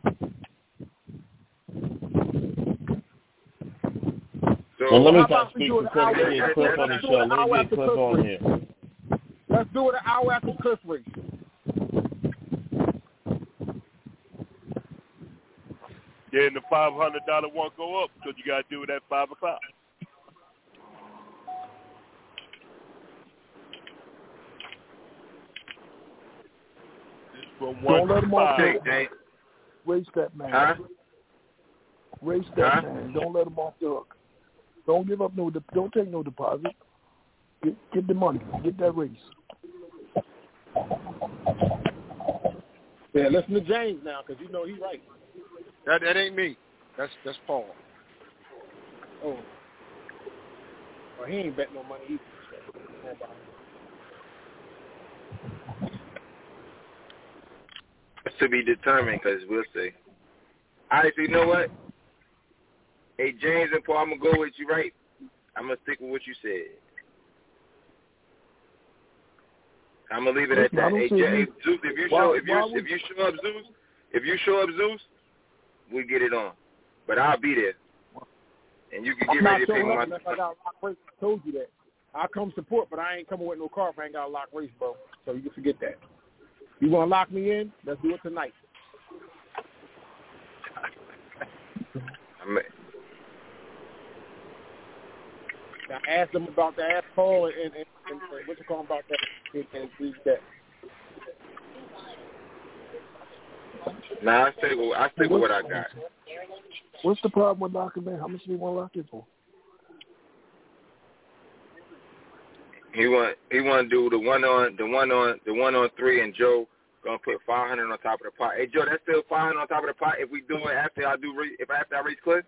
So, well, let me stop speaking for Cliff. We need Cliff on the show. Let me get Cliff on here. Let's do it an hour after Cliff race. Yeah, and the five hundred dollars won't go up because you got to do it at five o'clock. from one Don't let to him off five. the hook. Race that man. Huh? Race that Huh? man. Don't let him off the hook. Don't give up no. De- don't take no deposit. Get, get the money. Get that race. Yeah, listen to James now, because you know he's right. That that ain't me. That's that's Paul. Oh. Well, he ain't bet no money either. To be determined, because we'll see. All right, so you know what? Hey, James and Paul, I'm going to go with you, right? I'm going to stick with what you said. I'm going to leave it at that. Hey, Jay, hey, Zeus, if you show if you if you show up Zeus, if you show up Zeus, we get it on. But I'll be there. And you can get I'm ready to not pick showing my up unless I got a lock race. I told you that. I'll come support, but I ain't coming with no car if I ain't got a lock race, bro. So you can forget that. You want to lock me in? Let's do it tonight. I asked them about the ask Paul and, and, and, and what you call about that and, and read that. Nah, I stick with I stick with what I got. What's the problem with locking in? How much do you want to lock in for? He want he want to do the one on the one on the one on three, and Joe gonna put five hundred on top of the pot. Hey Joe, that's still five hundred on top of the pot if we do it after I do re- if after I reach Cliff.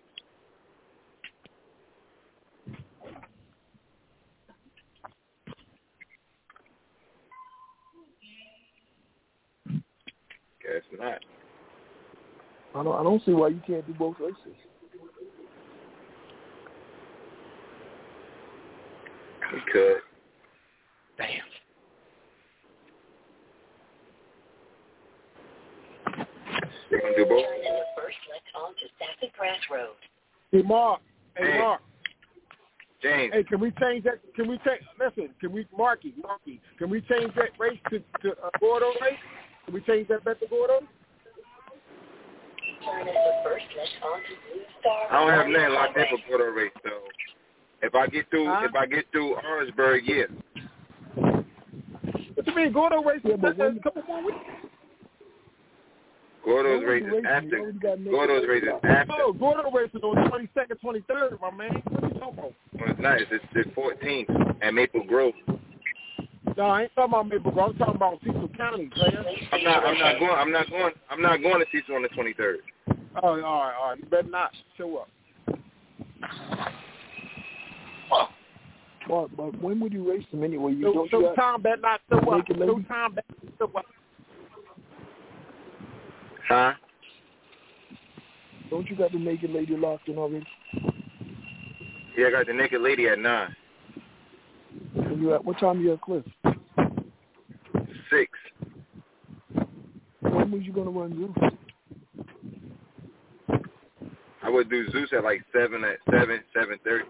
Guess not. I don't. I don't see why you can't do both races. We could. Damn. We gonna do both. First left onto Stafford Grass Road. Hey Mark. Hey, hey Mark. James. Hey, can we change that? Can we take? Listen, can we, Marky, Marky? Can we change that race to to uh, Gordo race? Can we change that bet to Gordo? Turn at the first left onto Blue Star. I don't have nothing locked in for Puerto Rico, so if I get through, huh? if I get through Orangeburg, yeah. What you mean, Gordo race? Yeah, but when, a couple more weeks. Gordo's race is after. Gordo's race is after. Oh, Gordo race is on the twenty-second, twenty-third, my man. What are you talking about? Well, it's not. It's the fourteenth at Maple Grove. No, I ain't talking about Maple Grove. I'm talking about Cecil County, player. I'm not. I'm not going. I'm not going. I'm not going to Cecil on the twenty-third. Oh, all right, all right. You better not show up. Well, but when would you race them anyway? You so, don't. So you Tom better not show up. So Tom better not show up. Huh? Don't you got the naked lady locked in already? Yeah, I got the naked lady at nine. And you at what time you at Cliff? Six. When was you gonna run Zeus? I would do Zeus at like seven at seven, seven thirty.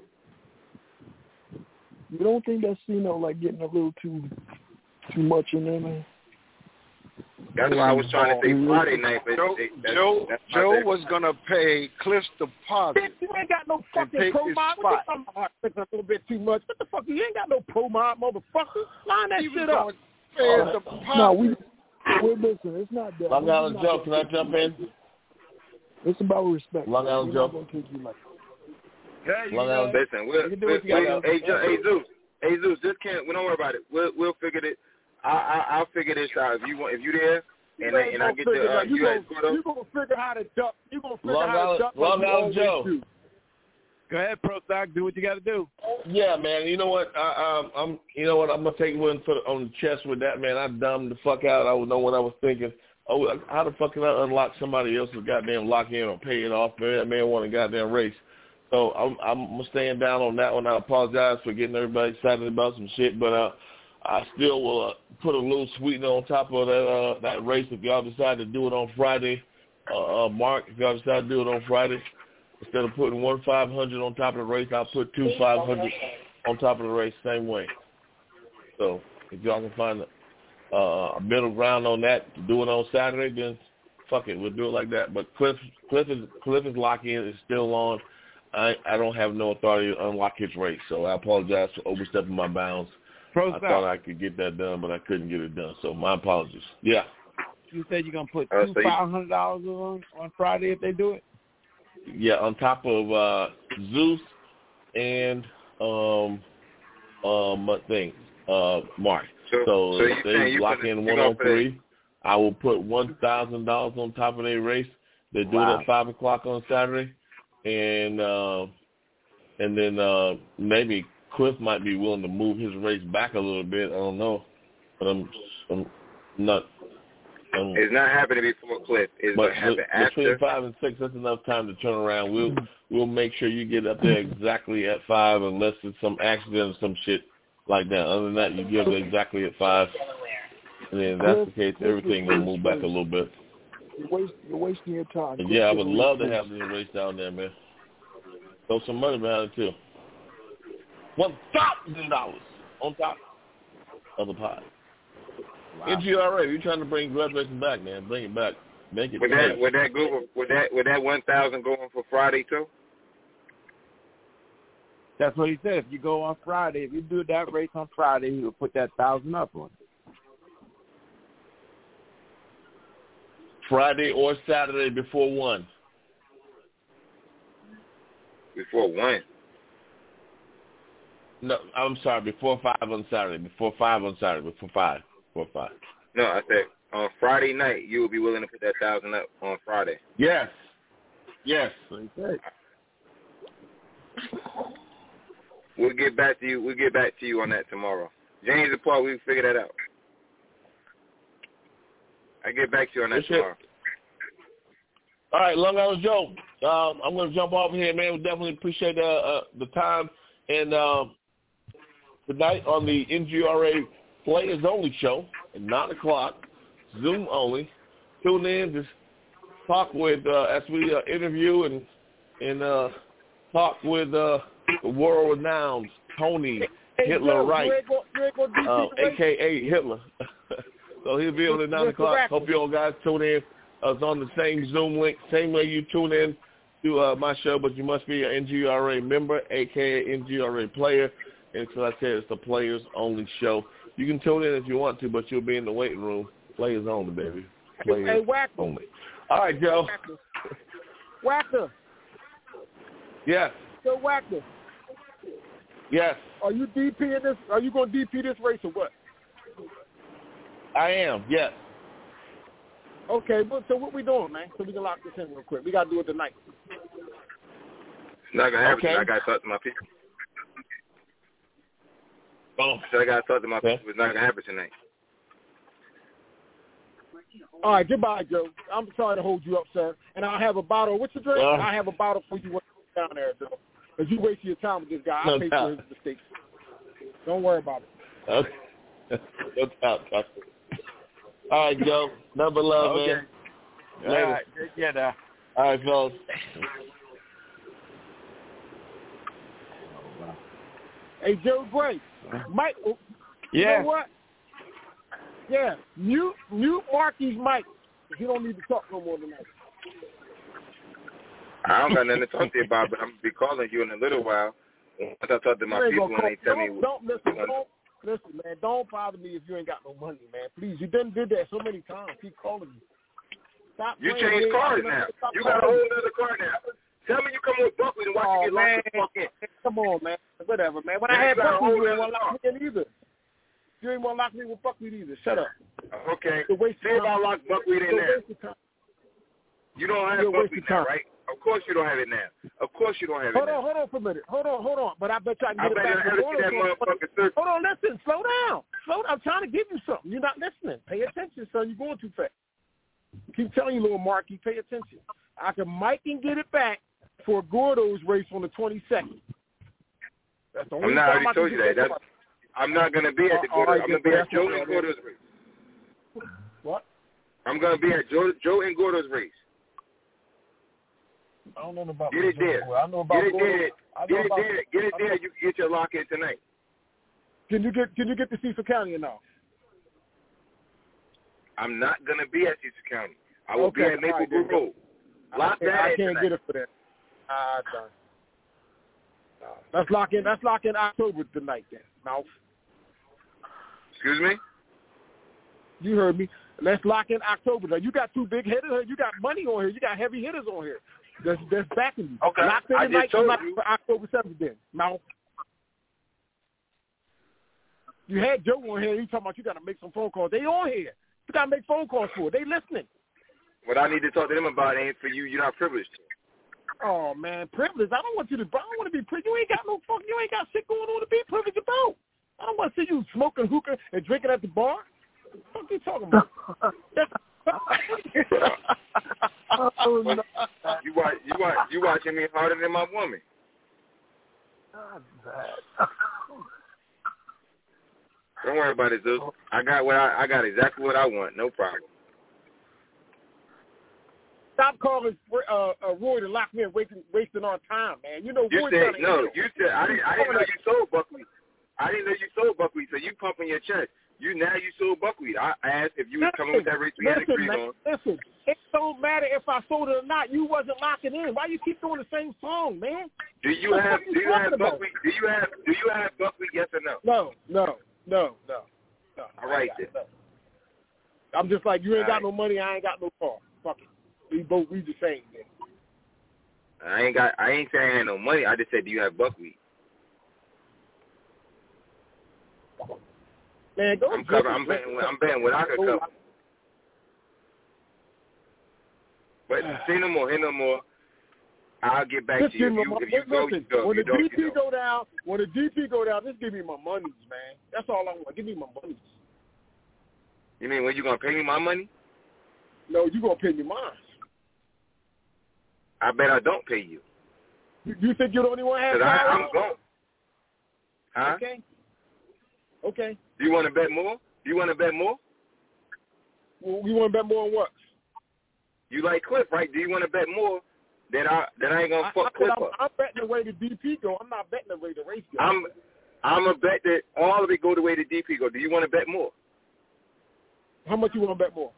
You don't think that's, you know, like getting a little too too much in there, man? That's why I was trying to say Friday night, but Joe, they, that's, Joe, that's Joe was gonna pay Cliff's deposit. You ain't got no fucking pro mod. What you talking about? That's a little bit too much. What the fuck? You ain't got no pro mod, motherfucker. Line that he shit up. Uh, no, we. Wait, listen. It's not that. Long Island Joe, can I jump in? It's about respect. Long Island Joe. Yeah, Long Island. Listen, we'll, we'll, we'll, hey, hey, Zeus, hey Zeus, just can't. We don't worry about it. We'll we'll figure it. I I I'll figure this out. If you want, if you there. And, I, and I get the, uh, you, you, gonna, gonna, you gonna figure how to duck. You gonna figure Long how Island, to duck. Long Island Joe. Do. Go ahead, Pro Stock. Do what you got to do. Yeah, man. You know what? I, um, I'm. You know what? I'm gonna take one for the, on the chest with that, man. I dumbed the fuck out. I don't know what I was thinking. Oh, how the fuck can I unlock somebody else's goddamn lock in or pay it off? Man, that man won a goddamn race. So I'm I'm staying down on that one. I apologize for getting everybody excited about some shit, but uh. I still will uh, put a little sweetener on top of that uh, that race if y'all decide to do it on Friday. Uh, uh, Mark, if y'all decide to do it on Friday, instead of putting one five hundred on top of the race, I'll put two five hundred on top of the race, same way. So if y'all can find a, uh, a middle ground on that to do it on Saturday, then fuck it, we'll do it like that. But Cliff, Cliff is Cliff is lock in, is still on. I I don't have no authority to unlock his race, so I apologize for overstepping my bounds. Pro I thought I could get that done, but I couldn't get it done. So my apologies. Yeah. you said you're gonna put Uh, two so you- five hundred dollars on on Friday if they do it. Yeah, on top of uh, Zeus and um um what thing uh Mark. So, So, so if you saying they you lock gonna, in you one gonna on put three, I will put one thousand dollars on top of their race. They do Wow. it at five o'clock on Saturday, and uh, and then uh, maybe Cliff might be willing to move his race back a little bit. I don't know, but I'm I'm not. I'm, It's not happening before Cliff. It's but gonna happen be- after. between five and six, that's enough time to turn around. We'll we'll make sure you get up there exactly at five, unless it's some accident or some shit like that. Other than that, you give it exactly at five, and then if that's the case, everything will move back a little bit. You're, waste, you're wasting your time. And yeah, I would love to have the race down there, man. Throw some money behind it too. One thousand dollars on top of the pot. Wow. N G R A, you're trying to bring graduation back, man. Bring it back. Make it. Would that would that go? Would that would that one thousand go on for Friday too? That's what he said. If you go on Friday, if you do that race on Friday, he will put that thousand up on it. Friday or Saturday before one. Before one. No, I'm sorry. Before five on Saturday. Before five on Saturday. Before five. Before five. No, I said on Friday night you would be willing to put that thousand up on Friday. Yes. Yes. We'll get back to you. We'll get back to you on that tomorrow. James and Paul, we'll figure that out. I get back to you on that That's it. tomorrow. All right, Long Island Joe. Um, I'm going to jump off here, man. We definitely appreciate uh, uh, the time. And um, tonight on the N G R A Players Only show at nine o'clock, Zoom only. Tune in, just talk with, uh, as we uh, interview and and uh, talk with uh, the world-renowned Tony Hey, Hitler Joe, Wright, you ain't go, you ain't go uh, a k a. Hitler. So he'll be on at nine o'clock. Hope you all guys tune in. Uh, it's on the same Zoom link, same way you tune in to uh, my show, but you must be an N G R A member, a k a. N G R A player. And so I said it's the players only show. You can tune in if you want to, but you'll be in the waiting room. Players only, baby. Players hey, Wacker. only. All right, Joe. Wacker. Yes. So Wacker. Yes. Are you DPing this? Are you going to D P this race or what? I am. Yes. Okay, but so what we doing, man? So we can lock this in real quick. We got to do it tonight. It's not gonna happen. Okay. I got to talk to my people. Oh. So I got to talk to my Okay. people. It's not gonna happen tonight. All right, goodbye, Joe. I'm sorry to hold you up, sir. And I'll have a bottle. What's your drink? Uh, I'll have a bottle for you when you down there, Joe. Because you wasting your time with this guy. I'll No pay doubt. for his mistakes. Don't worry about it. Okay. No doubt. All right, Joe. Number love, Okay. man. All Later. right. Take care now. All right, fellas. Hey, Joe Gray. Mike, you Yeah. know what? Yeah, mute, mute Marky's mic. He don't need to talk no more tonight. I don't got nothing to talk to you about, but I'm gonna be calling you in a little while. Once I talk to my You ain't people gonna and they call- tell don't, me, don't listen, don't listen, man. Don't bother me if you ain't got no money, man. Please, you done did that so many times. Keep calling me. Stop. you playing, change man. cars I'm now. not- stop You got a calling whole me. other car now. Tell me you come with Buckley and watch Oh, you get man. locked the fuck in. Come on, man. Whatever, man. When Man, I had you got a Buckley, whole you ain't other want to lock me in either. You ain't want to lock me with Buckley either. Shut up. Okay. It's a waste See of if I time. lock Buckwheat It's in a there. waste of time. You don't have You're a waste Buckwheat of now, time. right? Of course you don't have it now. Of course you don't have Hold it on, now. hold on for a minute. Hold on, hold on. But I bet you I can I get it bet back. I ever see that motherfucker search. Hold on, listen. Slow down. Slow down. I'm trying to give you something. You're not listening. Pay attention, son. You're going too fast. Keep telling you, little Marky, pay attention. I can Mike and get it back for Gordo's race on the twenty-second. That's the only I'm not time already I can told you get that. That's, I'm not going to be at the Uh, all Gordo. right, I'm going to then, be at that's Joe all and right, Gordo's race. What? I'm going to be at Joe, Joe and Gordo's race. I don't know about Get it there. I know about Get it Gordo. there. I know Get it about, there. Get it I know- there. You can get your lock in tonight. Can you get Can you get to Cecil County or no? I'm not going to be at Cecil County. I will be Okay, at Maple all right, Grove then. Road. Lock I, that I in can't tonight. get it for that. Ah, done. Uh, let's lock in. Let's lock in October tonight, then. Mouth. Excuse me? You heard me. Let's lock in October. Now, you got two big hitters. You got money on here. You got heavy hitters on here. That's, that's backing you. Okay. Lock in I tonight just told tonight you. for October seventh then. Now, you had Joe on here. He talking about you got to make some phone calls. They on here. You got to make phone calls for it. They listening. What I need to talk to them about ain't for you. You're not privileged. Oh, man, privilege. I don't want you to, I don't want to be privileged. You ain't got no fuck, you ain't got shit going on to be privileged about. I don't want to see you smoking hookah and drinking at the bar. What are you talking about? oh, no. You watch, you watch, you watching me harder than my woman. Don't worry about it, Zeus. I got what I, I got exactly what I want. No problem. Stop calling uh, uh, Roy to lock me and wasting, wasting our time, man. You know, You Roy said trying to no. You said I didn't. I didn't know you sold buckwheat. I didn't know you sold buckwheat. So you pumping your chest. You now you sold buckwheat. I asked if you was coming with that rate we had listen, agreed man, on. Listen, it don't matter if I sold it or not. You wasn't locking in. Why you keep doing the same song, man? Do you what have you do you have about? buckwheat? Do you have do you have buckwheat? Yes or no? No, no, no, no, no. All right then. No. I'm just like you ain't All got right. no money. I ain't got no car. Fuck it. We both we the same thing. I ain't got. I ain't saying I had no money. I just said, do you have buckwheat? Man, go. I'm covering. I'm betting. I'm betting what I could cover. But say no more. Say no more. I'll get back Just to you. give If me you, my, if you go, listen, you go. when You the don't, D P you don't. go down, when the D P go down, just give me my monies, man. That's all I want. Give me my monies. You mean when you gonna pay me my money? No, you gonna pay me mine. I bet I don't pay you. You, you think you're the only one have Cause I, power? I'm gone. Huh? Okay. Okay. Do you want to bet more? Do you want to bet more? Well, you want to bet more on what? You like Cliff, right? Do you want to bet more that I that I ain't gonna I, fuck I Cliff I'm, up? I'm betting the way the D P go. I'm not betting the way the race goes. I'm I'm a bet that all of it go the way the D P go. Do you want to bet more? How much you want to bet more?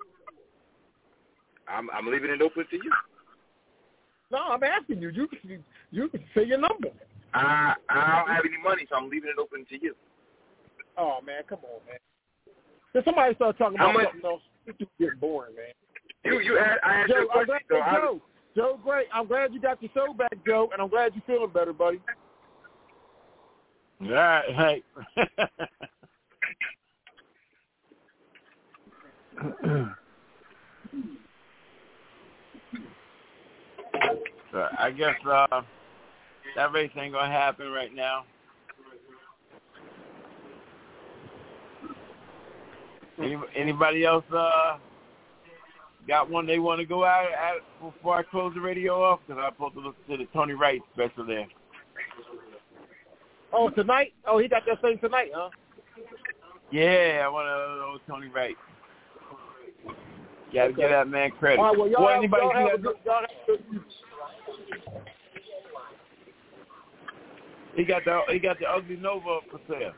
I'm I'm leaving it open to you. No, I'm asking you. You can you can say your number. I I don't have any money, so I'm leaving it open to you. Oh man, come on, man. If somebody start talking How about much- something else, it's just getting boring, man. You you had I asked you Joe, a question, glad, so hey, I, Joe, Joe, great. I'm glad you got your show back, Joe, and I'm glad you're feeling better, buddy. All right, hey. So I guess uh, that race ain't gonna happen right now. Any, anybody else uh, got one they want to go out at before I close the radio off? Because I'm supposed to listen to the Tony Wright special there. Oh, tonight? Oh, he got that thing tonight, huh? Yeah, I want to know Tony Wright. Got to Okay. give that man credit. All right, well, y'all Boy, have, anybody y'all see have a that? good, y'all have a good He got the he got the ugly Nova for sale.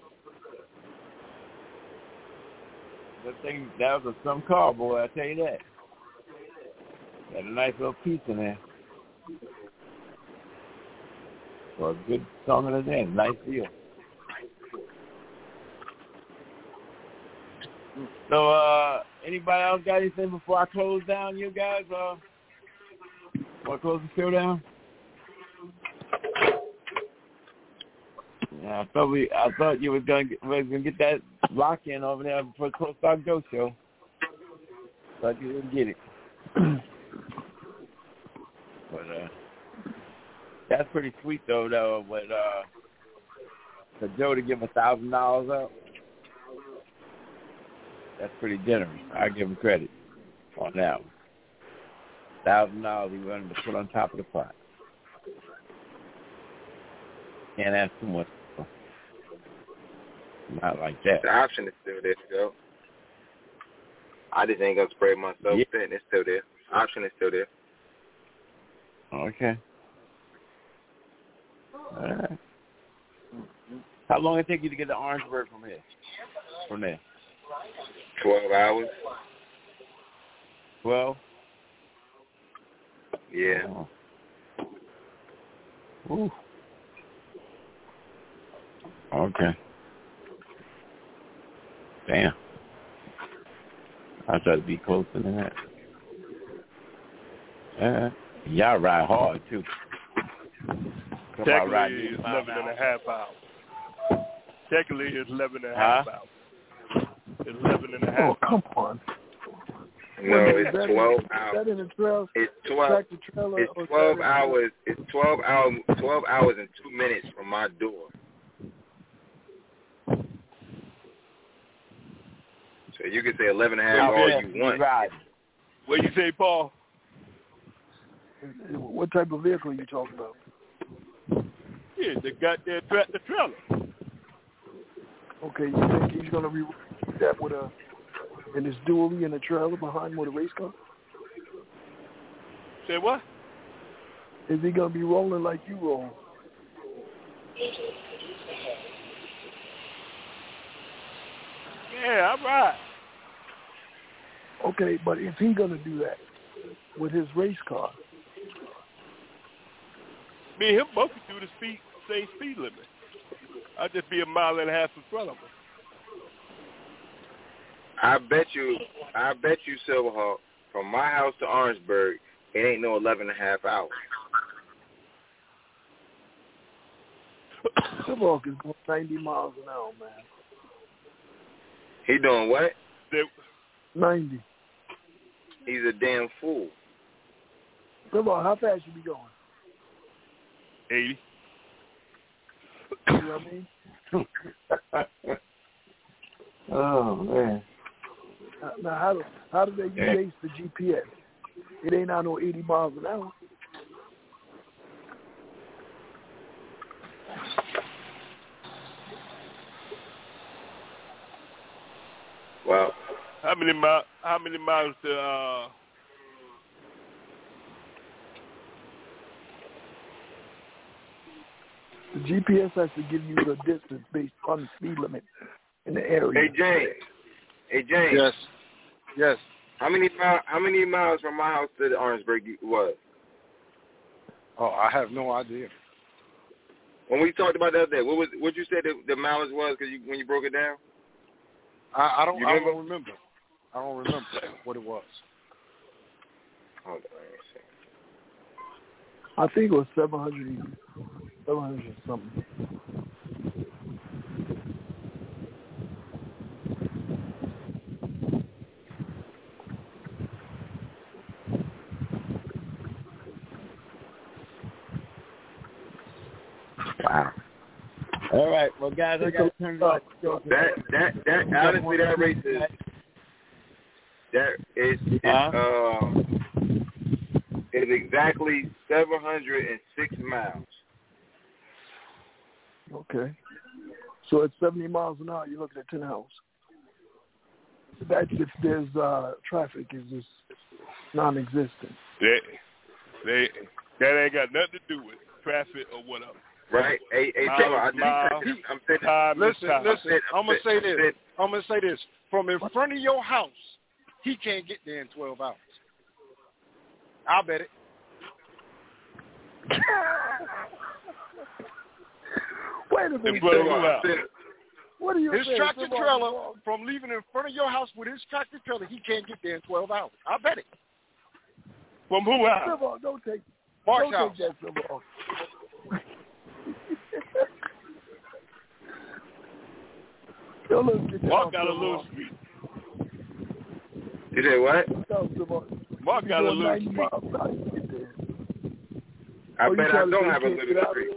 That thing, that was a some car, boy. I tell you that. Got a nice little piece in there. For a good song of the day, nice deal. So, uh, anybody else got anything before I close down? You guys, uh, want to close the show down? Yeah, I thought we, I thought you was gonna get, was gonna get that lock in over there for the Close Talk Joe show. Thought you didn't get it. But uh, that's pretty sweet though, though. But uh, for Joe to give a thousand dollars up, that's pretty generous. I give him credit on that one. Thousand dollars he wanted to put on top of the pot. Can't ask too much. Not like that. The option is still there, Joe. I just ain't gonna spray myself Yeah. thin. It's still there. Option is still there. Okay. All right. How long it take you to get to Orangeburg from here? From there? Twelve hours. Twelve? Yeah. Oh. Ooh. Okay. Damn. I try to be closer than that. Uh, y'all ride hard, too. Technically, it's eleven and a half hours. Technically, it's eleven and a half huh? hours. It's eleven and a half. Oh, come on. No, it's that twelve in, hours. That in the trail, it's twelve. It's twelve hours. It's twelve hours. Twelve hours and two minutes from my door. So you can say eleven and a half all you want. Right. What you say, Paul? What type of vehicle are you talking about? Yeah, the goddamn tractor trailer. Okay, you think he's gonna be that with a in his dually and a trailer behind with a race car? Say what? Is he gonna be rolling like you roll? Yeah, I'm right. Okay, but is he gonna do that with his race car? Me and him both can do the speed, same speed limit. I'll just be a mile and a half in front of him. I bet you, I bet you, Silverhawk, from my house to Orangeburg, it ain't no eleven and a half hours. Silverhawk is going ninety miles an hour, man. He doing what? ninety. He's a damn fool. Silverhawk, how fast you be going? eighty. You know what I mean? Oh, man. Now, how do, how do they base the G P S? It ain't out no eighty miles an hour. Well, how many miles? How many miles to? Uh, The G P S has to give you the distance based on the speed limit in the area. Hey James. Hey James. Yes. Yes. How many miles? How many miles from my house to the Orangeburg was? Oh, I have no idea. When we talked about the other day, what was what you said the, the mileage was? Because you, when you broke it down, I, I don't. You I remember? don't remember. I don't remember what it was. Hold on, let me see. I think it was seven hundred, seven hundred something. Wow. All right, well, guys, I got to turn it off. That that that honestly, that race is that is is Huh? uh is exactly seven hundred and six miles. Okay. So at seventy miles an hour, you're looking at ten hours. That's if there's uh, traffic is just non-existent. they, they, that ain't got nothing to do with traffic or whatever. Right? Hey, hey, Miles, Trevor, I just miles, checked. I'm sitting. time, Listen, time. listen. I'm gonna say I'm this. sitting- I'm gonna say this. From in front of your house, he can't get there in twelve hours. I'll bet it. Wait a minute. Blow Trevor, you I'm out. sitting- What are you His saying? tractor Come on, trailer, come on. from leaving in front of your house with his tractor trailer, he can't get there in twelve hours. I bet it. From who out? Silver, don't take, Mark's don't house. take that silver off. Yo, let's get that Mark off, got a Silver little off. street. You said what? Tell Silver, Mark you got a doing little ninety street. miles an hour, you get there. I Oh, you bet I trying to don't say have a you can't little get out of street.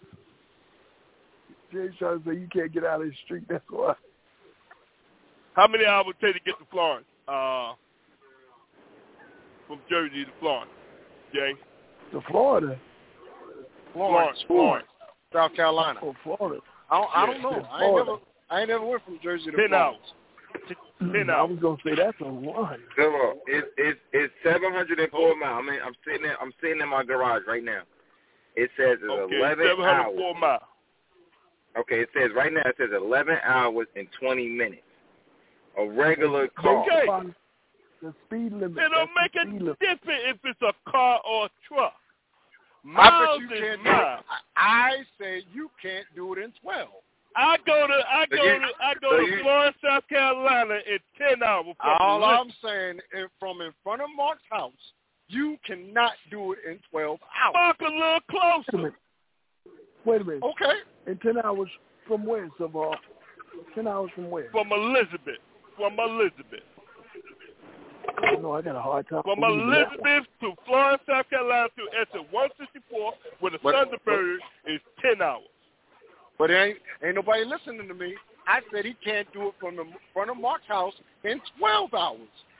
there? Jay's trying to say you can't get out of the street, that's why. How many hours would it take to get to Florence? Uh, from Jersey to Florence, Jay? To Florida? Florence, Florence, South Carolina. Oh, Florida. I don't, I Yeah, don't know. I ain't Florida. never, I ain't never went from Jersey to Ten Florence. hours. Ten I hours. was gonna say that's a run. Silver, it's it's it's seven hundred and four miles. I mean, I'm sitting in, I'm sitting in my garage right now. It says it's Okay, eleven seven hundred hours. four miles. Okay, it says right now it says eleven hours and twenty minutes. A regular car. Okay. The speed limit. It don't that's make the a speed limit. difference if it's a car or a truck. I Miles bet you is can't do it. miles. I I say you can't do it in twelve. I go to I go so you, to I go so to you, Florence, South Carolina in ten hours. All I'm saying is from in front of Mark's house, you cannot do it in twelve hours. Mark a little closer. Wait a minute. Okay. In ten hours from where, Savall? Ten hours from where? From Elizabeth. From Elizabeth. I know I got a hard time. From Elizabeth to Florence, South Carolina to exit one sixty-four with a Thunderbird is ten hours. But ain't ain't nobody listening to me. I said he can't do it from the front of Mark's house in twelve hours.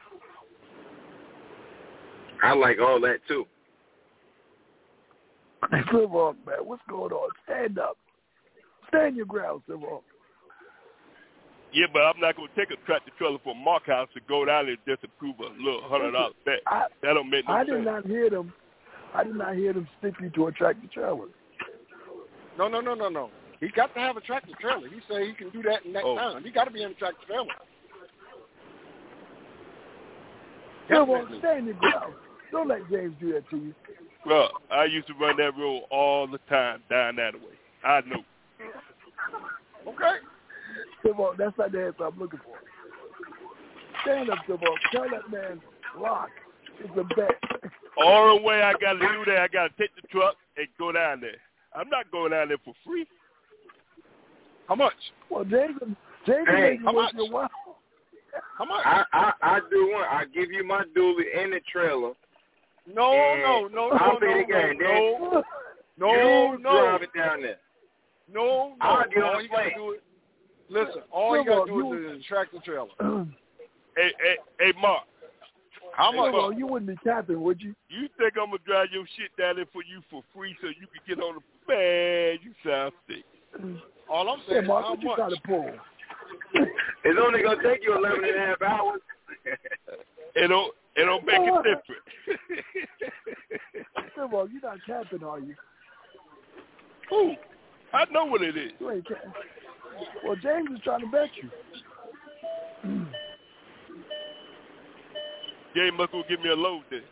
I like all that too. Savall, man, what's going on? Stand up. Stand your ground, Savall. Yeah, but I'm not going to take a tractor trailer from Mark's house to go down there just to prove a little hundred dollars bet. I, that don't make no I sense. I did not hear them. I did not hear them stick you to a tractor trailer. No, no, no, no, no. He got to have a tractor trailer. He said he can do that in that oh. time. He got to be in a tractor trailer. Savall, stand your ground. Don't let James do that to you. Bro, I used to run that road all the time down that way. I know. Okay. Savall, that's not the answer I'm looking for. Stand up, Savall. Tell that man, lock. It's a bet. All the way I got to do that, I got to take the truck and go down there. I'm not going down there for free. How much? Well, James, James, hey, how much? How much? I, I I do one. I give you my dually and the trailer. No, no, no, no, I'll no, pay the no, game. no, no, you no. drive it down there. No, no. I'll get all on you the got to plane. do it. Listen, all you got to do is in a tractor trailer. hey, hey, hey, Mark. How much? Well, you wouldn't be capping, would you? You think I'm gonna drive your shit down there for you for free so you can get on the man? You sound sick. All I'm saying yeah, Mark, is how what you much? trying to pull? It's only gonna take you eleven and a half hours. it don't it don't make it different. Come on, you're not capping, are you? Who? I know what it is. You ain't capping. Well, James is trying to bet you. James must go give me a load then.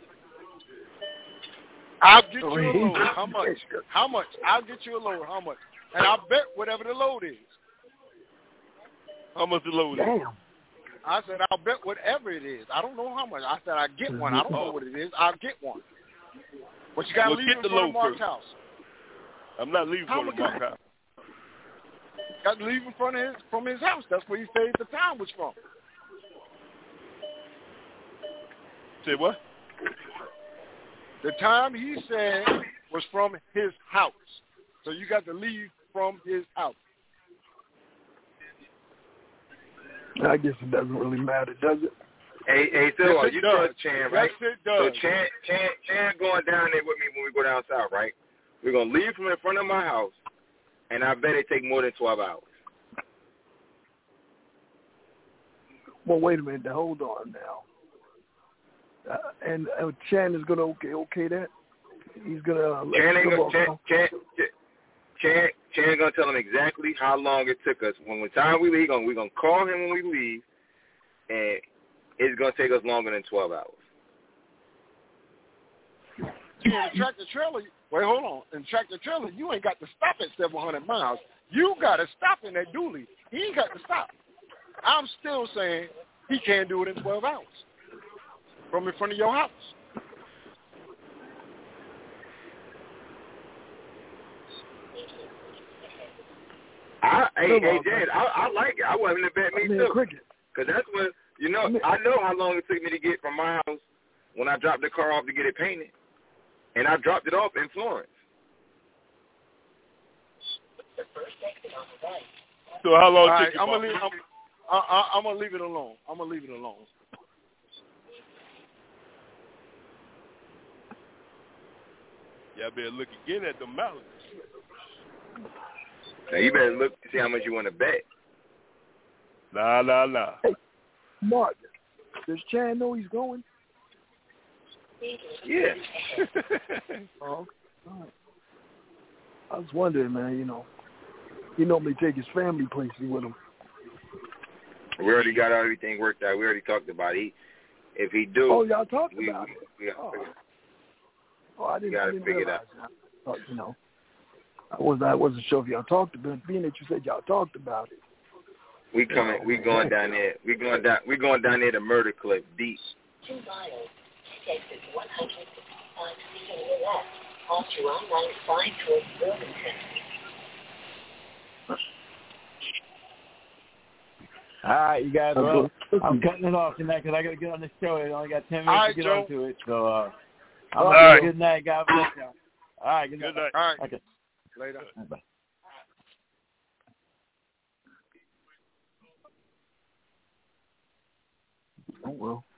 I'll get you a load. How much? How much? I'll get you a load. How much? And I'll bet whatever the load is. How much the load Damn. is? I said I'll bet whatever it is. I don't know how much. I said I'll get one. I don't know what it is. I'll get one. But you got to well, leave get in the front load of Mark's first. house. I'm not leaving How from much? Mark's house. Got to leave in front of his from his house. That's where he said the time was from. Say what? The time he said was from his house. So you got to leave from his house. I guess it doesn't really matter, does it? Hey, hey, so yes, you does. trust Chan, right? Yes, it does. So Chan, Chan, Chan going down there with me when we go down south, right? We're gonna leave from in front of my house, and I bet it take more than twelve hours. Well, wait a minute. Now, hold on now. Uh, and uh, Chan is gonna okay okay that. He's gonna uh, let Chan ain't Savall gonna Chan, go. Chan, Chan, Chan gonna tell him exactly how long it took us. When the time we leave, gonna we're gonna call him when we leave, and it's gonna take us longer than twelve hours. See, in a tractor trailer, wait, hold on. In tractor trailer, you ain't got to stop at seven hundred miles. You got to stop in that dually. He ain't got to stop. I'm still saying he can't do it in twelve hours from in front of your house. I, hey, hey, Jay, I, I like it. I want him to bet me I mean, too. cricket. Cause that's when you know. I, mean, I know how long it took me to get from my house when I dropped the car off to get it painted, and I dropped it off in Florence. So how long? All right, took you, I'm gonna Mark? leave. I'm, I, I, I'm gonna leave it alone. I'm gonna leave it alone. Yeah, I better look again at the mountains. Now you better look to see how much you want to bet. Nah, nah, nah. Hey, Mark, does Chan know he's going? Yeah. Oh, all right. I was wondering, man. You know, he normally take his family places with him. We already got everything worked out. We already talked about it. He, if he do, Oh, y'all talked we, about we, it. we, Oh, oh I didn't, gotta I didn't figure it realize out. that. Oh, you know. I was I wasn't sure if y'all talked about it. Being that you said y'all talked about it. We coming. We going down there. We going down. We going down there to Murder Cliff, deep. Two miles. Exit one hundred sixty-five feet on your left. Onto I ninety-five towards Wilmington. All right, you guys. Well, I'm cutting it off tonight because I got to get on the show. I only got ten minutes right, to get Joe. onto it. So, uh, I'm All gonna say right. good night. God bless you. All right, good night. Good night. All right. Okay. Later. Bye. Oh well.